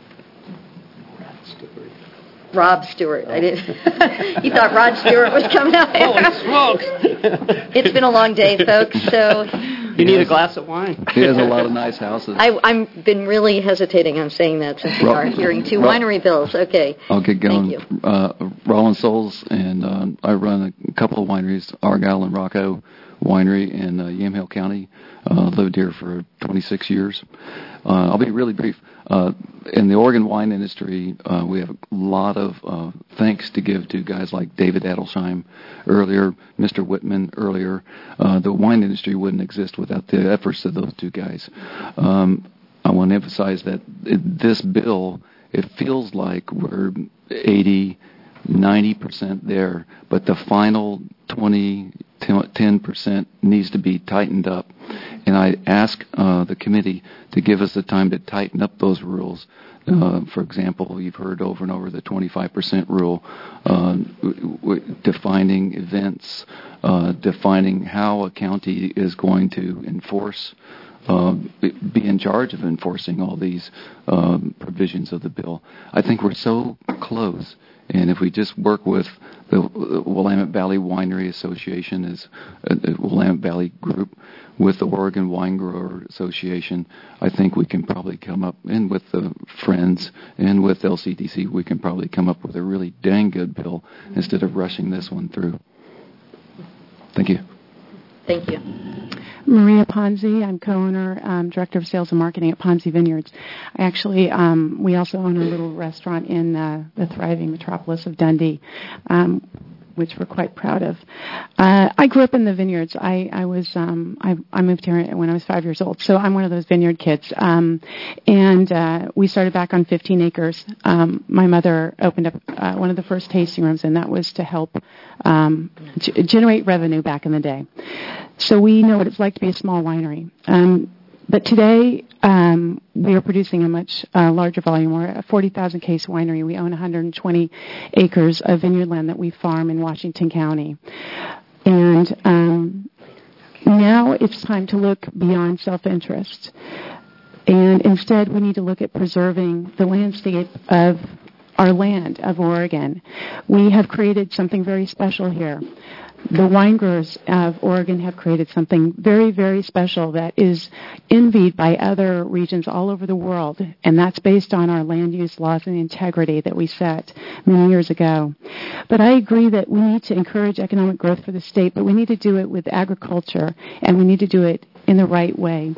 Speaker 1: Rob Stewart. I didn't. You thought Rod Stewart was coming out.
Speaker 11: Holy smokes!
Speaker 1: It's been a long day, folks. So
Speaker 11: you need a glass of wine.
Speaker 12: He has a lot of nice houses.
Speaker 1: I've been really hesitating on saying that since we are hearing two winery bills. Okay.
Speaker 12: I'll get going.
Speaker 1: Thank you.
Speaker 12: Roland Souls, and I run a couple of wineries, Argyle and Rocco Winery in Yamhill County. Lived here for 26 years. I'll be really brief. In the Oregon wine industry, we have a lot of thanks to give to guys like David Adelsheim earlier, Mr. Whitman earlier. The wine industry wouldn't exist without the efforts of those two guys. I want to emphasize that this bill, it feels like we're 80, 90% there, but the final 10% needs to be tightened up. And I ask the committee to give us the time to tighten up those rules. For example, you've heard over and over the 25% rule, defining events, defining how a county is going to enforce, be in charge of enforcing all these provisions of the bill. I think we're so close. And if we just work with the Willamette Valley Winery Association, as Willamette Valley Group, with the Oregon Wine Grower Association, I think we can probably come up, and with the Friends and with LCDC, we can probably come up with a really dang good bill instead of rushing this one through. Thank you.
Speaker 1: Thank you.
Speaker 5: Maria Ponzi. I'm co-owner, Director of Sales and Marketing at Ponzi Vineyards. Actually, we also own a little restaurant in the thriving metropolis of Dundee, which we're quite proud of. I grew up in the vineyards. I moved here when I was 5 years old, so I'm one of those vineyard kids. And we started back on 15 acres. My mother opened up one of the first tasting rooms, and that was to help generate revenue back in the day. So we know what it's like to be a small winery. But today, we are producing a much larger volume. We're a 40,000 case winery. We own 120 acres of vineyard land that we farm in Washington County. And now it's time to look beyond self-interest. And instead, we need to look at preserving the landscape of our land, of Oregon. We have created something very special here. The wine growers of Oregon have created something very, very special that is envied by other regions all over the world, and that's based on our land use laws and integrity that we set many years ago. But I agree that we need to encourage economic growth for the state, but we need to do it with agriculture, and we need to do it in the right way.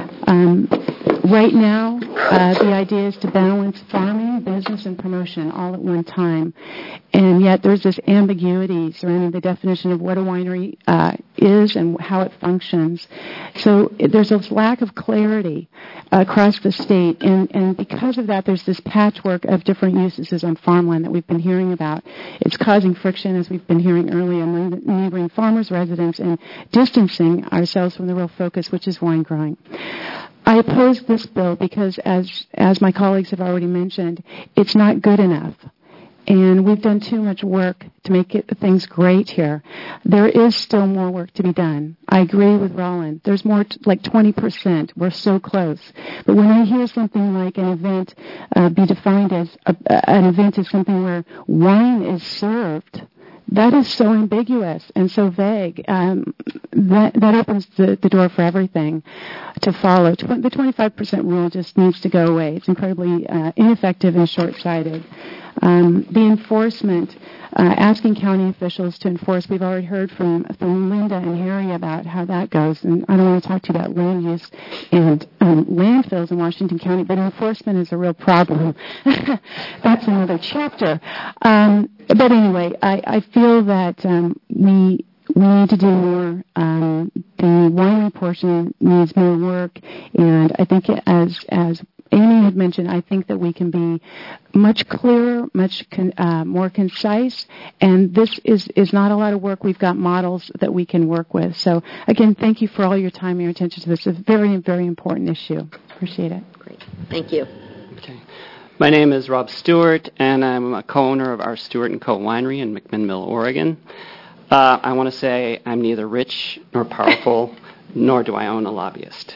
Speaker 5: Right now, the idea is to balance farming, business, and promotion all at one time. And yet there's this ambiguity surrounding the definition of what a winery is and how it functions. So there's a lack of clarity across the state. And because of that, there's this patchwork of different uses on farmland that we've been hearing about. It's causing friction, as we've been hearing earlier, among the neighboring farmers, residents, and distancing ourselves from the real focus, which is wine growing. I oppose this bill because, as my colleagues have already mentioned, it's not good enough. And we've done too much work to make things great here. There is still more work to be done. I agree with Roland. There's more, like 20%. We're so close. But when I hear something like an event be defined as an event is something where wine is served, that is so ambiguous and so vague. That opens the door for everything to follow. The 25% rule just needs to go away. It's incredibly ineffective and short-sighted. The enforcement, asking county officials to enforce, we've already heard from Linda and Harry about how that goes, and I don't want to talk to you about land use and landfills in Washington County, but enforcement is a real problem. That's another chapter. But anyway, I feel that we need to do more. The winery portion needs more work, and I think as Amy had mentioned, I think that we can be much clearer, much more concise, and this is not a lot of work. We've got models that we can work with. So, again, thank you for all your time and your attention to this. It's a very, very important issue. Appreciate it.
Speaker 1: Great. Thank you.
Speaker 11: Okay. My name is Rob Stewart, and I'm a co-owner of our Stewart & Co. Winery in McMinnville, Oregon. I want to say I'm neither rich nor powerful, nor do I own a lobbyist.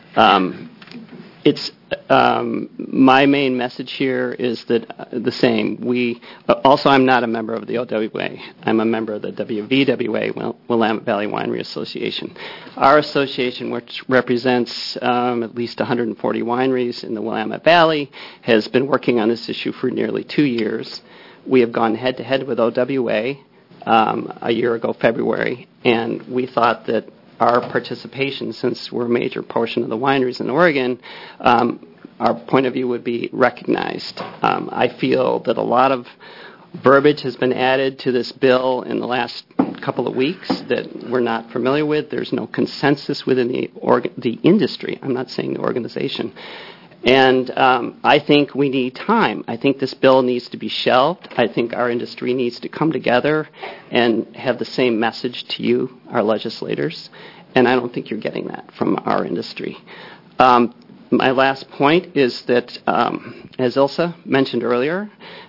Speaker 11: My main message here is that the same. Also, I'm not a member of the OWA. I'm a member of the WVWA, Willamette Valley Winery Association. Our association, which represents at least 140 wineries in the Willamette Valley, has been working on this issue for nearly 2 years. We have gone head-to-head with OWA a year ago, February, and we thought that our participation, since we're a major portion of the wineries in Oregon, our point of view would be recognized. I feel that a lot of verbiage has been added to this bill in the last couple of weeks that we're not familiar with. There's no consensus within the industry. I'm not saying the organization. And I think we need time. I think this bill needs to be shelved. I think our industry needs to come together and have the same message to you, our legislators. And I don't think you're getting that from our industry. My last point is that, as Ilsa mentioned earlier,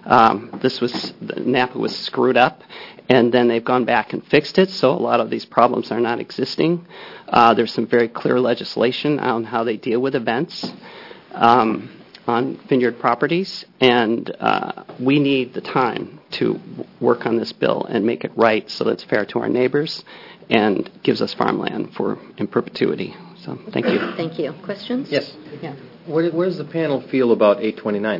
Speaker 11: Napa was screwed up, and then they've gone back and fixed it, so a lot of these problems are not existing. There's some very clear legislation on how they deal with events on vineyard properties, and we need the time to work on this bill and make it right so that it's fair to our neighbors and gives us farmland in perpetuity. So, thank you.
Speaker 1: Thank you. Questions?
Speaker 7: Yes.
Speaker 1: Yeah.
Speaker 7: Where does the panel feel about 829?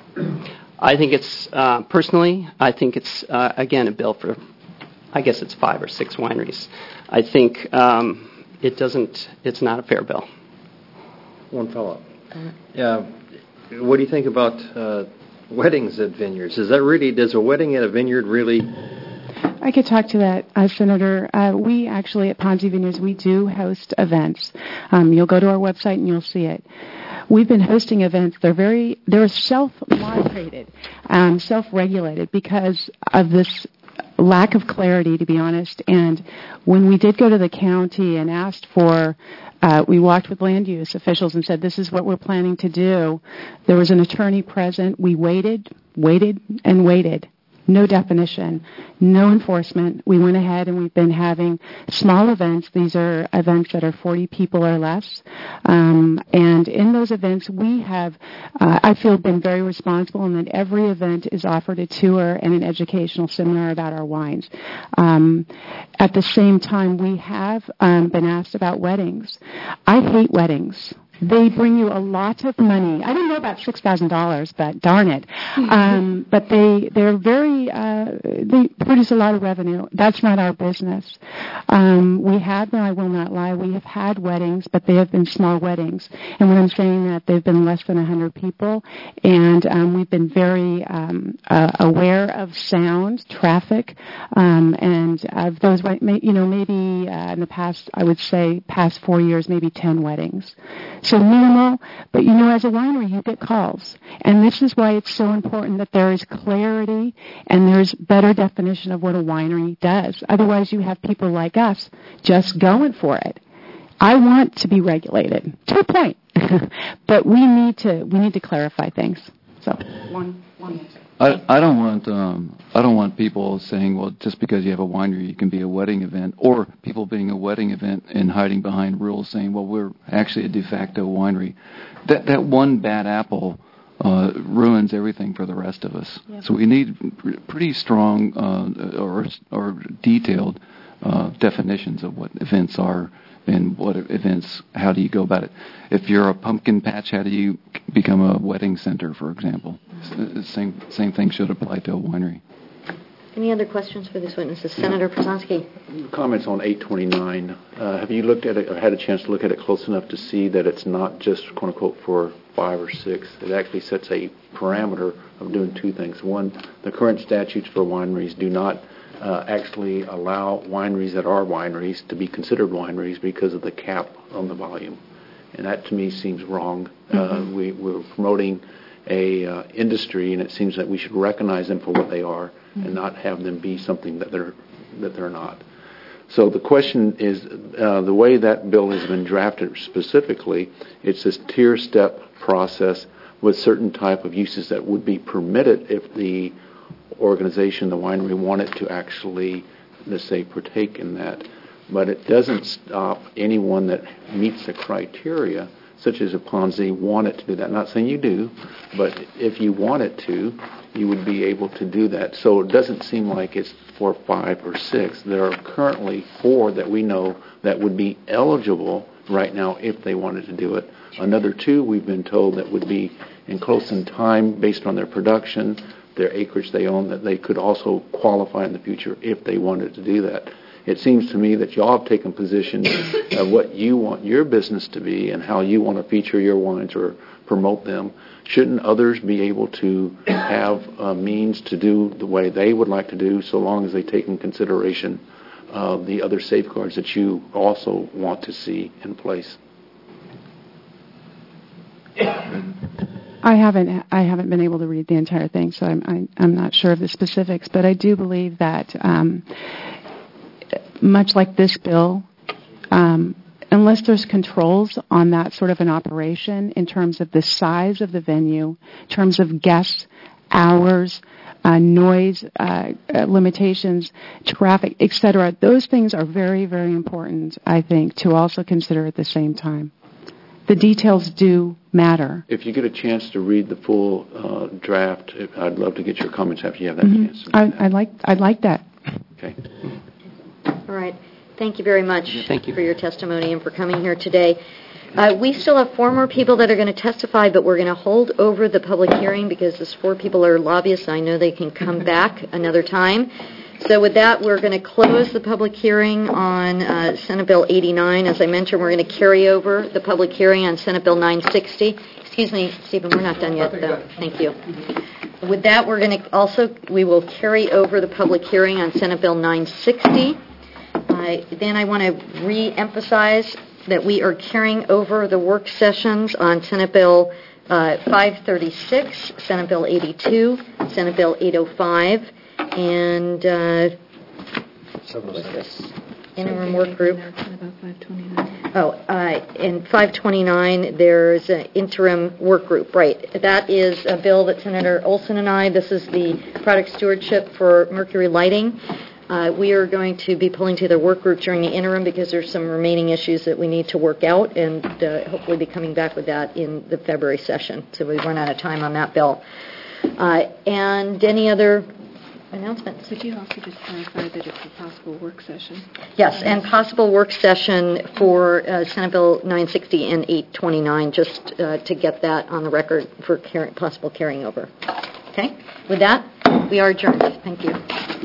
Speaker 11: I think it's, personally, I think it's, again, a bill for, I guess it's 5 or 6 wineries. I think it's not a fair bill.
Speaker 7: One follow-up. What do you think about weddings at vineyards? Does a wedding at a vineyard really...
Speaker 5: I could talk to that, Senator. We actually, at Ponzi Vineyards, we do host events. You'll go to our website and you'll see it. We've been hosting events. They're self-moderated, self-regulated because of this lack of clarity, to be honest. And when we did go to the county and asked for, we walked with land use officials and said, this is what we're planning to do. There was an attorney present. We waited, and waited. No definition, no enforcement. We went ahead and we've been having small events. These are events that are 40 people or less. And in those events, we have, I feel, been very responsible in that every event is offered a tour and an educational seminar about our wines. At the same time, we have been asked about weddings. I hate weddings. They bring you a lot of money. I don't know about $6,000, but darn it. But they're very, they produce a lot of revenue. That's not our business. We have, I will not lie, we have had weddings, but they have been small weddings. And when I'm saying that, they've been less than 100 people. And we've been very aware of sound, traffic, and of those, maybe in the past, I would say, past 4 years, maybe 10 weddings. So minimal, but as a winery, you get calls. And this is why it's so important that there is clarity and there's better definition of what a winery does. Otherwise, you have people like us just going for it. I want to be regulated, to a point. But we need to clarify things. So, one answer.
Speaker 12: I don't want people saying, well, just because you have a winery, you can be a wedding event, or people being a wedding event and hiding behind rules saying, well, we're actually a de facto winery. That one bad apple ruins everything for the rest of us. Yep. So we need pretty strong or detailed definitions of what events are and what events, how do you go about it. If you're a pumpkin patch, how do you become a wedding center, for example? Same thing should apply to a winery.
Speaker 1: Any other questions for this witness? Senator Przanski.
Speaker 2: Comments on 829. Have you looked at it or had a chance to look at it close enough to see that it's not just, quote unquote, for 5 or 6? It actually sets a parameter of doing 2 things. One, the current statutes for wineries do not actually allow wineries that are wineries to be considered wineries because of the cap on the volume. and that to me seems wrong. We're promoting a industry, and it seems that we should recognize them for what they are and not have them be something that they're not. So the question is, the way that bill has been drafted specifically, it's this tier step process with certain type of uses that would be permitted if the organization, the winery, wanted to actually, let's say, partake in that. But it doesn't stop anyone that meets the criteria, such as a Ponzi, wanted to do that. Not saying you do, but if you wanted to, you would be able to do that. So it doesn't seem like it's 4, 5, or 6. There are currently 4 that we know that would be eligible right now if they wanted to do it. Another 2 we've been told that would be in close in time based on their production, their acreage they own, that they could also qualify in the future if they wanted to do that. It seems to me that y'all have taken position of what you want your business to be and how you want to feature your wines or promote them. Shouldn't others be able to have means to do the way they would like to do, so long as they take in consideration the other safeguards that you also want to see in place?
Speaker 5: I haven't been able to read the entire thing, so I'm not sure of the specifics. But I do believe that much like this bill, unless there's controls on that sort of an operation in terms of the size of the venue, in terms of guests, hours, noise limitations, traffic, etc., those things are very, very important, I think, to also consider at the same time. The details do matter.
Speaker 2: If you get a chance to read the full draft, I'd love to get your comments after you have that chance.
Speaker 5: I'd like that.
Speaker 2: Okay.
Speaker 1: All right. Thank you very much
Speaker 11: Thank you
Speaker 1: for your testimony and for coming here today. We still have 4 more people that are going to testify, but we're going to hold over the public hearing because these 4 people are lobbyists. I know they can come back another time. So with that, we're going to close the public hearing on Senate Bill 89. As I mentioned, we're going to carry over the public hearing on Senate Bill 960. Excuse me, Stephen, we're not done yet, though. Thank you. With that, we will carry over the public hearing on Senate Bill 960. Then I want to re-emphasize that we are carrying over the work sessions on Senate Bill 536, Senate Bill 82, Senate Bill 805, and what was this? Interim work group. In 529, there's an interim work group, right. That is a bill that Senator Olson and I, this is the product stewardship for Mercury Lighting. We are going to be pulling together a work group during the interim because there's some remaining issues that we need to work out, and hopefully be coming back with that in the February session. So we've run out of time on that bill. And any other announcements?
Speaker 10: Could you also just clarify that it's a possible work session?
Speaker 1: Yes, and possible work session for Senate Bill 960 and 829, just to get that on the record for possible carrying over. Okay? With that, we are adjourned. Thank you.